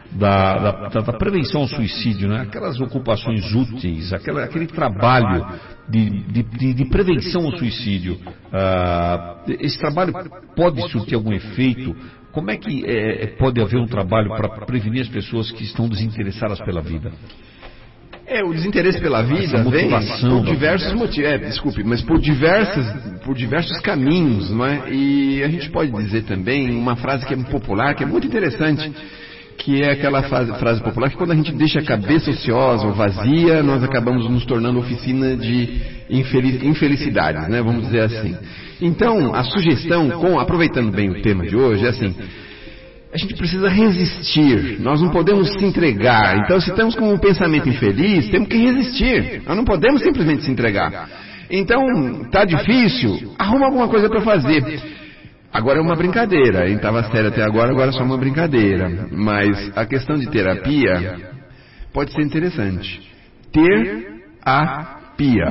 da, da, da prevenção ao suicídio, né? Aquelas ocupações úteis, aquela, aquele trabalho de, de, de, de prevenção ao suicídio. Ah, esse trabalho pode surtir algum efeito? Como é que é, pode haver um trabalho para prevenir as pessoas que estão desinteressadas pela vida? É, o desinteresse pela vida vem por diversos motivos, é, desculpe, mas por diversos, por diversos caminhos, não é? E a gente pode dizer também uma frase que é popular, que é muito interessante, que é aquela frase, frase popular que quando a gente deixa a cabeça ociosa ou vazia, nós acabamos nos tornando oficina de infelic, infelicidades, né? Vamos dizer assim. Então, a sugestão, com, aproveitando bem o tema de hoje, é assim... a gente precisa resistir, nós não podemos se entregar. Então, se estamos com um pensamento infeliz, temos que resistir, nós não podemos simplesmente se entregar. Então, tá difícil, arruma alguma coisa para fazer. Agora é uma brincadeira, hein? Estava sério até agora, agora é só uma brincadeira. Mas a questão de terapia pode ser interessante. Ter a pia.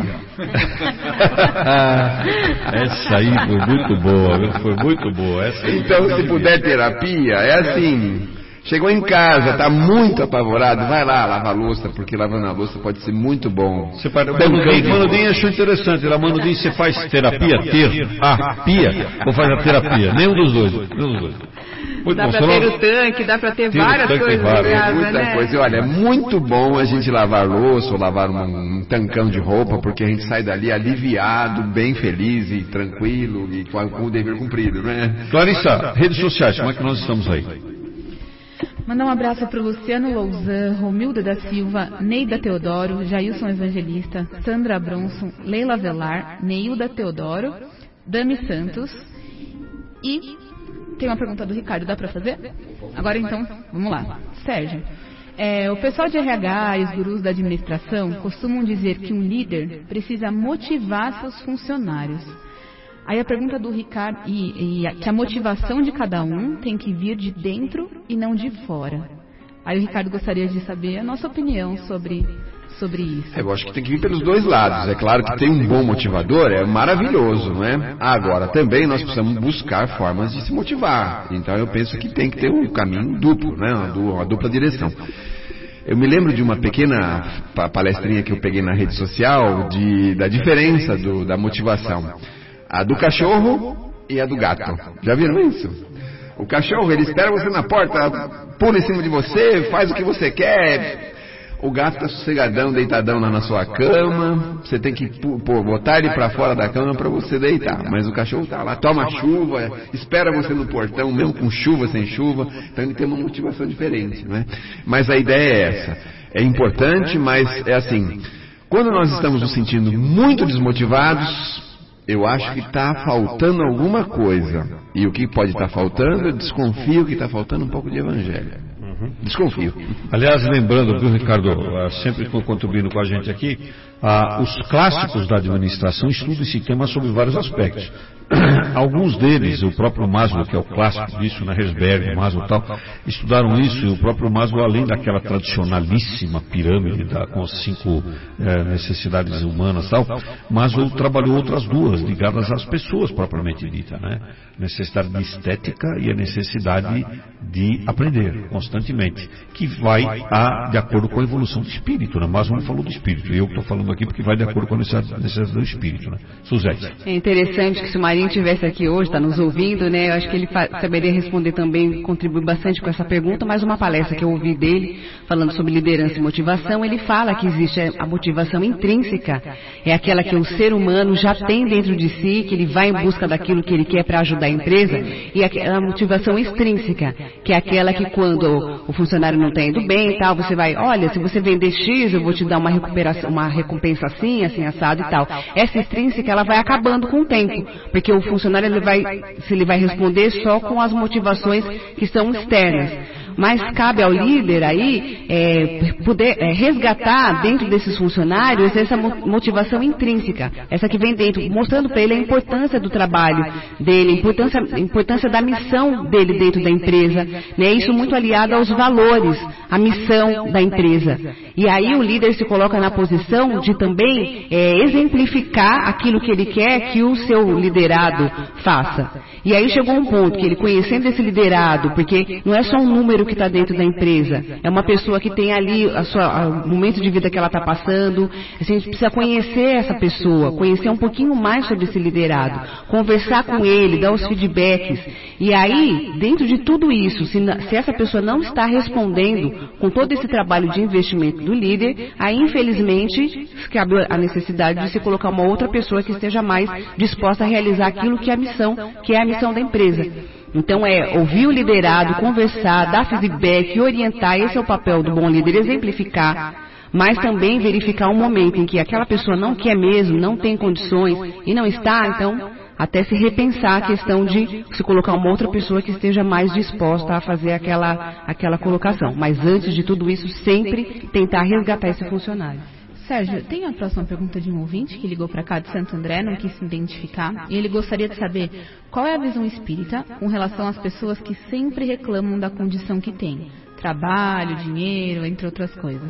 Essa aí foi muito boa, viu? Foi muito boa. Essa então, se puder terapia, é assim. Chegou em casa, está muito apavorado, vai lá lavar a louça, porque lavando a louça pode ser muito bom. Você pode... Manudinho achou interessante. Ela, Manudinho, você faz terapia, ter a pia, ou faz a terapia? Nenhum dos dois. Nenhum dos dois. Muito dá para ter o tanque, dá para ter várias tanque, coisas várias, em casa, muita né? coisa. Olha, é muito bom a gente lavar louça ou lavar um, um tancão de roupa, porque a gente sai dali aliviado, bem feliz e tranquilo e com, com o dever cumprido, né? Clarissa, redes sociais, como é que nós estamos aí? Mandar um abraço para o Luciano Louzan, Romilda da Silva, Neida Teodoro, Jailson Evangelista, Sandra Bronson, Leila Velar, Neilda Teodoro, Dami Santos e tem uma pergunta do Ricardo, dá para fazer? Agora então, vamos lá. Sérgio, é, o pessoal de R H e os gurus da administração costumam dizer que um líder precisa motivar seus funcionários. Aí a pergunta do Ricardo, e, e que a motivação de cada um tem que vir de dentro e não de fora. Aí o Ricardo gostaria de saber a nossa opinião sobre, sobre isso. Eu acho que tem que vir pelos dois lados. É claro que tem um bom motivador, é maravilhoso, não é? Agora, também nós precisamos buscar formas de se motivar. Então eu penso que tem que ter um caminho duplo, né? Uma dupla direção. Eu me lembro de uma pequena palestrinha que eu peguei na rede social de, da diferença do, da motivação. A do cachorro e a do gato. Já viram isso? O cachorro, ele espera você na porta, pula em cima de você, faz o que você quer. O gato está sossegadão, deitadão lá na sua cama. Você tem que pô, botar ele para fora da cama para você deitar. Mas o cachorro está lá, toma chuva, espera você no portão, mesmo com chuva, sem chuva. Então ele tem uma motivação diferente, né? Mas a ideia é essa. É importante, mas é assim. Quando nós estamos nos sentindo muito desmotivados, eu acho que está faltando alguma coisa. E o que pode estar faltando, eu desconfio que está faltando um pouco de evangelho. Uhum. Desconfio. Aliás, lembrando, viu, Ricardo, sempre contribuindo com a gente aqui, ah, os clássicos da administração estudam esse tema sob vários aspectos. Alguns deles, o próprio Maslow, que é o clássico disso, né, Herzberg, Maslow e tal, estudaram isso, e o próprio Maslow, além daquela tradicionalíssima pirâmide da, com as cinco é, necessidades humanas e tal, Maslow trabalhou outras duas, ligadas às pessoas propriamente dita, né? Necessidade de estética e a necessidade de aprender constantemente, que vai a, de acordo com a evolução do espírito, né? Maslow não falou do espírito, eu estou falando aqui porque vai de acordo com a necessidade do espírito, né? Suzete. É interessante que se o Marinho estivesse aqui hoje, está nos ouvindo, né? Eu acho que ele saberia responder também, contribuir bastante com essa pergunta, mas uma palestra que eu ouvi dele, falando sobre liderança e motivação, ele fala que existe a motivação intrínseca, é aquela que o ser humano já tem dentro de si, que ele vai em busca daquilo que ele quer para ajudar a empresa, e a motivação extrínseca, que é aquela que quando o funcionário não está indo bem e tal, você vai, olha, se você vender X, eu vou te dar uma recuperação, uma recompensa assim, assim, assado e tal. Essa extrínseca, ela vai acabando com o tempo, porque o funcionário, ele vai, se ele vai responder só com as motivações que são externas. Mas cabe ao líder aí é, poder é, resgatar dentro desses funcionários essa motivação intrínseca, essa que vem dentro, mostrando para ele a importância do trabalho dele, a importância, a importância da missão dele dentro da empresa, né? Isso muito aliado aos valores, a missão da empresa. E aí o líder se coloca na posição de também é, exemplificar aquilo que ele quer que o seu liderado faça. E aí chegou um ponto que ele, conhecendo esse liderado, porque não é só um número que está dentro da empresa, é uma pessoa que tem ali a sua, o momento de vida que ela está passando, a gente precisa conhecer essa pessoa, conhecer um pouquinho mais sobre esse liderado, conversar com ele, dar os feedbacks, e aí, dentro de tudo isso, se, se essa pessoa não está respondendo com todo esse trabalho de investimento do líder, aí infelizmente cabe a necessidade de se colocar uma outra pessoa que esteja mais disposta a realizar aquilo que é a missão, que é a missão da empresa. Então é ouvir o liderado, conversar, dar feedback, orientar, esse é o papel do bom líder, exemplificar, mas também verificar um momento em que aquela pessoa não quer mesmo, não tem condições e não está, então até se repensar a questão de se colocar uma outra pessoa que esteja mais disposta a fazer aquela, aquela colocação. Mas antes de tudo isso, sempre tentar resgatar esse funcionário. Sérgio, tem a próxima pergunta de um ouvinte que ligou para cá de Santo André, não quis se identificar, e ele gostaria de saber qual é a visão espírita com relação às pessoas que sempre reclamam da condição que têm, trabalho, dinheiro, entre outras coisas.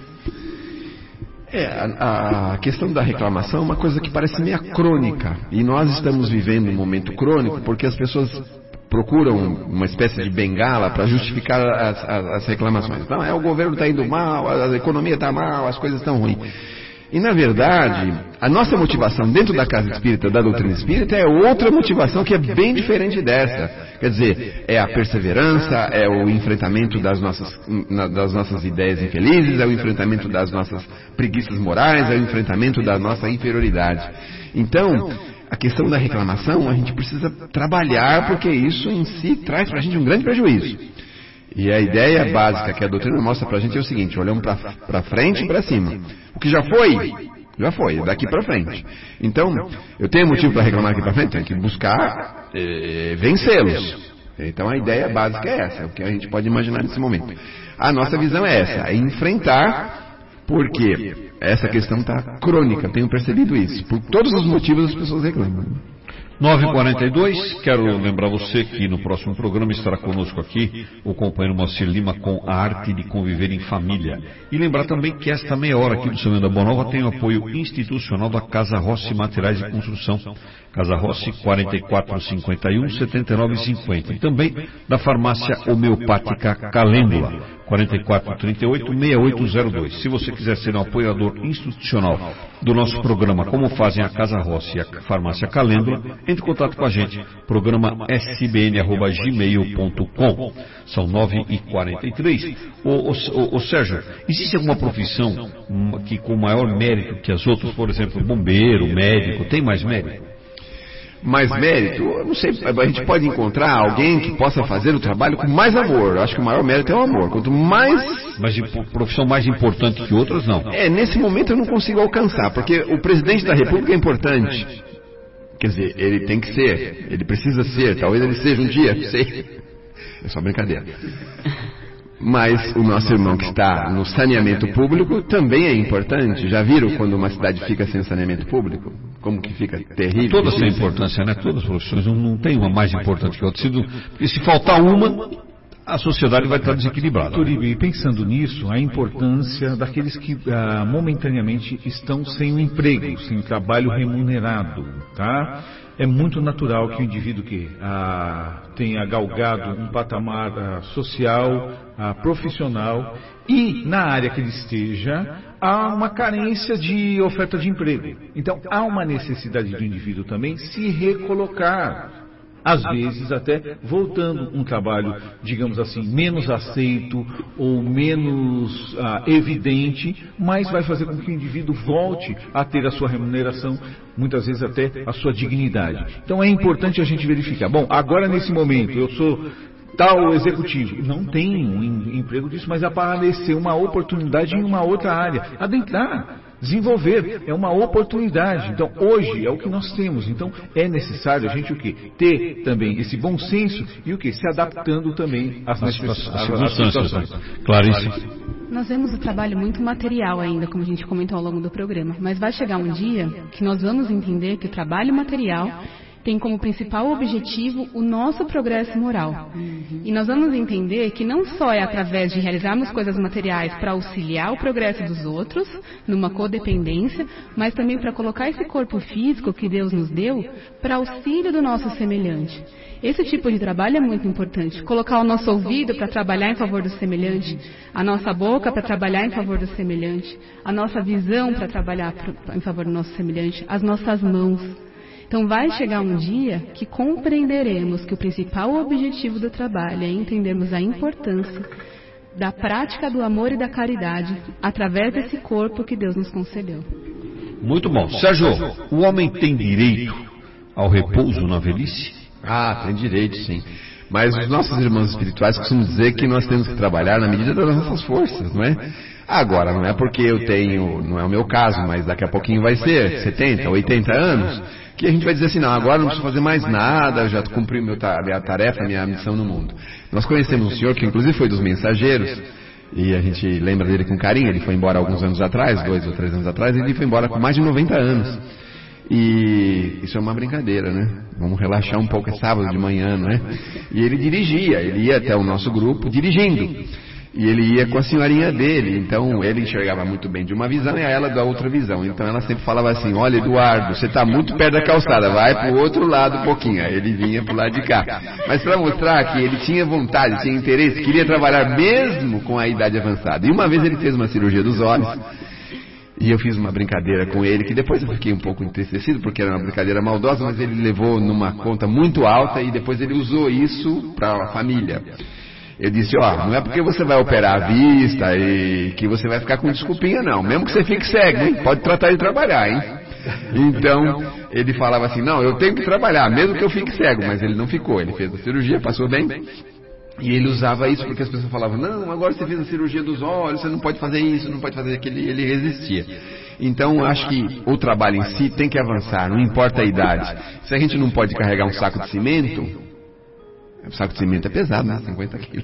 É, a, a questão da reclamação é uma coisa que parece meio crônica, e nós estamos vivendo um momento crônico porque as pessoas procuram uma espécie de bengala para justificar as, as, as reclamações. Não, é o governo está indo mal, a, a economia está mal, as coisas estão ruins. E, na verdade, a nossa motivação dentro da casa espírita, da doutrina espírita, é outra motivação que é bem diferente dessa. Quer dizer, é a perseverança, é o enfrentamento das nossas, das nossas ideias infelizes, é o enfrentamento das nossas preguiças morais, é o enfrentamento da nossa inferioridade. Então, a questão da reclamação, a gente precisa trabalhar, porque isso em si traz para a gente um grande prejuízo. E a ideia básica que a doutrina mostra para a gente é o seguinte: olhamos para frente e para cima. O que já foi, já foi, daqui para frente. Então, eu tenho motivo para reclamar aqui para frente? Tenho que buscar eh, vencê-los. Então, a ideia básica é essa, é o que a gente pode imaginar nesse momento. A nossa visão é essa, é enfrentar, porque essa questão está crônica, tenho percebido isso. Por todos os motivos as pessoas reclamam. nove e quarenta e dois, quero lembrar você que no próximo programa estará conosco aqui o companheiro Moacir Lima com a arte de conviver em família. E lembrar também que esta meia hora aqui do Semeando a Boa Nova tem o apoio institucional da Casa Rossi Materiais de Construção. Casa Rossi quarenta e quatro cinquenta e um, setenta e nove cinquenta. E também da farmácia homeopática Calêndula, quarenta e quatro trinta e oito, sessenta e oito zero dois. Se você quiser ser um apoiador institucional do nosso programa, como fazem a Casa Rossi e a farmácia Calêndula, entre em contato com a gente, programa s b n arroba gmail ponto com. São nove e quarenta e três. Ô, ô, ô, ô Sérgio, existe alguma profissão que com maior mérito que as outras, por exemplo, bombeiro, médico, tem mais mérito? Mais mérito, eu não sei, a gente pode encontrar alguém que possa fazer o trabalho com mais amor. Eu acho que o maior mérito é o amor. Quanto mais... Mas profissão mais importante que outras, não. É, nesse momento eu não consigo alcançar, porque o presidente da República é importante. Quer dizer, ele tem que ser, ele precisa ser, talvez ele seja um dia, não sei. É só brincadeira. Mas o nosso irmão que está no saneamento público também é importante. Já viram quando uma cidade fica sem saneamento público? Como que fica terrível? Todas têm importância, né? Todas as profissões, não, não tem uma mais importante que a outra. Porque se faltar uma, a sociedade vai estar desequilibrada. Turibe, e pensando nisso, a importância daqueles que ah, momentaneamente estão sem um emprego, sem um trabalho remunerado, tá? É muito natural que o indivíduo que ah, tenha galgado um patamar ah, social, ah, profissional, e na área que ele esteja, há uma carência de oferta de emprego. Então, há uma necessidade do indivíduo também se recolocar. Às vezes até voltando um trabalho, digamos assim, menos aceito ou menos ah, evidente, mas vai fazer com que o indivíduo volte a ter a sua remuneração, muitas vezes até a sua dignidade. Então é importante a gente verificar. Bom, agora nesse momento eu sou tal executivo, não tenho um emprego disso, mas apareceu uma oportunidade em uma outra área. Adentrar. Desenvolver é uma oportunidade. Então, hoje é o que nós temos. Então, é necessário a gente o quê? Ter também esse bom senso e o quê? Se adaptando também às necessidades. Claríssimo. Nós vemos o trabalho muito material ainda, como a gente comentou ao longo do programa. Mas vai chegar um dia que nós vamos entender que o trabalho material tem como principal objetivo o nosso progresso moral. E nós vamos entender que não só é através de realizarmos coisas materiais para auxiliar o progresso dos outros, numa codependência, mas também para colocar esse corpo físico que Deus nos deu para auxílio do nosso semelhante. Esse tipo de trabalho é muito importante. Colocar o nosso ouvido para trabalhar em favor do semelhante, a nossa boca para trabalhar em favor do semelhante, a nossa visão para trabalhar em favor do nosso semelhante, as nossas mãos. Então vai chegar um dia que compreenderemos que o principal objetivo do trabalho é entendermos a importância da prática do amor e da caridade através desse corpo que Deus nos concedeu. Muito bom. Sérgio, o homem tem direito ao repouso na velhice? Ah, tem direito, sim. Mas os nossos irmãos espirituais costumam dizer que nós temos que trabalhar na medida das nossas forças, não é? Agora, não é porque eu tenho, não é o meu caso, mas daqui a pouquinho vai ser setenta, oitenta anos, que a gente vai dizer assim, não, agora não preciso fazer mais nada, já cumpri meu, a minha tarefa, a minha missão no mundo. Nós conhecemos um senhor que inclusive foi dos mensageiros, e a gente lembra dele com carinho. Ele foi embora alguns anos atrás, dois ou três anos atrás, e ele foi embora com mais de noventa anos. E isso é uma brincadeira, né? Vamos relaxar um pouco, é sábado de manhã, não é? E ele dirigia, ele ia até o nosso grupo dirigindo. E ele ia com a senhorinha dele, então ele enxergava muito bem de uma visão e a ela da outra visão. Então ela sempre falava assim, olha Eduardo, você está muito perto da calçada, vai para o outro lado um pouquinho. Aí ele vinha para o lado de cá. Mas para mostrar que ele tinha vontade, tinha interesse, queria trabalhar mesmo com a idade avançada. E uma vez ele fez uma cirurgia dos olhos, e eu fiz uma brincadeira com ele, que depois eu fiquei um pouco entristecido, porque era uma brincadeira maldosa, mas ele levou numa conta muito alta e depois ele usou isso para a família. Eu disse, ó, não é porque você vai operar a vista e que você vai ficar com desculpinha, não. Mesmo que você fique cego, hein? Pode tratar de trabalhar, hein? Então, ele falava assim, não, eu tenho que trabalhar, mesmo que eu fique cego. Mas ele não ficou, ele fez a cirurgia, passou bem. E ele usava isso porque as pessoas falavam, não, agora você fez a cirurgia dos olhos, você não pode fazer isso, não pode fazer aquilo. Ele resistia. Então, acho que o trabalho em si tem que avançar, não importa a idade. Se a gente não pode carregar um saco de cimento... O saco de cimento é pesado, né? cinquenta quilos.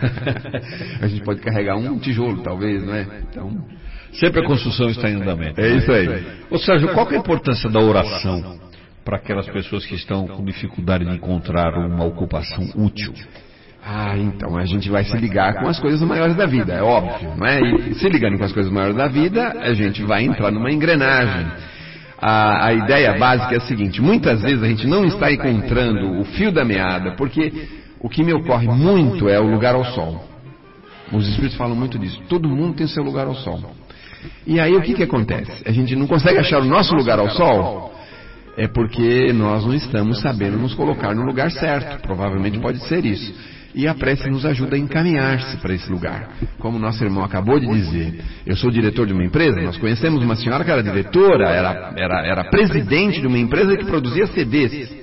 A gente pode carregar um tijolo, talvez, não é? Então... Sempre a construção está em andamento. É isso aí. Ô Sérgio, qual que é a importância da oração para aquelas pessoas que estão com dificuldade de encontrar uma ocupação útil? Ah, então a gente vai se ligar com as coisas maiores da vida, é óbvio, não é? E se ligando com as coisas maiores da vida, a gente vai entrar numa engrenagem. A, a ideia básica é a seguinte, muitas vezes a gente não está encontrando o fio da meada, porque o que me ocorre muito é o lugar ao sol. Os espíritos falam muito disso, todo mundo tem seu lugar ao sol. E aí o que que acontece? A gente não consegue achar o nosso lugar ao sol, é porque nós não estamos sabendo nos colocar no lugar certo, provavelmente pode ser isso. E a prece nos ajuda a encaminhar-se para esse lugar. Como nosso irmão acabou de dizer, eu sou diretor de uma empresa, nós conhecemos uma senhora que era diretora, era, era, era presidente de uma empresa que produzia C Ds.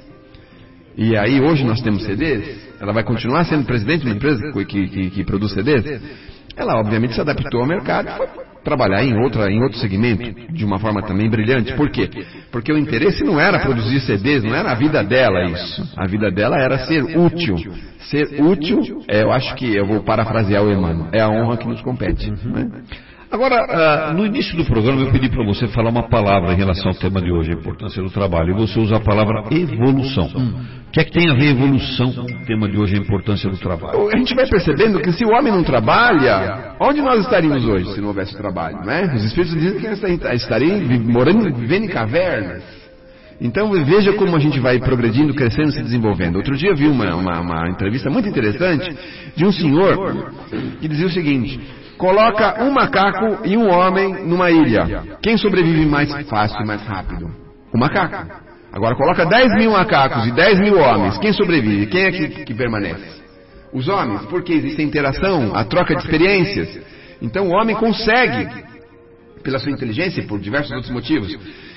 E aí hoje nós temos C Ds, ela vai continuar sendo presidente de uma empresa que, que, que, que produz C Ds? Ela obviamente se adaptou ao mercado e foi trabalhar em, outra, em outro segmento, de uma forma também brilhante. Por quê? Porque o interesse não era produzir C Ds, não era a vida dela isso. A vida dela era ser útil. Ser útil, é, eu acho que, eu vou parafrasear o Emmanuel, é a honra que nos compete. Né? Agora, uh, no início do programa eu pedi para você falar uma palavra em relação ao tema de hoje, a importância do trabalho, e você usa a palavra evolução. Hum. O que é que tem a ver evolução com o tema de hoje, a importância do trabalho? A gente vai percebendo que se o homem não trabalha, onde nós estaríamos hoje se não houvesse trabalho, né? Os espíritos dizem que estariam morando, vivendo em cavernas. Então veja como a gente vai progredindo, crescendo, se desenvolvendo. Outro dia eu vi uma, uma, uma entrevista muito interessante de um senhor que dizia o seguinte, coloca um macaco e um homem numa ilha, quem sobrevive mais fácil e mais rápido? O macaco. Agora coloca dez mil macacos e dez mil homens, quem sobrevive? Quem é que, que permanece? Os homens, porque existe a interação, a troca de experiências. Então o homem consegue, pela sua inteligência e por diversos outros motivos.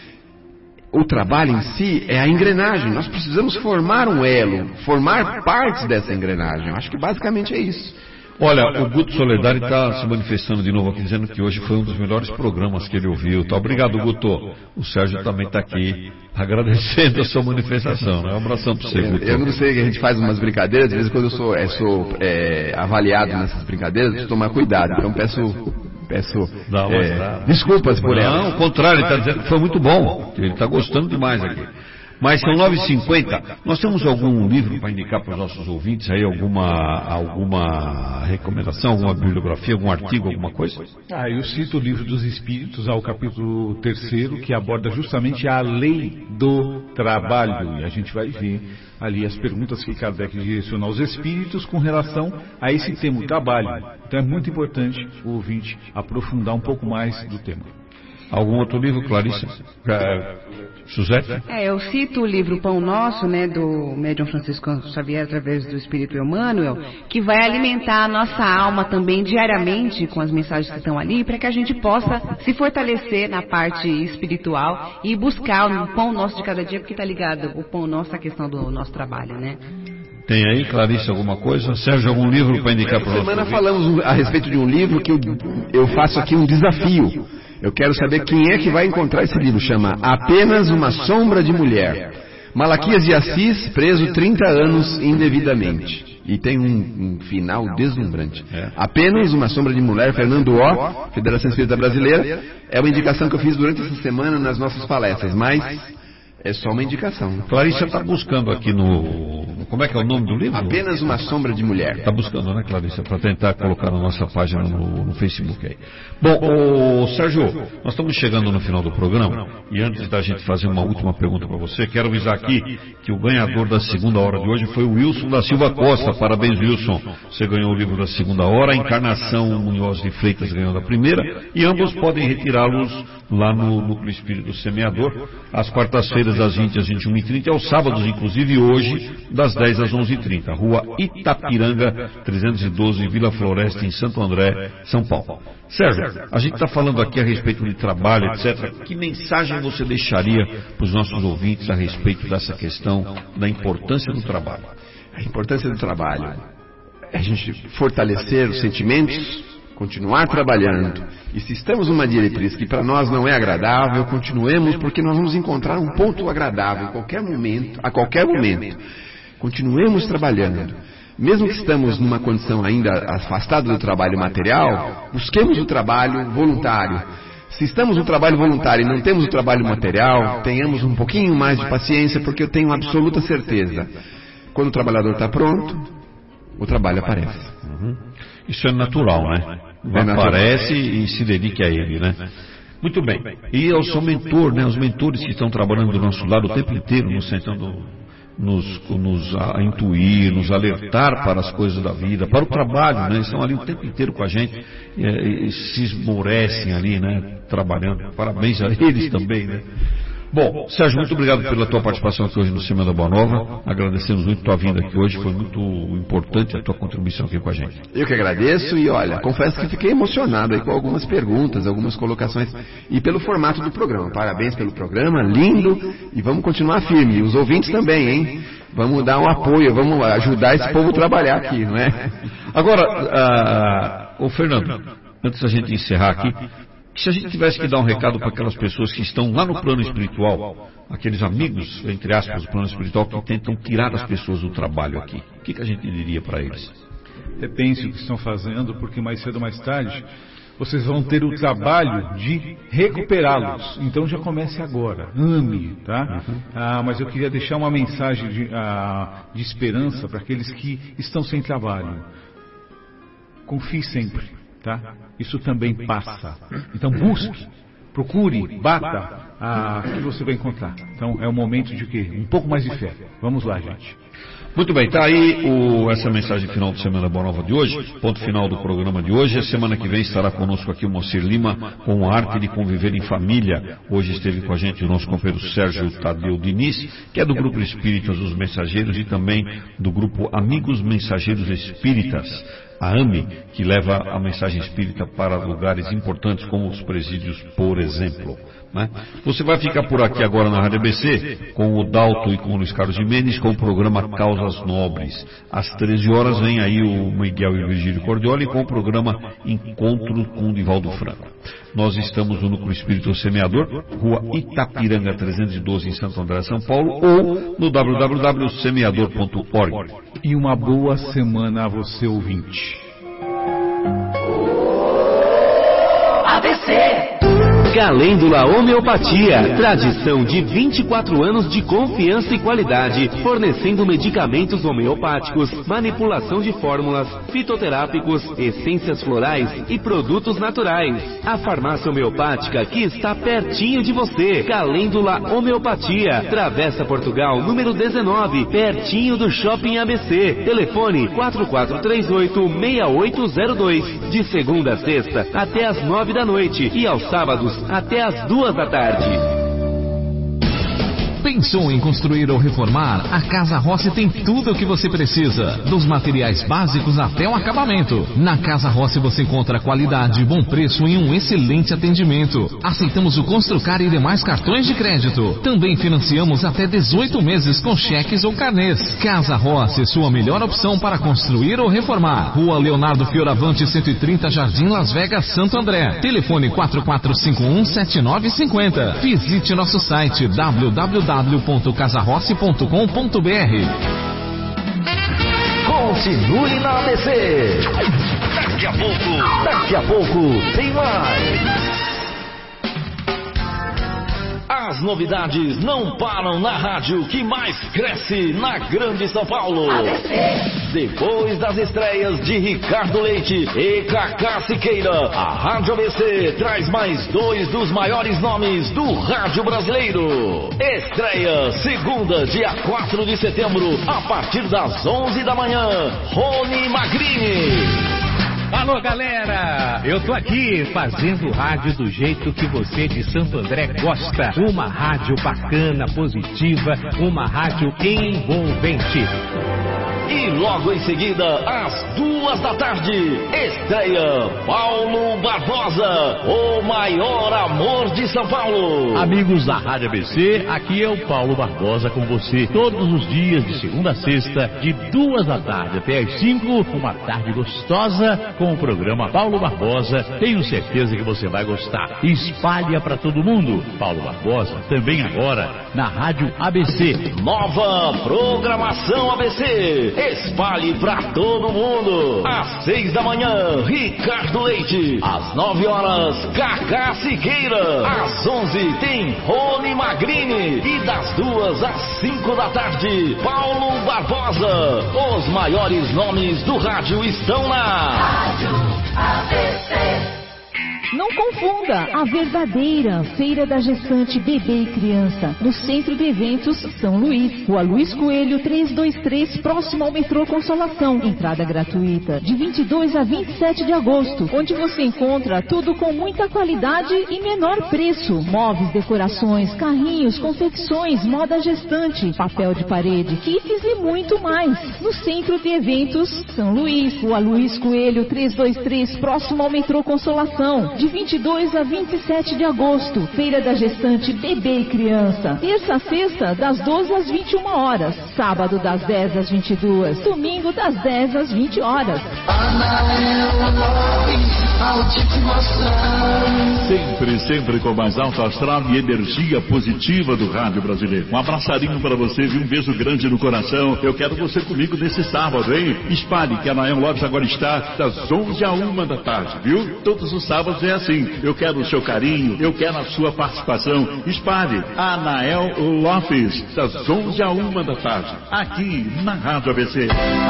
O trabalho em si é a engrenagem. Nós precisamos formar um elo, formar partes dessa engrenagem. Eu acho que basicamente é isso. Olha, o Guto Soledade está se manifestando de novo aqui, dizendo que hoje foi um dos melhores programas que ele ouviu. Tá? Obrigado, Guto. O Sérgio também está aqui agradecendo a sua manifestação. Né? Um abração para você, Guto. Eu não sei, a gente faz umas brincadeiras, de vez em quando eu sou, é, sou é, avaliado nessas brincadeiras, preciso tomar cuidado. Então peço... Peço Não, é, tá. desculpas por ela. Não, ao contrário, ele está dizendo que foi muito bom. Ele está gostando demais aqui. Mas são nove e cinquenta. Nós temos algum livro para indicar para os nossos ouvintes aí? Alguma, alguma recomendação, alguma bibliografia, algum artigo, alguma coisa? Ah, eu cito o Livro dos Espíritos, ao capítulo terceiro, que aborda justamente a lei do trabalho. E a gente vai ver ali as perguntas que Kardec direcionou aos espíritos com relação a esse tema, o trabalho. Então é muito importante o ouvinte aprofundar um pouco mais do tema. Algum outro livro, Clarissa? Suzete? É, eu cito o livro Pão Nosso, né, do médium Francisco Xavier, através do Espírito Emmanuel, que vai alimentar a nossa alma também diariamente com as mensagens que estão ali, para que a gente possa se fortalecer na parte espiritual e buscar o pão nosso de cada dia, porque está ligado o pão nosso à questão do nosso trabalho, né? Tem aí, Clarice, alguma coisa? Sérgio, algum livro para indicar para nós? Essa semana falamos a respeito de um livro que eu, eu faço aqui um desafio. Eu quero saber quem é que vai encontrar esse livro. Chama Apenas uma Sombra de Mulher. Malaquias de Assis, preso trinta anos indevidamente. E tem um, um final deslumbrante. É. Apenas uma Sombra de Mulher, Fernando O, Federação Espírita Brasileira. É uma indicação que eu fiz durante essa semana nas nossas palestras, mas é só uma indicação. Clarice está buscando aqui no... Como é que é o nome do livro? Apenas uma Sombra de Mulher. Está buscando, né, Clarice? Para tentar colocar na nossa página no, no Facebook aí. Bom, ô, Sérgio, nós estamos chegando no final do programa e antes da gente fazer uma última pergunta para você, quero avisar aqui que o ganhador da segunda hora de hoje foi o Wilson da Silva Costa. Parabéns, Wilson. Você ganhou o livro da segunda hora. A Encarnação Munhoz de Freitas ganhou da primeira e ambos podem retirá-los lá no Núcleo Espírito Semeador às quartas-feiras das vinte às vinte e uma e trinta e aos sábados, inclusive hoje, das dez às onze e trinta. Rua Itapiranga, trezentos e doze, Vila Floresta, em Santo André, São Paulo. Sérgio, a gente está falando aqui a respeito de trabalho, etcétera. Que mensagem você deixaria para os nossos ouvintes a respeito dessa questão da importância do trabalho? A importância do trabalho é a gente fortalecer os sentimentos, continuar trabalhando. E se estamos numa diretriz que para nós não é agradável, continuemos, porque nós vamos encontrar um ponto agradável em qualquer momento, a qualquer momento. Continuemos trabalhando. Mesmo que estamos numa condição ainda afastada do trabalho material, busquemos o trabalho voluntário. Se estamos no trabalho voluntário e não temos o trabalho material, tenhamos um pouquinho mais de paciência, porque eu tenho absoluta certeza. Quando o trabalhador está pronto, o trabalho aparece. Uhum. Isso é natural, né? É aparece natural. E se dedique a ele, né? Muito bem. E ao seu mentor, né? Os mentores que estão trabalhando do nosso lado o tempo inteiro, nos tentando nos, nos a, a intuir, nos alertar para as coisas da vida, para o trabalho, né? Estão ali o tempo inteiro com a gente e, e, e se esmorecem ali, né? Trabalhando. Parabéns a eles também, né? Bom, Sérgio, muito obrigado pela tua participação aqui hoje no Semana Boa Nova. Agradecemos muito a tua vinda aqui hoje, foi muito importante a tua contribuição aqui com a gente. Eu que agradeço e olha, confesso que fiquei emocionado aí com algumas perguntas, algumas colocações e pelo formato do programa. Parabéns pelo programa, lindo, e vamos continuar firme. E os ouvintes também, hein? Vamos dar um apoio, vamos ajudar esse povo a trabalhar aqui, não é? Agora, uh, ô Fernando, antes da gente encerrar aqui, se a gente tivesse que dar um recado para aquelas pessoas que estão lá no plano espiritual, aqueles amigos, entre aspas, do plano espiritual, que tentam tirar as pessoas do trabalho aqui, o que, que a gente diria para eles? Repense o que estão fazendo, porque mais cedo ou mais tarde vocês vão ter o trabalho de recuperá-los. Então já comece agora, ame, tá? Uhum. Ah, mas eu queria deixar uma mensagem de, ah, de esperança para aqueles que estão sem trabalho. Confie sempre. Tá? Isso também passa. Então busque, procure, bata, ah, que você vai encontrar. Então é o momento de quê? Um pouco mais de fé. Vamos lá, gente. Muito bem, está aí o, essa mensagem final do Semana Boa Nova de hoje, ponto final do programa de hoje. A semana que vem estará conosco aqui o Moacir Lima com a arte de conviver em família. Hoje esteve com a gente o nosso companheiro Sérgio Tadeu Diniz, que é do Grupo Espíritas dos Mensageiros e também do Grupo Amigos Mensageiros Espíritas, a AME, que leva a mensagem espírita para lugares importantes como os presídios, por exemplo. Né? Você vai ficar por aqui agora na Rádio A B C com o Dalto e com o Luiz Carlos Jimenez com o programa Causas Nobres. Às treze horas vem aí o Miguel e o Virgílio Cordioli com o programa Encontro com o Divaldo Franco. Nós estamos no Núcleo Espírito Semeador, Rua Itapiranga trezentos e doze em Santo André, São Paulo, ou no w w w ponto semeador ponto org. E uma boa semana a você, ouvinte. A B C Calêndula Homeopatia, tradição de vinte e quatro anos de confiança e qualidade, fornecendo medicamentos homeopáticos, manipulação de fórmulas, fitoterápicos, essências florais e produtos naturais. A farmácia homeopática que está pertinho de você. Calêndula Homeopatia, Travessa Portugal, número dezenove, pertinho do Shopping A B C. Telefone quatro quatro três oito, seis oito zero dois, de segunda a sexta até às nove da noite e aos sábados até às duas da tarde. Pensou em construir ou reformar? A Casa Rossi tem tudo o que você precisa, dos materiais básicos até o acabamento. Na Casa Rossi você encontra qualidade, bom preço e um excelente atendimento. Aceitamos o Construcar e demais cartões de crédito. Também financiamos até dezoito meses com cheques ou carnês. Casa Rossi, sua melhor opção para construir ou reformar. Rua Leonardo Fioravante, cento e trinta, Jardim Las Vegas, Santo André. Telefone quatro quatro cinco um sete nove cinco zero. Visite nosso site w w w ponto casa rossi ponto com ponto b r. Continue na A B C. Daqui a pouco, daqui a pouco tem mais. As novidades não param na rádio que mais cresce na Grande São Paulo. A B C. Depois das estreias de Ricardo Leite e Cacá Siqueira, a Rádio A B C traz mais dois dos maiores nomes do rádio brasileiro. Estreia segunda, dia quatro de setembro, a partir das onze da manhã, Rony Magrini. Alô, galera! Eu tô aqui fazendo rádio do jeito que você de Santo André gosta. Uma rádio bacana, positiva, uma rádio envolvente. E logo em seguida, às duas da tarde, estreia Paulo Barbosa, o maior amor de São Paulo. Amigos da Rádio A B C, aqui é o Paulo Barbosa com você. Todos os dias, de segunda a sexta, de duas da tarde até às cinco, uma tarde gostosa com o programa Paulo Barbosa. Tenho certeza que você vai gostar. Espalha para todo mundo. Paulo Barbosa, também agora, na Rádio A B C. Nova programação A B C. Espalhe pra todo mundo. Às seis da manhã, Ricardo Leite. Às nove horas, Cacá Siqueira. Às onze, tem Rony Magrini. E das duas às cinco da tarde, Paulo Barbosa. Os maiores nomes do rádio estão na Rádio A B C. Não confunda a verdadeira Feira da Gestante Bebê e Criança, no Centro de Eventos São Luís, Rua Luiz Coelho trezentos e vinte e três, próximo ao metrô Consolação. Entrada gratuita, de vinte e dois a vinte e sete de agosto, onde você encontra tudo com muita qualidade e menor preço. Móveis, decorações, carrinhos, confecções, moda gestante, papel de parede, kits e muito mais. No Centro de Eventos São Luís, Rua Luiz Coelho trezentos e vinte e três, próximo ao metrô Consolação. De vinte e dois a vinte e sete de agosto, Feira da Gestante Bebê e Criança. Terça a sexta, das doze às vinte e uma horas. Sábado, das dez às vinte e duas. Domingo, das dez às vinte horas. Sempre, sempre com mais alto astral e energia positiva do rádio brasileiro. Um abraçarinho para você, viu? Um beijo grande no coração. Eu quero você comigo nesse sábado, hein? Espalhe que a Nael Lopes agora está das onze à uma da tarde, viu? Todos os sábados é assim. Eu quero o seu carinho, eu quero a sua participação. Espalhe a Nael Lopes, das onze à uma da tarde, aqui na Rádio A B C.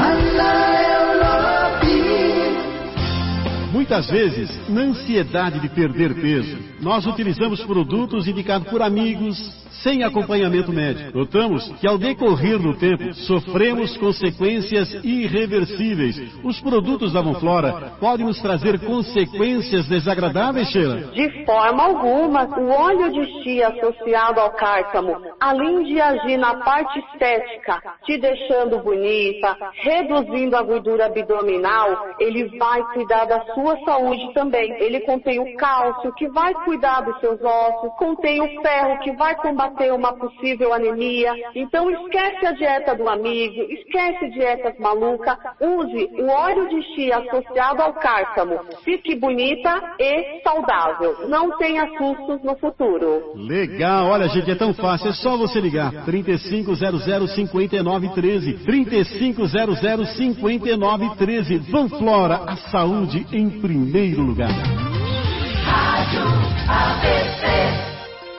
Muitas vezes, na ansiedade de perder peso, nós utilizamos produtos indicados por amigos, sem acompanhamento médico. Notamos que ao decorrer do tempo, sofremos consequências irreversíveis. Os produtos da Vonflora podem nos trazer consequências desagradáveis, Sheila? De forma alguma. O óleo de chia associado ao cártamo, além de agir na parte estética, te deixando bonita, reduzindo a gordura abdominal, ele vai cuidar da sua saúde também. Ele contém o cálcio, que vai cuidar dos seus ossos, contém o ferro, que vai combater uma possível anemia. Então esquece a dieta do amigo, esquece dietas malucas, use o óleo de chia associado ao cártamo. Fique bonita e saudável. Não tenha sustos no futuro. Legal, olha gente, é tão fácil, é só você ligar. trinta e cinco zero zero, cinquenta e nove treze, trinta e cinco zero zero, cinquenta e nove treze. Vonflora, a saúde em primeiro lugar. Rádio A B C.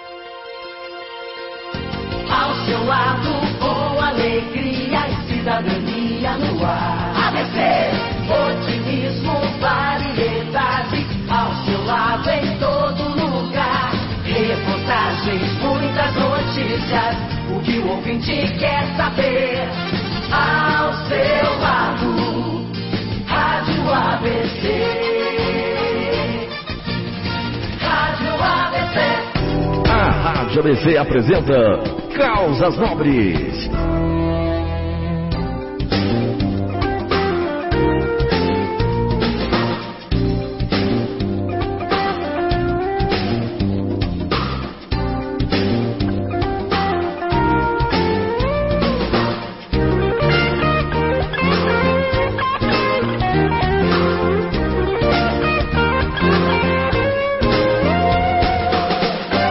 Ao seu lado, com alegria e cidadania no ar. A B C, otimismo, variedade. Ao seu lado, em todo lugar. Reportagens, muitas notícias. O que o ouvinte quer saber. Ao seu lado, Rádio A B C. Rádio A B C. A Rádio A B C apresenta Causas Nobres.